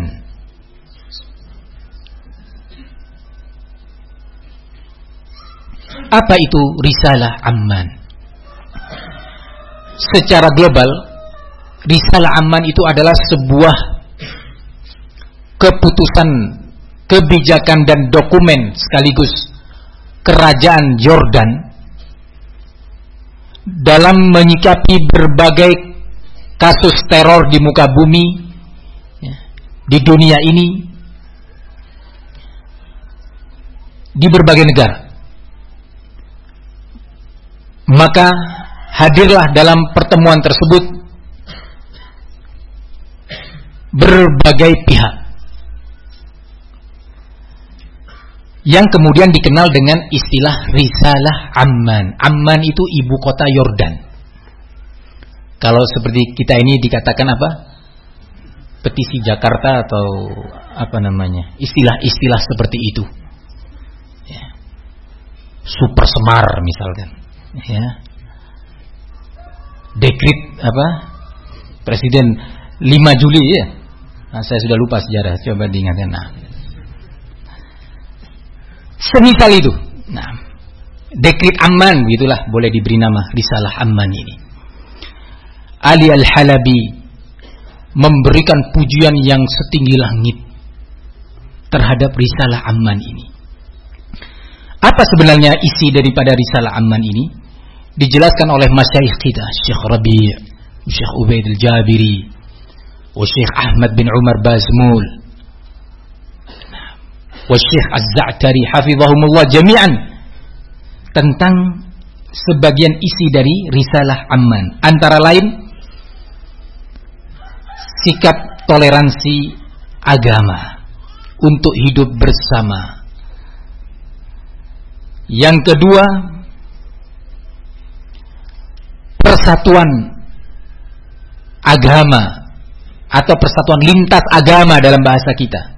Apa itu Risalah Amman? Secara global, Risalah Amman itu adalah sebuah keputusan, kebijakan dan dokumen sekaligus kerajaan Jordan dalam menyikapi berbagai kasus teror di muka bumi, di dunia ini, di berbagai negara. Maka hadirlah dalam pertemuan tersebut berbagai pihak yang kemudian dikenal dengan istilah Risalah Amman. Amman itu ibu kota Yordan. Kalau seperti kita ini dikatakan apa? Petisi Jakarta atau apa namanya? Istilah-istilah seperti itu. Ya. Super Semar misalkan. Ya. Dekrit apa? Presiden lima Juli ya. Nah, saya sudah lupa sejarah, coba diingatkan. Nah. Semisal itu. Nah, Dekrit Amman begitulah boleh diberi nama Risalah Amman ini. Ali Al-Halabi memberikan pujian yang setinggi langit terhadap Risalah Amman ini. Apa sebenarnya isi daripada Risalah Amman ini? Dijelaskan oleh masyayikh kita, Syekh Rabi', Syekh Ubaid Al-Jabiri, Syekh Ahmad bin Umar Bazmul, Syekh Az-Za'tari hafizahumullah jami'an, tentang sebagian isi dari Risalah Amman. Antara lain sikap toleransi agama untuk hidup bersama. Yang kedua, persatuan agama atau persatuan lintas agama dalam bahasa kita.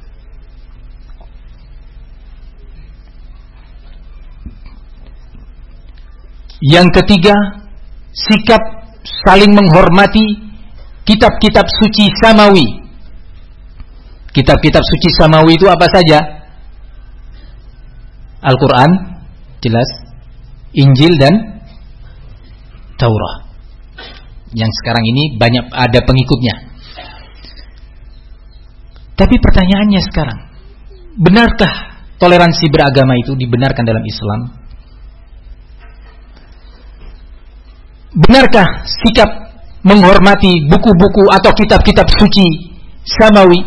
Yang ketiga, sikap saling menghormati kitab-kitab suci samawi. Kitab-kitab suci samawi itu apa saja? Al-Quran, jelas, Injil dan Taurat. Yang sekarang ini banyak ada pengikutnya. Tapi pertanyaannya sekarang, benarkah toleransi beragama itu dibenarkan dalam Islam? Benarkah sikap menghormati buku-buku atau kitab-kitab suci samawi?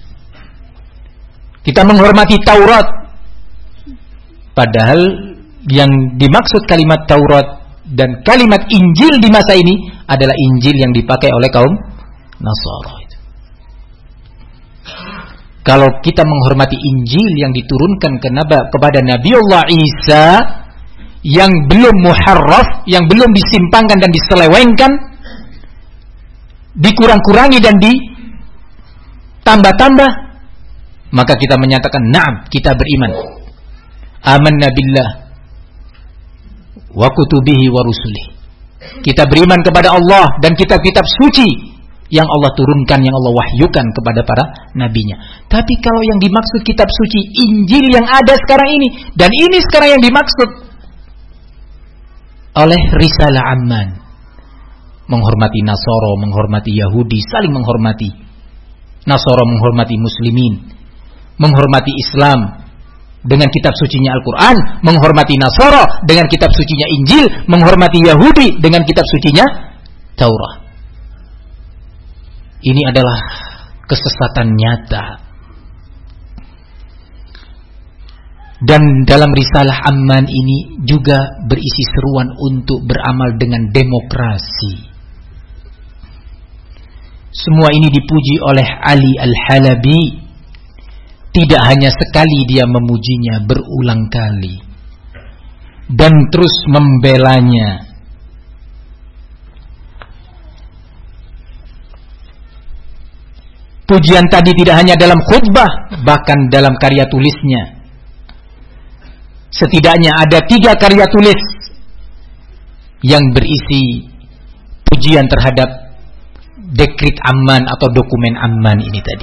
Kita menghormati Taurat, padahal yang dimaksud kalimat Taurat dan kalimat Injil di masa ini adalah Injil yang dipakai oleh kaum Nasara itu. kalau kita menghormati Injil yang diturunkan ke naba, kepada Nabiullah Isa yang belum muharraf, yang belum disimpangkan dan diselewengkan, dikurang-kurangi dan ditambah-tambah, maka kita menyatakan na'am, kita beriman. Amanna billah wa kutubihi wa rusulih. Kita beriman kepada Allah dan kitab-kitab suci yang Allah turunkan, yang Allah wahyukan kepada para nabinya. Tapi kalau yang dimaksud kitab suci Injil yang ada sekarang ini, dan ini sekarang yang dimaksud oleh risalah amman, menghormati Nasoro, menghormati Yahudi, saling menghormati. Nasoro menghormati muslimin, menghormati Islam dengan kitab sucinya Al-Quran, menghormati Nasoro dengan kitab sucinya Injil, menghormati Yahudi dengan kitab sucinya Taurat. Ini adalah kesesatan nyata. Dan dalam risalah Amman ini juga berisi seruan untuk beramal dengan demokrasi. Semua ini dipuji oleh Ali Al-Halabi. Tidak hanya sekali dia memujinya, berulang kali. Dan terus membelanya. Pujian tadi tidak hanya dalam khutbah, bahkan dalam karya tulisnya. Setidaknya ada tiga karya tulis yang berisi pujian terhadap dekrit Amman atau dokumen Amman ini tadi.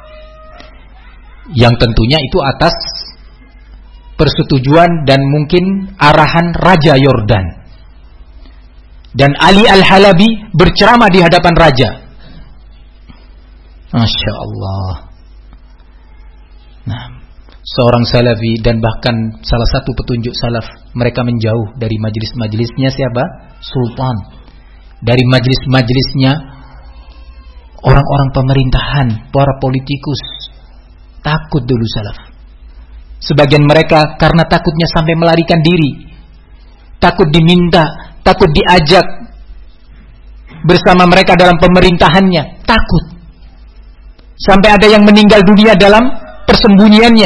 Yang tentunya itu atas persetujuan dan mungkin arahan Raja Yordan. Dan Ali Al-Halabi berceramah di hadapan Raja. Masya Allah. Nah, seorang salafi dan bahkan salah satu petunjuk salaf, mereka menjauh dari majelis-majelisnya siapa? Sultan. Dari majelis-majelisnya orang-orang pemerintahan, para politikus. Takut dulu salaf. Sebagian mereka karena takutnya sampai melarikan diri, takut diminta, takut diajak bersama mereka dalam pemerintahannya, takut. Sampai ada yang meninggal dunia dalam persembunyiannya.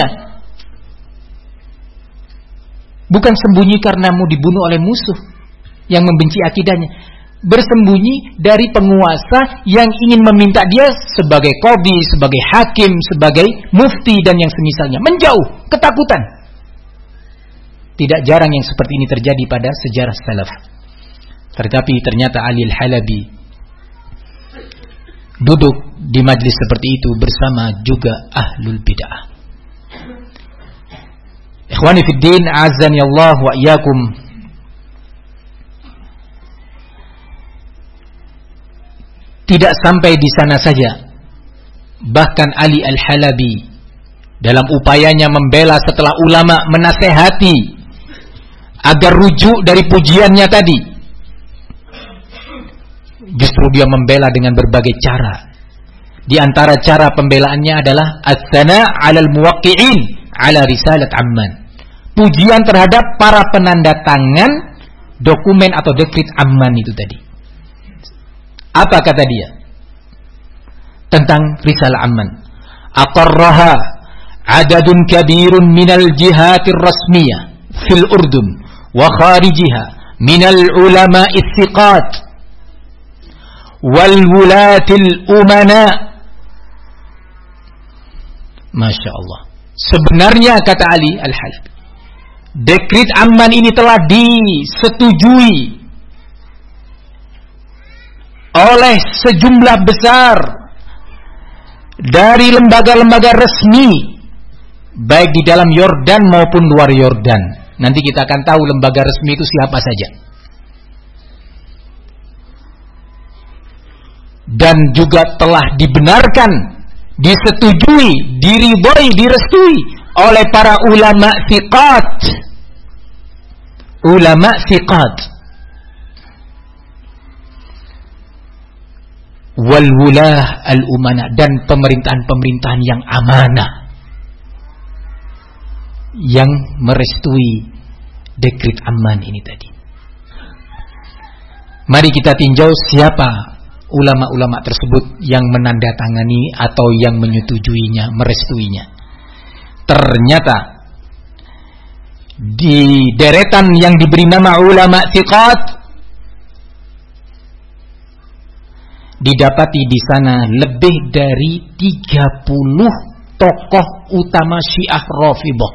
Bukan sembunyi karena mau dibunuh oleh musuh yang membenci akidahnya. Bersembunyi dari penguasa yang ingin meminta dia sebagai qadhi, sebagai hakim, sebagai mufti dan yang semisalnya. Menjauh, ketakutan. Tidak jarang yang seperti ini terjadi pada sejarah salaf. Tetapi ternyata Ali Al-Halabi duduk di majlis seperti itu bersama juga ahlul bid'ah. Ikhwani fid din, azani Allah wa iyyakum. Tidak sampai di sana saja. Bahkan Ali Al-Halabi dalam upayanya membela setelah ulama menasehati agar rujuk dari pujiannya tadi, justru dia membela dengan berbagai cara. Di antara cara pembelaannya adalah as-sana' 'alal muwaqqi'in 'ala risalat Amman. Pujian terhadap para penanda tangan dokumen atau dekrit Amman itu tadi. Apa kata dia tentang risalah Amman? Aqarraha 'adadun kabirun minal jihatir rasmiyah fil Urdun wa kharijiha minal ulama'is thiqat wal wulatil umana. Masya Allah. Sebenarnya kata Ali Al-Halabi, dekrit Amman ini telah disetujui oleh sejumlah besar dari lembaga-lembaga resmi, baik di dalam Yordan maupun luar Yordan. Nanti kita akan tahu lembaga resmi itu siapa saja. Dan juga telah dibenarkan, disetujui, diridhoi, direstui oleh para ulama thiqat. Ulama thiqat. Wal wulah al umana, dan pemerintahan-pemerintahan yang amanah yang merestui dekrit Amman ini tadi. Mari kita tinjau siapa ulama-ulama tersebut yang menandatangani atau yang menyetujuinya, merestuinya. Ternyata di deretan yang diberi nama ulama thiqat didapati di sana lebih dari tiga puluh tokoh utama Syiah Rafidhah.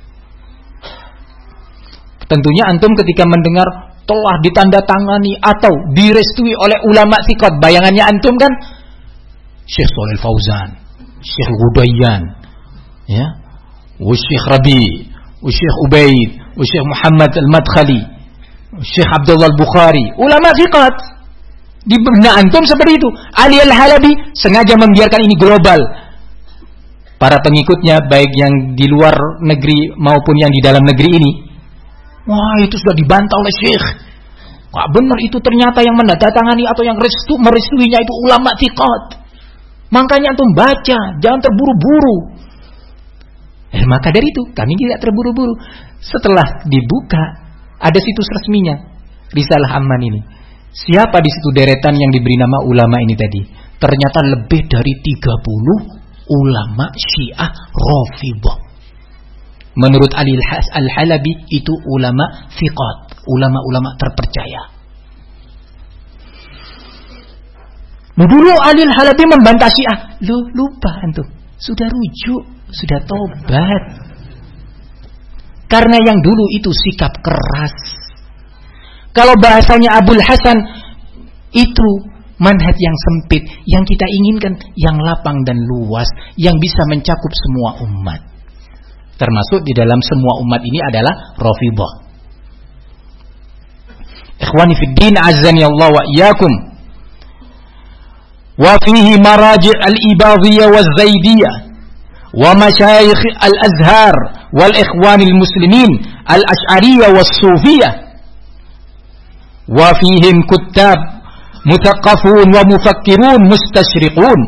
Tentunya antum ketika mendengar telah ditandatangani atau direstui oleh ulama thiqat, bayangannya antum kan Syekh Shalih Fauzan, Syekh Ghudayyan, ya, Syekh Rabi, Syekh Ubaid, Syekh Muhammad Al-Madkhali, Syekh Abdullah Al-Bukhari, ulama thiqat. Di benak antum seperti itu. Ali Al-Halabi sengaja membiarkan ini global. Para pengikutnya baik yang di luar negeri maupun yang di dalam negeri ini, wah, itu sudah dibantah oleh Syekh. Wah, benar itu ternyata yang menandatangani atau yang restu merestuinya itu ulama thiqat. Makanya antum baca, jangan terburu-buru. Eh, maka dari itu kami tidak terburu-buru. Setelah dibuka, ada situs resminya Risalah Amman ini. Siapa di situ deretan yang diberi nama ulama ini tadi? Ternyata lebih dari tiga puluh ulama Syiah Rafidhah. Menurut Ali Al-Halabi itu ulama thiqat, ulama-ulama terpercaya. Dulu Ali Al-Halabi membantah Syiah. Loh, lupa antum. Sudah rujuk, sudah tobat. Karena yang dulu itu sikap keras. Kalau bahasanya Abul Hasan itu manhaj yang sempit, yang kita inginkan yang lapang dan luas, yang bisa mencakup semua umat. Termasuk di dalam semua umat ini adalah Rafidhah. Ikhwani fid din, azzani Allah wa iyyakum. Wa fihi maraji' al-Ibadhiyah wa Zaidiyah wa masyayikh al-Azhar wal ikhwan al-muslimin al-Ash'ariyah was Sufiyah. Wa fihim kuttab muthaqqafun wa mufakkirun mustashriqun.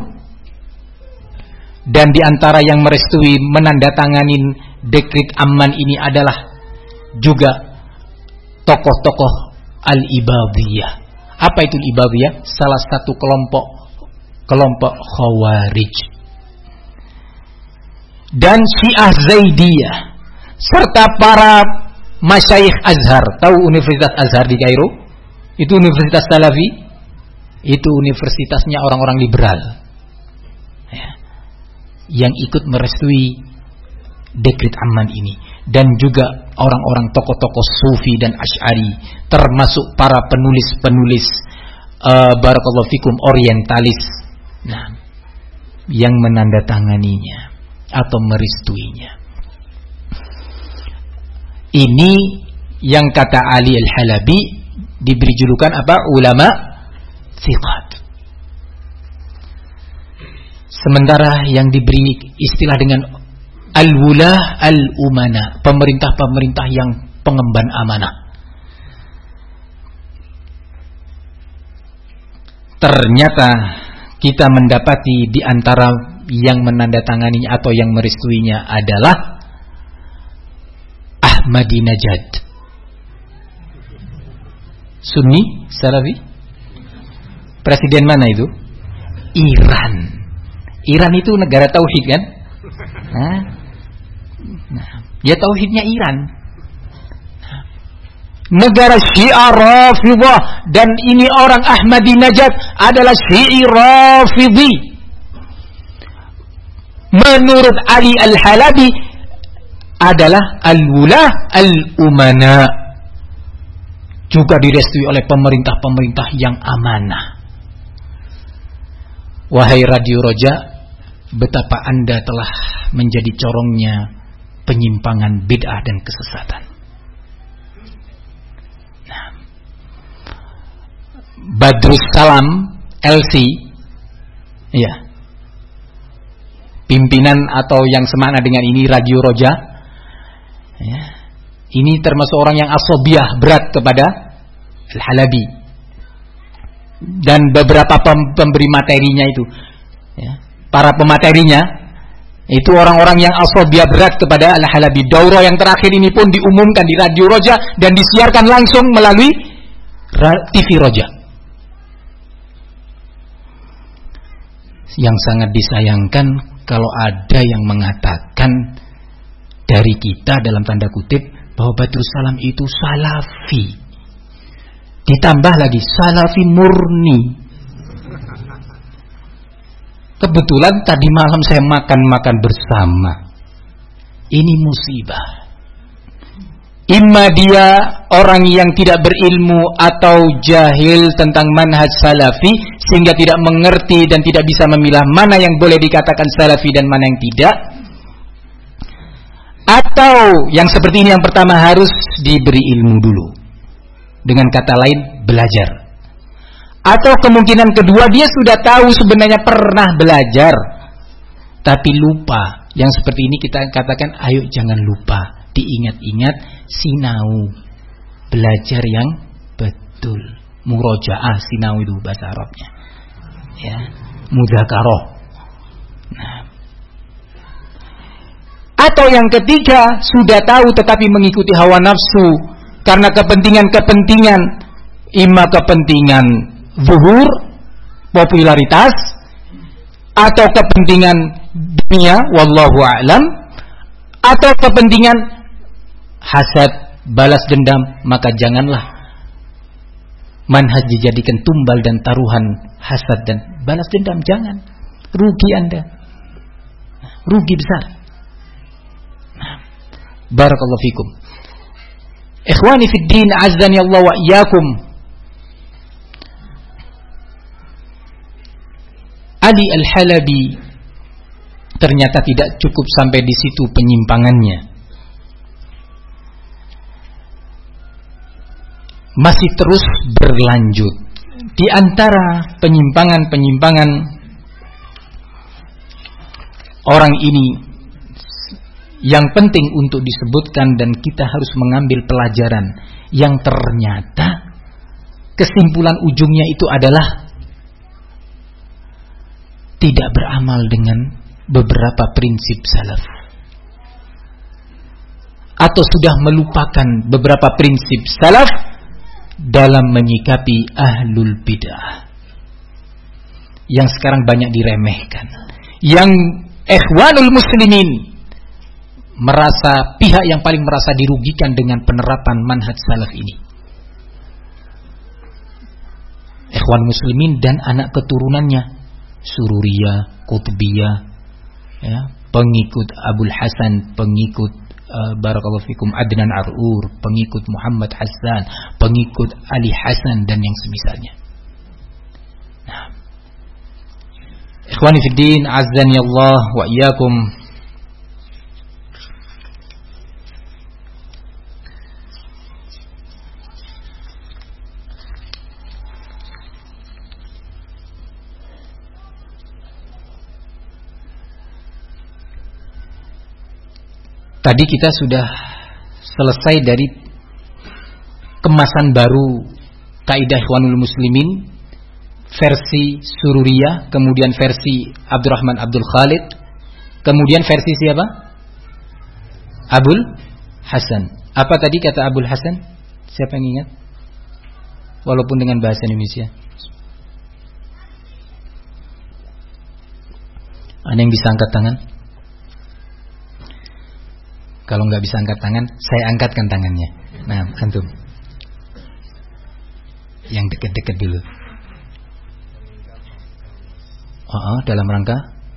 Dan di antara yang merestui menandatanganin dekret Amman ini adalah juga tokoh-tokoh Al-Ibadhiyah. Apa itu Al-Ibadhiyah? Salah satu kelompok kelompok Khawarij. Dan Syiah Zaidiyah serta para masyayikh Azhar. Tahu Universitas Azhar di Kairo? Itu Universitas Salafi. Itu universitasnya orang-orang liberal, ya, yang ikut merestui dekret Amman ini. Dan juga orang-orang tokoh-tokoh Sufi dan Asy'ari, termasuk para penulis-penulis uh, barakallahu fikum orientalis, nah, yang menandatanganinya atau merestuinya. Ini yang kata Ali Al-Halabi diberi julukan apa? Ulama thiqat. Sementara yang diberi istilah dengan al-wulah al-umana, pemerintah-pemerintah yang pengemban amanah. Ternyata kita mendapati di antara yang menandatangani atau yang merestuinya adalah Ahmadinejad. Sunni, Salafi. Presiden mana itu? Iran. Iran itu negara tauhid kan? Nah, nah, ya tauhidnya Iran. Nah, negara Syiah Rafidhah, dan ini orang Ahmadinejad adalah Syi'i Rafidhi. Menurut Ali Al-Halabi adalah al-wulah al-umana, juga direstui oleh pemerintah-pemerintah yang amanah. Wahai Radio Roja, betapa Anda telah menjadi corongnya penyimpangan bid'ah dan kesesatan. Nah, Badrus Salam L C, ya, pimpinan atau yang semana dengan ini Radio Roja, ya, ini termasuk orang yang asobiah berat kepada Al-Halabi. Dan beberapa pem- pemberi materinya itu, ya, para pematerinya itu orang-orang yang asobiah berat kepada Al-Halabi. Daurah yang terakhir ini pun diumumkan di Radio Roja dan disiarkan langsung melalui T V Roja. yang sangat disayangkan kalau ada yang mengatakan dari kita dalam tanda kutip bahwa Badrus Salam itu salafi. Ditambah lagi salafi murni. Kebetulan tadi malam saya makan-makan bersama. Ini musibah. Imma dia orang yang tidak berilmu atau jahil tentang manhaj salafi sehingga tidak mengerti dan tidak bisa memilah mana yang boleh dikatakan salafi dan mana yang tidak. Atau yang seperti ini yang pertama harus diberi ilmu dulu. Dengan kata lain belajar. Atau kemungkinan kedua dia sudah tahu sebenarnya pernah belajar tapi lupa. Yang seperti ini kita katakan ayo jangan lupa. Diingat-ingat, sinau, belajar yang betul, murojaah, sinau itu bahasa Arabnya, ya, mudzakarah. Nah. Atau yang ketiga sudah tahu tetapi mengikuti hawa nafsu karena kepentingan-kepentingan, imma kepentingan zuhur, popularitas, atau kepentingan dunia, wallahu a'lam, atau kepentingan hasad, balas dendam, maka janganlah manhaj dijadikan tumbal dan taruhan hasad dan balas dendam. Jangan, rugi Anda, rugi besar. Nah, barakallahu fikum. Ikhwani fid din, azzani Allah wa iyyakum. Ali Al-Halabi ternyata tidak cukup sampai di situ penyimpangannya. Masih terus berlanjut. Di antara penyimpangan-penyimpangan orang ini yang penting untuk disebutkan dan kita harus mengambil pelajaran, yang ternyata kesimpulan ujungnya itu adalah tidak beramal dengan beberapa prinsip salaf, atau sudah melupakan beberapa prinsip salaf dalam menyikapi ahlul bid'ah yang sekarang banyak diremehkan, yang ikhwanul muslimin merasa pihak yang paling merasa dirugikan dengan penerapan manhaj salaf ini. Ikhwan muslimin dan anak keturunannya, Sururiyah, Qutbiyah, ya, pengikut Abul Hasan, pengikut uh, barakallahu fikum Adnan Ar'ur, pengikut Muhammad Hassan, pengikut Ali Hasan dan yang semisalnya. Nah, ikhwani fid din, azzani Allah wa iyyakum. Tadi kita sudah selesai dari kemasan baru kaidah Ikhwanul Muslimin versi Sururiyah, kemudian versi Abdurrahman Abdul Khalid, kemudian versi siapa? Abul Hasan. Apa tadi kata Abul Hasan? Siapa yang ingat? Walaupun dengan bahasa Indonesia. Ada yang bisa angkat tangan? Kalau nggak bisa angkat tangan, saya angkatkan tangannya. Nah, antum yang dekat-dekat dulu. Oh, oh, dalam rangka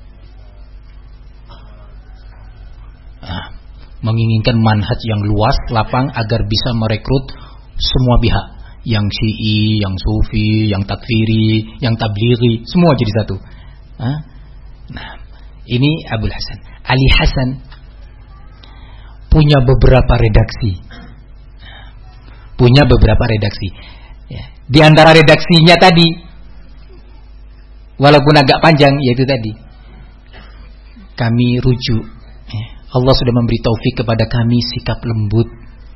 ah, menginginkan manhaj yang luas, lapang agar bisa merekrut semua pihak, yang Syi'i, yang Sufi, yang Takfiri, yang Tablighi, semua jadi satu. Ah? Nah, ini Abul Hasan. Ali Hasan punya beberapa redaksi, punya beberapa redaksi. Ya. Di antara redaksinya tadi, walaupun agak panjang, yaitu tadi kami rujuk. Ya. Allah sudah memberi taufik kepada kami sikap lembut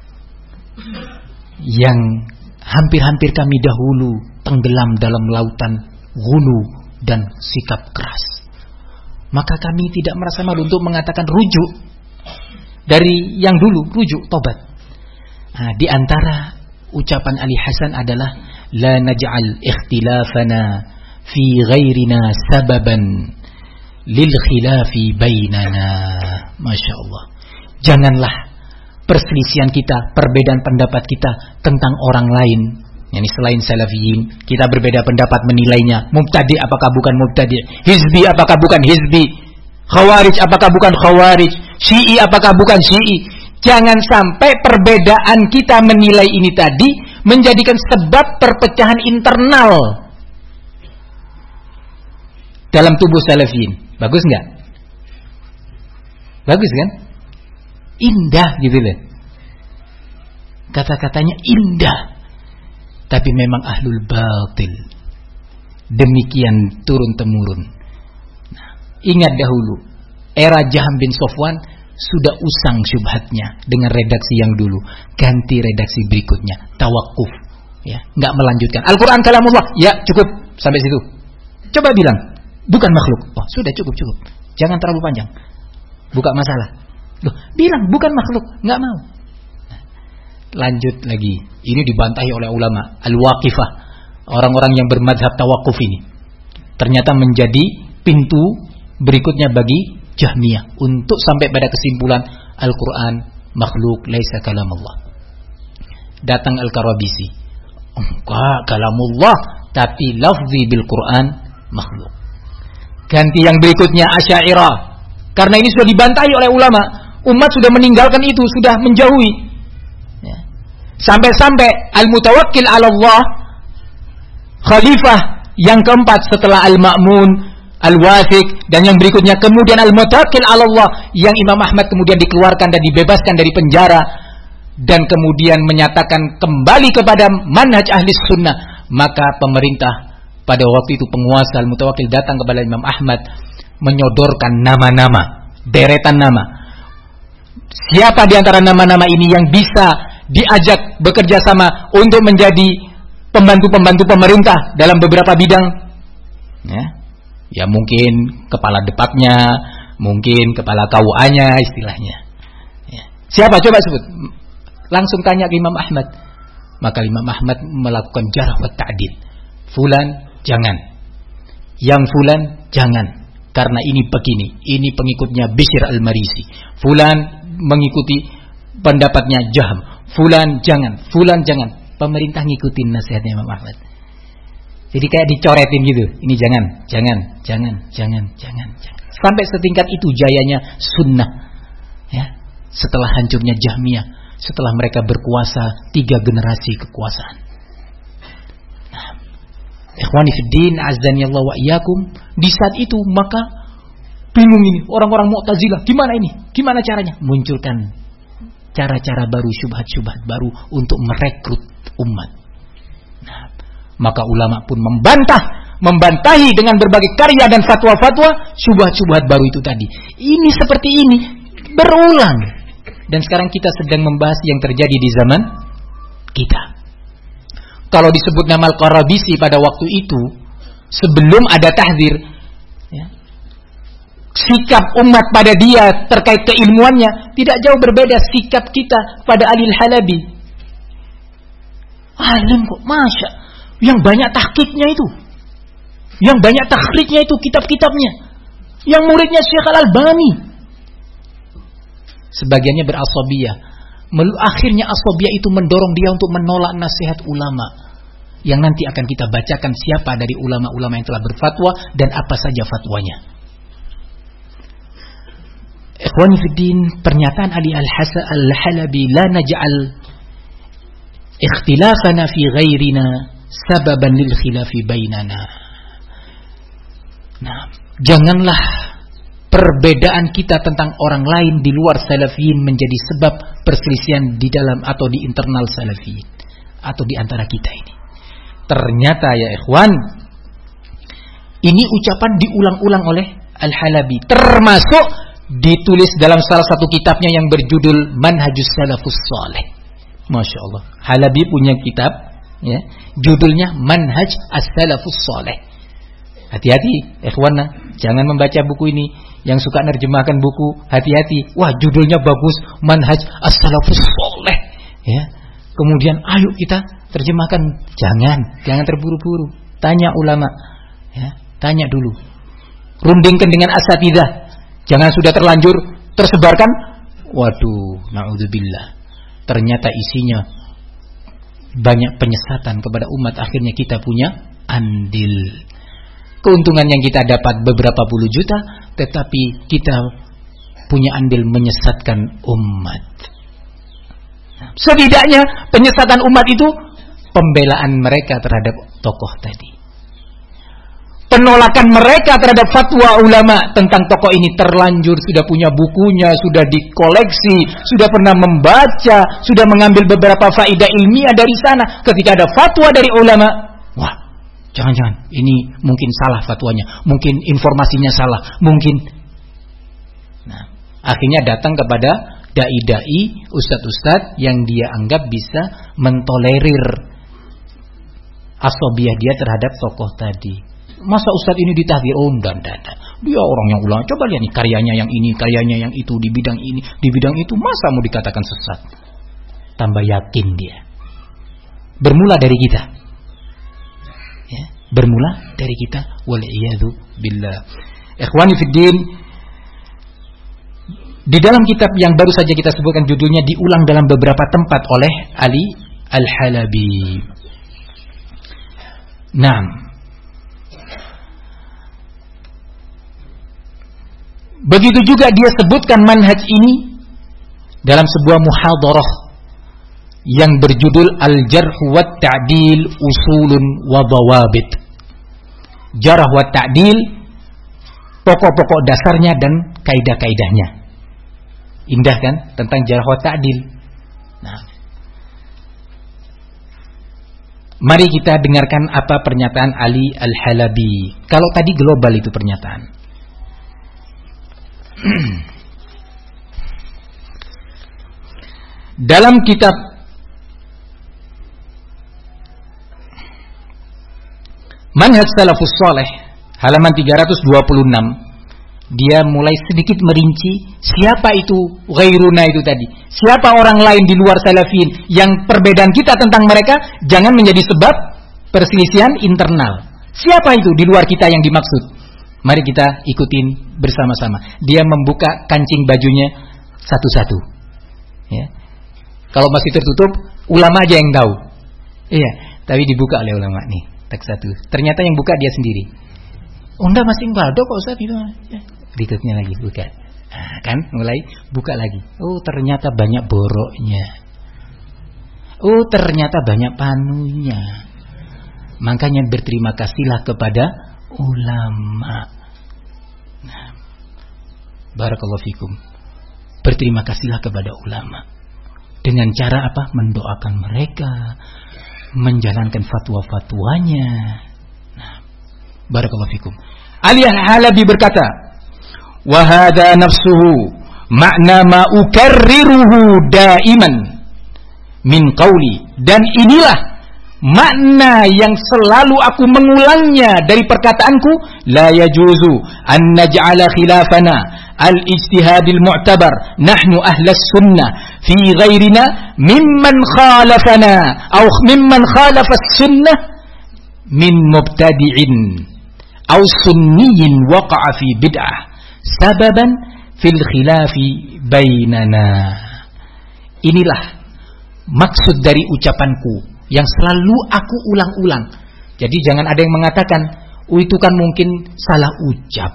yang hampir-hampir kami dahulu tenggelam dalam lautan ghulu dan sikap keras. Maka kami tidak merasa malu untuk mengatakan rujuk dari yang dulu, rujuk, tobat. Nah, di antara ucapan Ali Hasan adalah la naj'al ikhtilafana fi ghairina sababan lil khilafi bainana. Masya Allah. Janganlah perselisihan kita, perbedaan pendapat kita tentang orang lain, yakni selain salafiyin, kita berbeda pendapat menilainya. Mubtadi apakah bukan mubtadi? Hizbi apakah bukan hizbi? Khawarij apakah bukan khawarij? Syi'i apakah bukan syi'i? Jangan sampai perbedaan kita menilai ini tadi menjadikan sebab perpecahan internal dalam tubuh salafiyin. Bagus enggak? Bagus kan? Indah gitu loh. Kata-katanya indah. Tapi memang ahlul batil. Demikian turun-temurun. Nah, ingat dahulu, era Jaham bin Safwan sudah usang syubhatnya dengan redaksi yang dulu. Ganti redaksi berikutnya, tawakuf, ya, enggak melanjutkan. Al-Quran kalamullah, ya cukup sampai situ. Coba bilang, bukan makhluk. Oh, sudah cukup cukup. Jangan terlalu panjang. Buka masalah. Loh, bilang bukan makhluk, enggak mau. Nah, lanjut lagi. Ini dibantahi oleh ulama al-waqifah, orang-orang yang bermadhab tawakuf ini. Ternyata menjadi pintu berikutnya bagi Jahmiyah untuk sampai pada kesimpulan Al-Quran makhluk, laisa kalamullah. Datang Al-Karabisi, enggak kalamullah, tapi lafzi bil Quran makhluk. Ganti yang berikutnya Asy'ariyah, karena ini sudah dibantahi oleh ulama, umat sudah meninggalkan itu, sudah menjauhi, ya. Sampai-sampai Al-Mutawakkil 'ala Allah, khalifah yang keempat setelah Al-Ma'mun, Al-Wathiq, dan yang berikutnya kemudian Al-Mutawakkil 'ala Allah, yang Imam Ahmad kemudian dikeluarkan dan dibebaskan dari penjara dan kemudian menyatakan kembali kepada manhaj ahli sunnah. Maka pemerintah pada waktu itu, penguasa Al-Mutawakkil, datang kepada Imam Ahmad menyodorkan nama-nama, deretan nama. Siapa di antara nama-nama ini yang bisa diajak bekerja sama untuk menjadi pembantu-pembantu pemerintah dalam beberapa bidang? Ya. Ya mungkin kepala departnya, mungkin kepala K U A-nya istilahnya. Ya. Siapa coba sebut? Langsung tanya ke Imam Ahmad. Maka Imam Ahmad melakukan jarh wa ta'dil. Fulan jangan, yang fulan jangan, karena ini begini, ini pengikutnya Bishr al-Marisi. Fulan mengikuti pendapatnya Jahm. Fulan jangan, fulan jangan. Pemerintah ngikutin nasihatnya Imam Ahmad. Jadi kayak dicoretin gitu. Ini jangan, jangan, jangan, jangan, jangan, jangan. Sampai setingkat itu jayanya sunnah. Ya. Setelah hancurnya Jahmiyah, setelah mereka berkuasa tiga generasi kekuasaan. Nah, ikhwani fiddin, azdani Allah wa iyyakum, di saat itu maka bingung ini orang-orang Mu'tazilah, gimana ini? Gimana caranya? Munculkan cara-cara baru, syubhat-syubhat baru untuk merekrut umat. Nah, maka ulama pun membantah, membantahi dengan berbagai karya dan fatwa-fatwa syubhat-syubhat baru itu tadi. Ini seperti ini berulang. Dan sekarang kita sedang membahas yang terjadi di zaman kita. Kalau disebut nama Al-Qarabisi pada waktu itu, sebelum ada tahdzir, ya, sikap umat pada dia terkait keilmuannya tidak jauh berbeda sikap kita pada Ali Al-Halabi. Alim kok, masya, yang banyak tahqiqnya itu, yang banyak takhrijnya itu kitab-kitabnya, yang muridnya Syekh Al-Albani. Sebagiannya berasabiyah. Akhirnya asabiyah itu mendorong dia untuk menolak nasihat ulama, yang nanti akan kita bacakan siapa dari ulama-ulama yang telah berfatwa dan apa saja fatwanya. Ikhwani fiddin, pernyataan Ali Al-Hasan Al-Halabi, la naj'al ikhtilafana fi ghairina sababan lil khilafi bainana. Nah, janganlah perbedaan kita tentang orang lain di luar salafiyin menjadi sebab perselisihan di dalam atau di internal salafiyin atau di antara kita ini. Ternyata ya ikhwan, ini ucapan diulang-ulang oleh Al-Halabi, termasuk ditulis dalam salah satu kitabnya yang berjudul Manhajus Salafus Saleh. Masya Allah, Halabi punya kitab, ya, judulnya Manhaj As-Salafus Saleh. Hati-hati ikhwana, jangan membaca buku ini. Yang suka nerjemahkan buku, hati-hati. Wah, judulnya bagus, Manhaj As-Salafus Saleh, ya. Kemudian ayo kita terjemahkan. Jangan, jangan terburu-buru. Tanya ulama. Ya, tanya dulu. Rundingkan dengan asatidzah. Jangan sudah terlanjur tersebarkan. Waduh, naudzubillah. Ternyata isinya banyak penyesatan kepada umat. Akhirnya kita punya andil. Keuntungan yang kita dapat beberapa puluh juta, tetapi kita punya andil menyesatkan umat. Setidaknya penyesatan umat itu pembelaan mereka terhadap tokoh tadi. Penolakan mereka terhadap fatwa ulama tentang tokoh ini terlanjur sudah punya bukunya, sudah dikoleksi, sudah pernah membaca, sudah mengambil beberapa faedah ilmiah dari sana. Ketika ada fatwa dari ulama, wah, jangan-jangan ini mungkin salah fatwanya, mungkin informasinya salah, mungkin. Nah, akhirnya datang kepada dai-dai, ustadz-ustadz yang dia anggap bisa mentolerir asobiyah dia terhadap tokoh tadi. Masa ustadz ini ditahdir? Oh, enggak, enggak, enggak. Dia orang yang ulama. Coba lihat nih karyanya yang ini, karyanya yang itu, di bidang ini, di bidang itu. Masa mau dikatakan sesat? Tambah yakin dia. Bermula dari kita. Ya, bermula dari kita. Wal'iyadu billah. Ikhwani fiddin, di dalam kitab yang baru saja kita sebutkan judulnya diulang dalam beberapa tempat oleh Ali Al-Halabi. Nah, begitu juga dia sebutkan manhaj ini dalam sebuah muhadarah yang berjudul Al-Jarh wa Ta'dil Usulun wa Dawabit. Jarh wa Ta'dil, pokok-pokok dasarnya dan kaidah-kaidahnya. Indah kan tentang Jarh wa Ta'dil. Nah, mari kita dengarkan apa pernyataan Ali Al-Halabi. Kalau tadi global itu pernyataan. Dalam kitab Manhaj Salafus Saleh halaman tiga ratus dua puluh enam, dia mulai sedikit merinci siapa itu ghairuna itu tadi. Siapa orang lain di luar salafin yang perbedaan kita tentang mereka jangan menjadi sebab perselisihan internal. Siapa itu di luar kita yang dimaksud? Mari kita ikutin bersama-sama. Dia membuka kancing bajunya satu-satu. Ya. Kalau masih tertutup, ulama aja yang tahu. Iya, tapi dibuka oleh ulama nih, tak satu. Ternyata yang buka dia sendiri. Oh, enggak, masih enggak ada kok Ustaz itu. Ya. Berikutnya lagi buka. Nah, kan mulai buka lagi. Oh, ternyata banyak boroknya. Oh, ternyata banyak panunya. Makanya berterima kasihlah kepada ulama. Nah, barakallahu fikum. Berterima kasihlah kepada ulama. Dengan cara apa? Mendoakan mereka, menjalankan fatwa-fatwanya. Nah, barakallahu fikum. Ali Al-Halabi berkata, "Wa hadha nafsuhu makna ma ukarriruhu daiman min qawli." Dan inilah makna yang selalu aku mengulangnya dari perkataanku, la yajuzu an naj'ala khilafana al-ijtihadil mu'tabar nahnu ahlas sunnah fi ghairina mimman khalafana aw mimman khalafas sunnah min mubtadi'in aw sunniyin waqa'a fi bid'ah sababan fil khilafi bainana. Inilah maksud dari ucapanku yang selalu aku ulang-ulang. Jadi jangan ada yang mengatakan, oh itu kan mungkin salah ucap.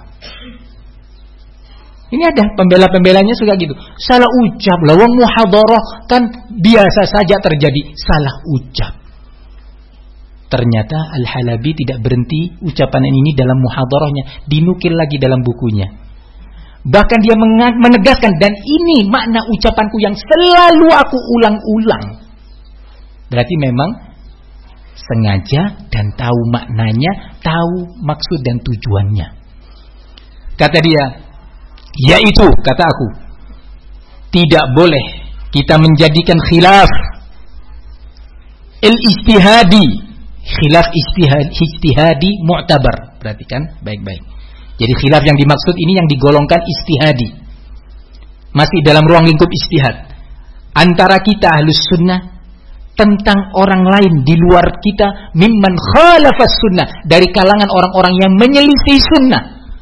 Ini ada pembela-pembelanya suka gitu. Salah ucap, lawang muhadarah kan biasa saja terjadi salah ucap. Ternyata Al-Halabi tidak berhenti ucapan ini dalam muhadarahnya, dinukil lagi dalam bukunya. Bahkan dia menegaskan, dan ini makna ucapanku yang selalu aku ulang-ulang. Berarti memang sengaja dan tahu maknanya, tahu maksud dan tujuannya. Kata dia, yaitu, kata aku, tidak boleh kita menjadikan khilaf il-ijtihadi, khilaf ijtihadi, ijtihadi mu'tabar. Perhatikan baik-baik. Jadi khilaf yang dimaksud ini yang digolongkan ijtihadi, masih dalam ruang lingkup ijtihad antara kita ahlus sunnah tentang orang lain di luar kita, mimman khalafas sunnah, dari kalangan orang-orang yang menyelisih sunnah.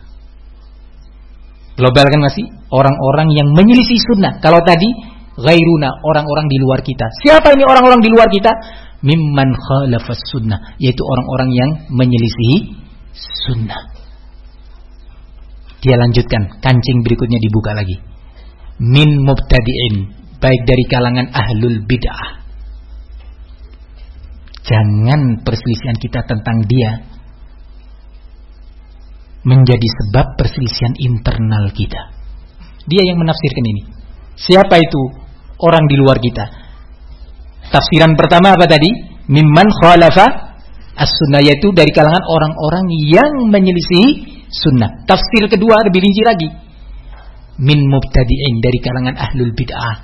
Global kan masih orang-orang yang menyelisih sunnah. Kalau tadi ghairuna, orang-orang di luar kita. Siapa ini orang-orang di luar kita? Mimman khalafas sunnah, yaitu orang-orang yang menyelisih sunnah. Dia lanjutkan, kancing berikutnya dibuka lagi. Min mubtadi'in, baik dari kalangan ahlul bid'ah. Jangan perselisihan kita tentang dia menjadi sebab perselisihan internal kita. Dia yang menafsirkan ini. Siapa itu orang di luar kita? Tafsiran pertama apa tadi? Mimman khalafa as-sunnah, yaitu dari kalangan orang-orang yang menyelisihi sunnah. Tafsir kedua lebih rinci lagi. Min mubtadi'in, dari kalangan ahlul bid'ah.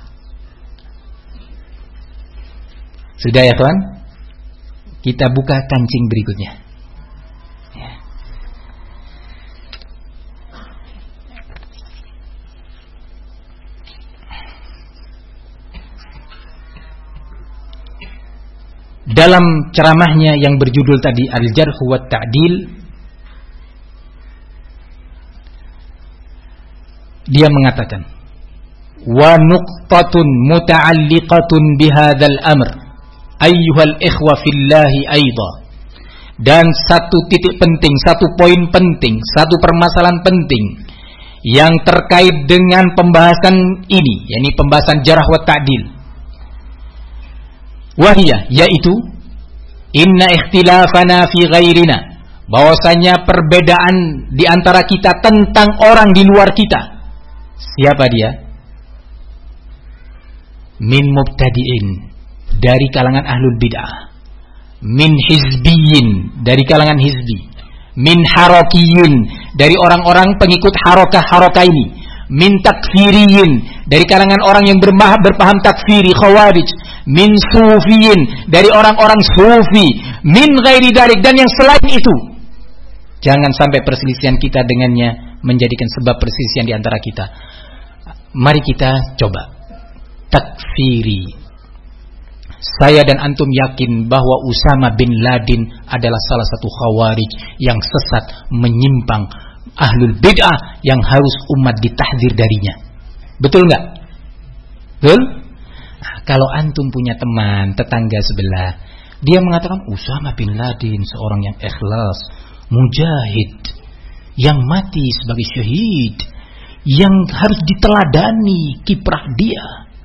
Sudah ya kawan? Kita buka kancing berikutnya. Ya. Dalam ceramahnya yang berjudul tadi Al-Jarh wa Ta'dil, dia mengatakan, wa nuqtatun muta'alliqatun bihadzal amr ayyuhal ikhwa fillahi aidha. Dan satu titik penting, satu poin penting, satu permasalahan penting yang terkait dengan pembahasan ini, yakni pembahasan jarh wa ta'dil. Wahia, yaitu inna ikhtilafana fi ghairina, bahwasanya perbedaan di antara kita tentang orang di luar kita. Siapa dia? Min mubtadi'in, dari kalangan ahlul bid'ah. Min hizbiyin, dari kalangan hizbi. Min harakiyin, dari orang-orang pengikut harokah-harokah ini. Min takfiriyin, dari kalangan orang yang berpaham takfiri, khawarij. Min sufiyin, dari orang-orang sufi. Min ghairi dalik, dan yang selain itu. Jangan sampai perselisihan kita dengannya menjadikan sebab perselisihan di antara kita. Mari kita coba takfiri. Saya dan antum yakin bahwa Usama bin Laden adalah salah satu khawarij yang sesat, menyimpang, ahlul bid'ah yang harus umat ditahdzir darinya. Betul nggak? Betul? Nah, kalau antum punya teman, tetangga sebelah, dia mengatakan Usama bin Laden seorang yang ikhlas, mujahid, yang mati sebagai syahid, yang harus diteladani kiprah dia.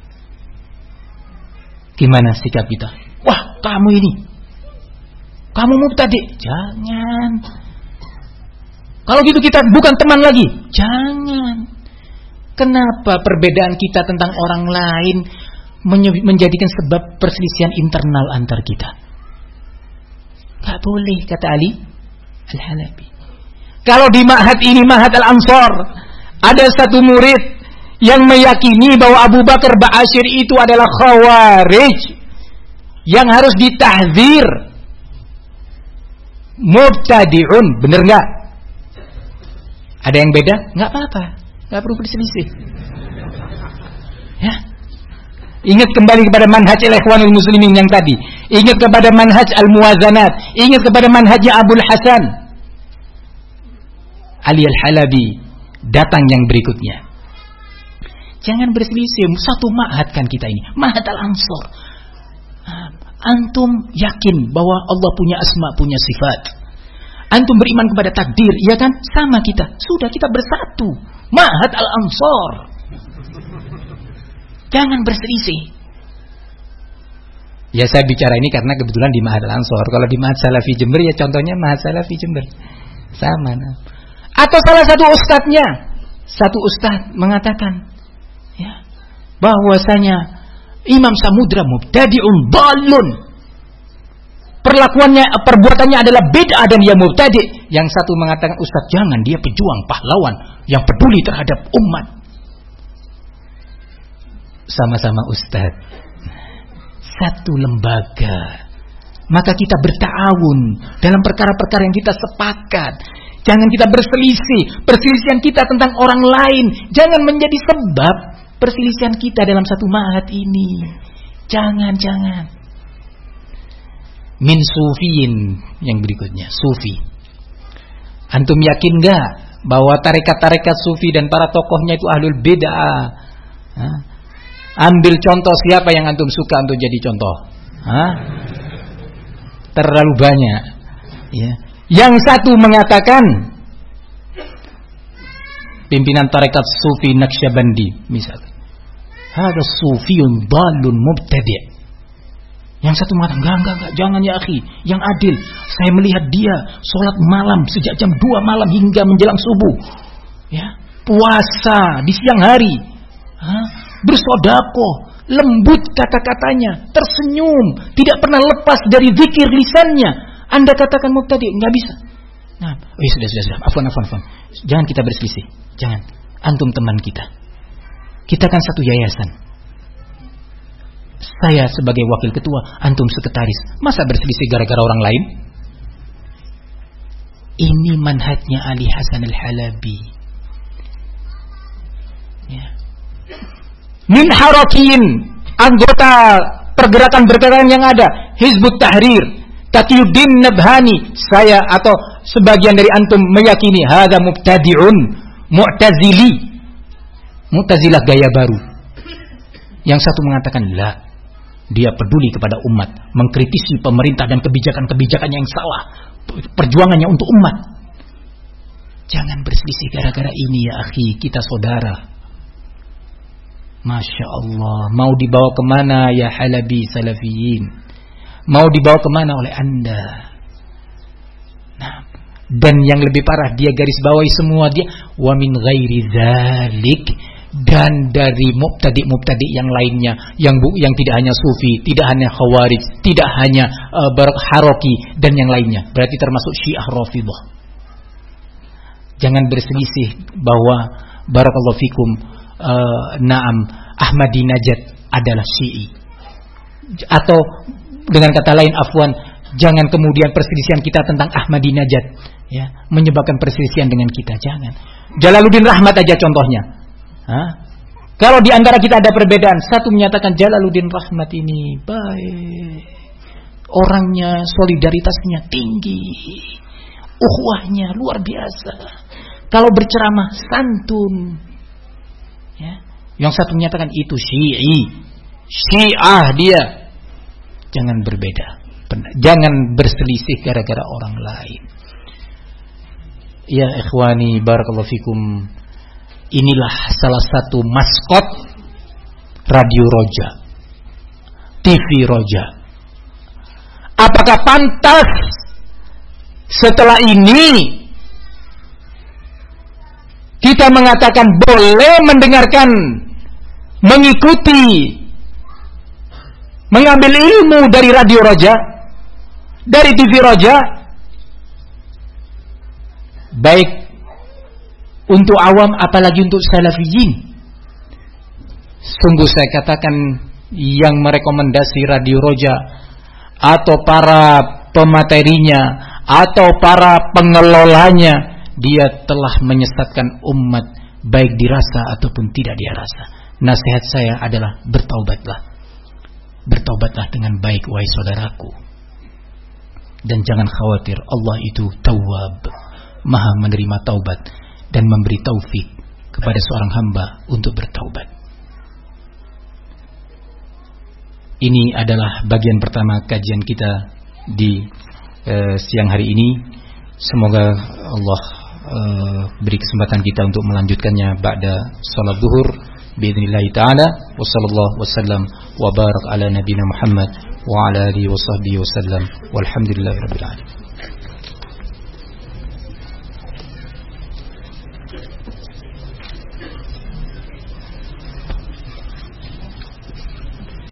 Gimana sikap kita? Wah, kamu ini, kamu mubtadi'. Jangan. Kalau gitu kita bukan teman lagi. Jangan. Kenapa perbedaan kita tentang orang lain menjadikan sebab perselisihan internal antar kita? Gak boleh, kata Ali Al-Halabi. Kalau di ma'had ini, ma'had Al-Ansar, ada satu murid yang meyakini bahwa Abu Bakar Ba'asyir itu adalah khawarij yang harus ditahdzir, mubtadi'un, bener nggak? Ada yang beda? Nggak apa-apa, nggak perlu berselisih. Ya, ingat kembali kepada manhaj al-ikhwanul muslimin yang tadi. Ingat kepada manhaj al-muwazanat. Ingat kepada manhajnya Abul Hasan Ali Al-Halabi. Datang yang berikutnya. Jangan berselisih, satu ma'had kan kita ini, ma'had Al-Ansar. Antum yakin bahwa Allah punya asma, punya sifat. Antum beriman kepada takdir, ya kan? Sama kita, sudah kita bersatu. Ma'had Al-Ansar. Jangan berselisih. Ya, saya bicara ini karena kebetulan di Ma'had Al-Ansar. Kalau di Ma'had Salafi Jember, ya contohnya Ma'had Salafi Jember. Sama. Nah. Atau salah satu ustadznya, satu ustadz mengatakan, ya, bahwasanya Imam Samudra mubtadi'un dhalun. Perlakuannya, perbuatannya adalah bid'ah dan dia mubtadi'. Yang satu mengatakan, ustaz jangan, dia pejuang, pahlawan yang peduli terhadap umat. Sama-sama ustaz, satu lembaga. Maka kita berta'awun dalam perkara-perkara yang kita sepakat. Jangan kita berselisih. Perselisihan kita tentang orang lain jangan menjadi sebab perselisihan kita dalam satu ma'had ini. Jangan, jangan. min sufiyin, yang berikutnya sufi. Antum yakin enggak bahwa tarekat-tarekat sufi dan para tokohnya itu ahlul bid'ah? Hah? Ambil contoh siapa yang antum suka untuk jadi contoh? Hah? Terlalu banyak. Ya. Yang satu mengatakan, pimpinan tarekat sufi Naqsyabandi misalnya, hada sufiyun dalun mubtadi'. Yang satu mengatakan, enggak, enggak, enggak, jangan ya akhi, yang adil. Saya melihat dia sholat malam sejak jam dua malam hingga menjelang subuh. Ya, puasa di siang hari. Hah? Bersedekah, lembut kata-katanya, tersenyum, tidak pernah lepas dari zikir lisannya. Anda katakan mubtadi', enggak bisa. Nah, oh ya sudah, sudah, sudah. Afwan, afwan, afwan. Jangan kita berselisih. Jangan. Antum teman kita. Kita kan satu yayasan. Saya sebagai wakil ketua, antum sekretaris. Masa berselisih gara-gara orang lain? Ini manhajnya Ali Hasan Al-Halabi. Ya. Min harakiyin, anggota pergerakan-pergerakan yang ada, Hizbut Tahrir, Taqiyuddin Nabhani, saya atau sebagian dari antum meyakini hadza mubtadi'un, mu'tazili, Mu'tazilah gaya baru. Yang satu mengatakan la, dia peduli kepada umat, mengkritisi pemerintah dan kebijakan-kebijakan yang salah, perjuangannya untuk umat. Jangan berselisih gara-gara ini ya akhi, kita saudara. Masya Allah, mau dibawa kemana ya Halabi Salafiyin? Mau dibawa kemana oleh Anda? Nah, dan yang lebih parah, dia garis bawahi semua, dia wa min ghairi dzalik, dan dari mubtadi-mubtadi yang lainnya, yang bu, yang tidak hanya sufi, tidak hanya khawarij, tidak hanya uh, barak haroki dan yang lainnya, berarti termasuk Syiah Rafidhah. Jangan berselisih bahwa barakallahu fikum, uh, naam Ahmadi Najat adalah Syi'i, atau dengan kata lain, afwan, jangan kemudian perselisihan kita tentang Ahmadi Najat ya menyebabkan perselisihan dengan kita. Jangan. Jalaluddin Rahmat aja contohnya. Hah? Kalau di antara kita ada perbedaan, satu menyatakan Jalaluddin Rahmat ini baik, orangnya solidaritasnya tinggi, ukhuwahnya luar biasa, kalau berceramah santun. Ya. Yang satu menyatakan itu Syi'i, Syiah dia. Jangan berbeda, jangan berselisih gara-gara orang lain. Ya ikhwani barakallahu fikum, inilah salah satu maskot Radio Roja, T V Roja. Apakah pantas setelah ini kita mengatakan boleh mendengarkan, mengikuti, mengambil ilmu dari Radio Roja, dari T V Roja, baik untuk awam apalagi untuk salafiyin? Sungguh saya katakan, yang merekomendasi Radio Roja atau para pematerinya atau para pengelolanya, dia telah menyesatkan umat baik dirasa ataupun tidak dirasa. Nasihat saya adalah bertaubatlah. Bertaubatlah dengan baik wahai saudaraku. Dan jangan khawatir, Allah itu Tawwab, Maha menerima taubat dan memberi taufik kepada seorang hamba untuk bertaubat. Ini adalah bagian pertama kajian kita di uh, siang hari ini. Semoga Allah uh, beri kesempatan kita untuk melanjutkannya ba'da salat zuhur biidznillah ta'ala. Wa sallallahu wasallam wa barak ala nabiyina Muhammad wa ala alihi wa sahbihi wasallam walhamdulillahirabbil alamin.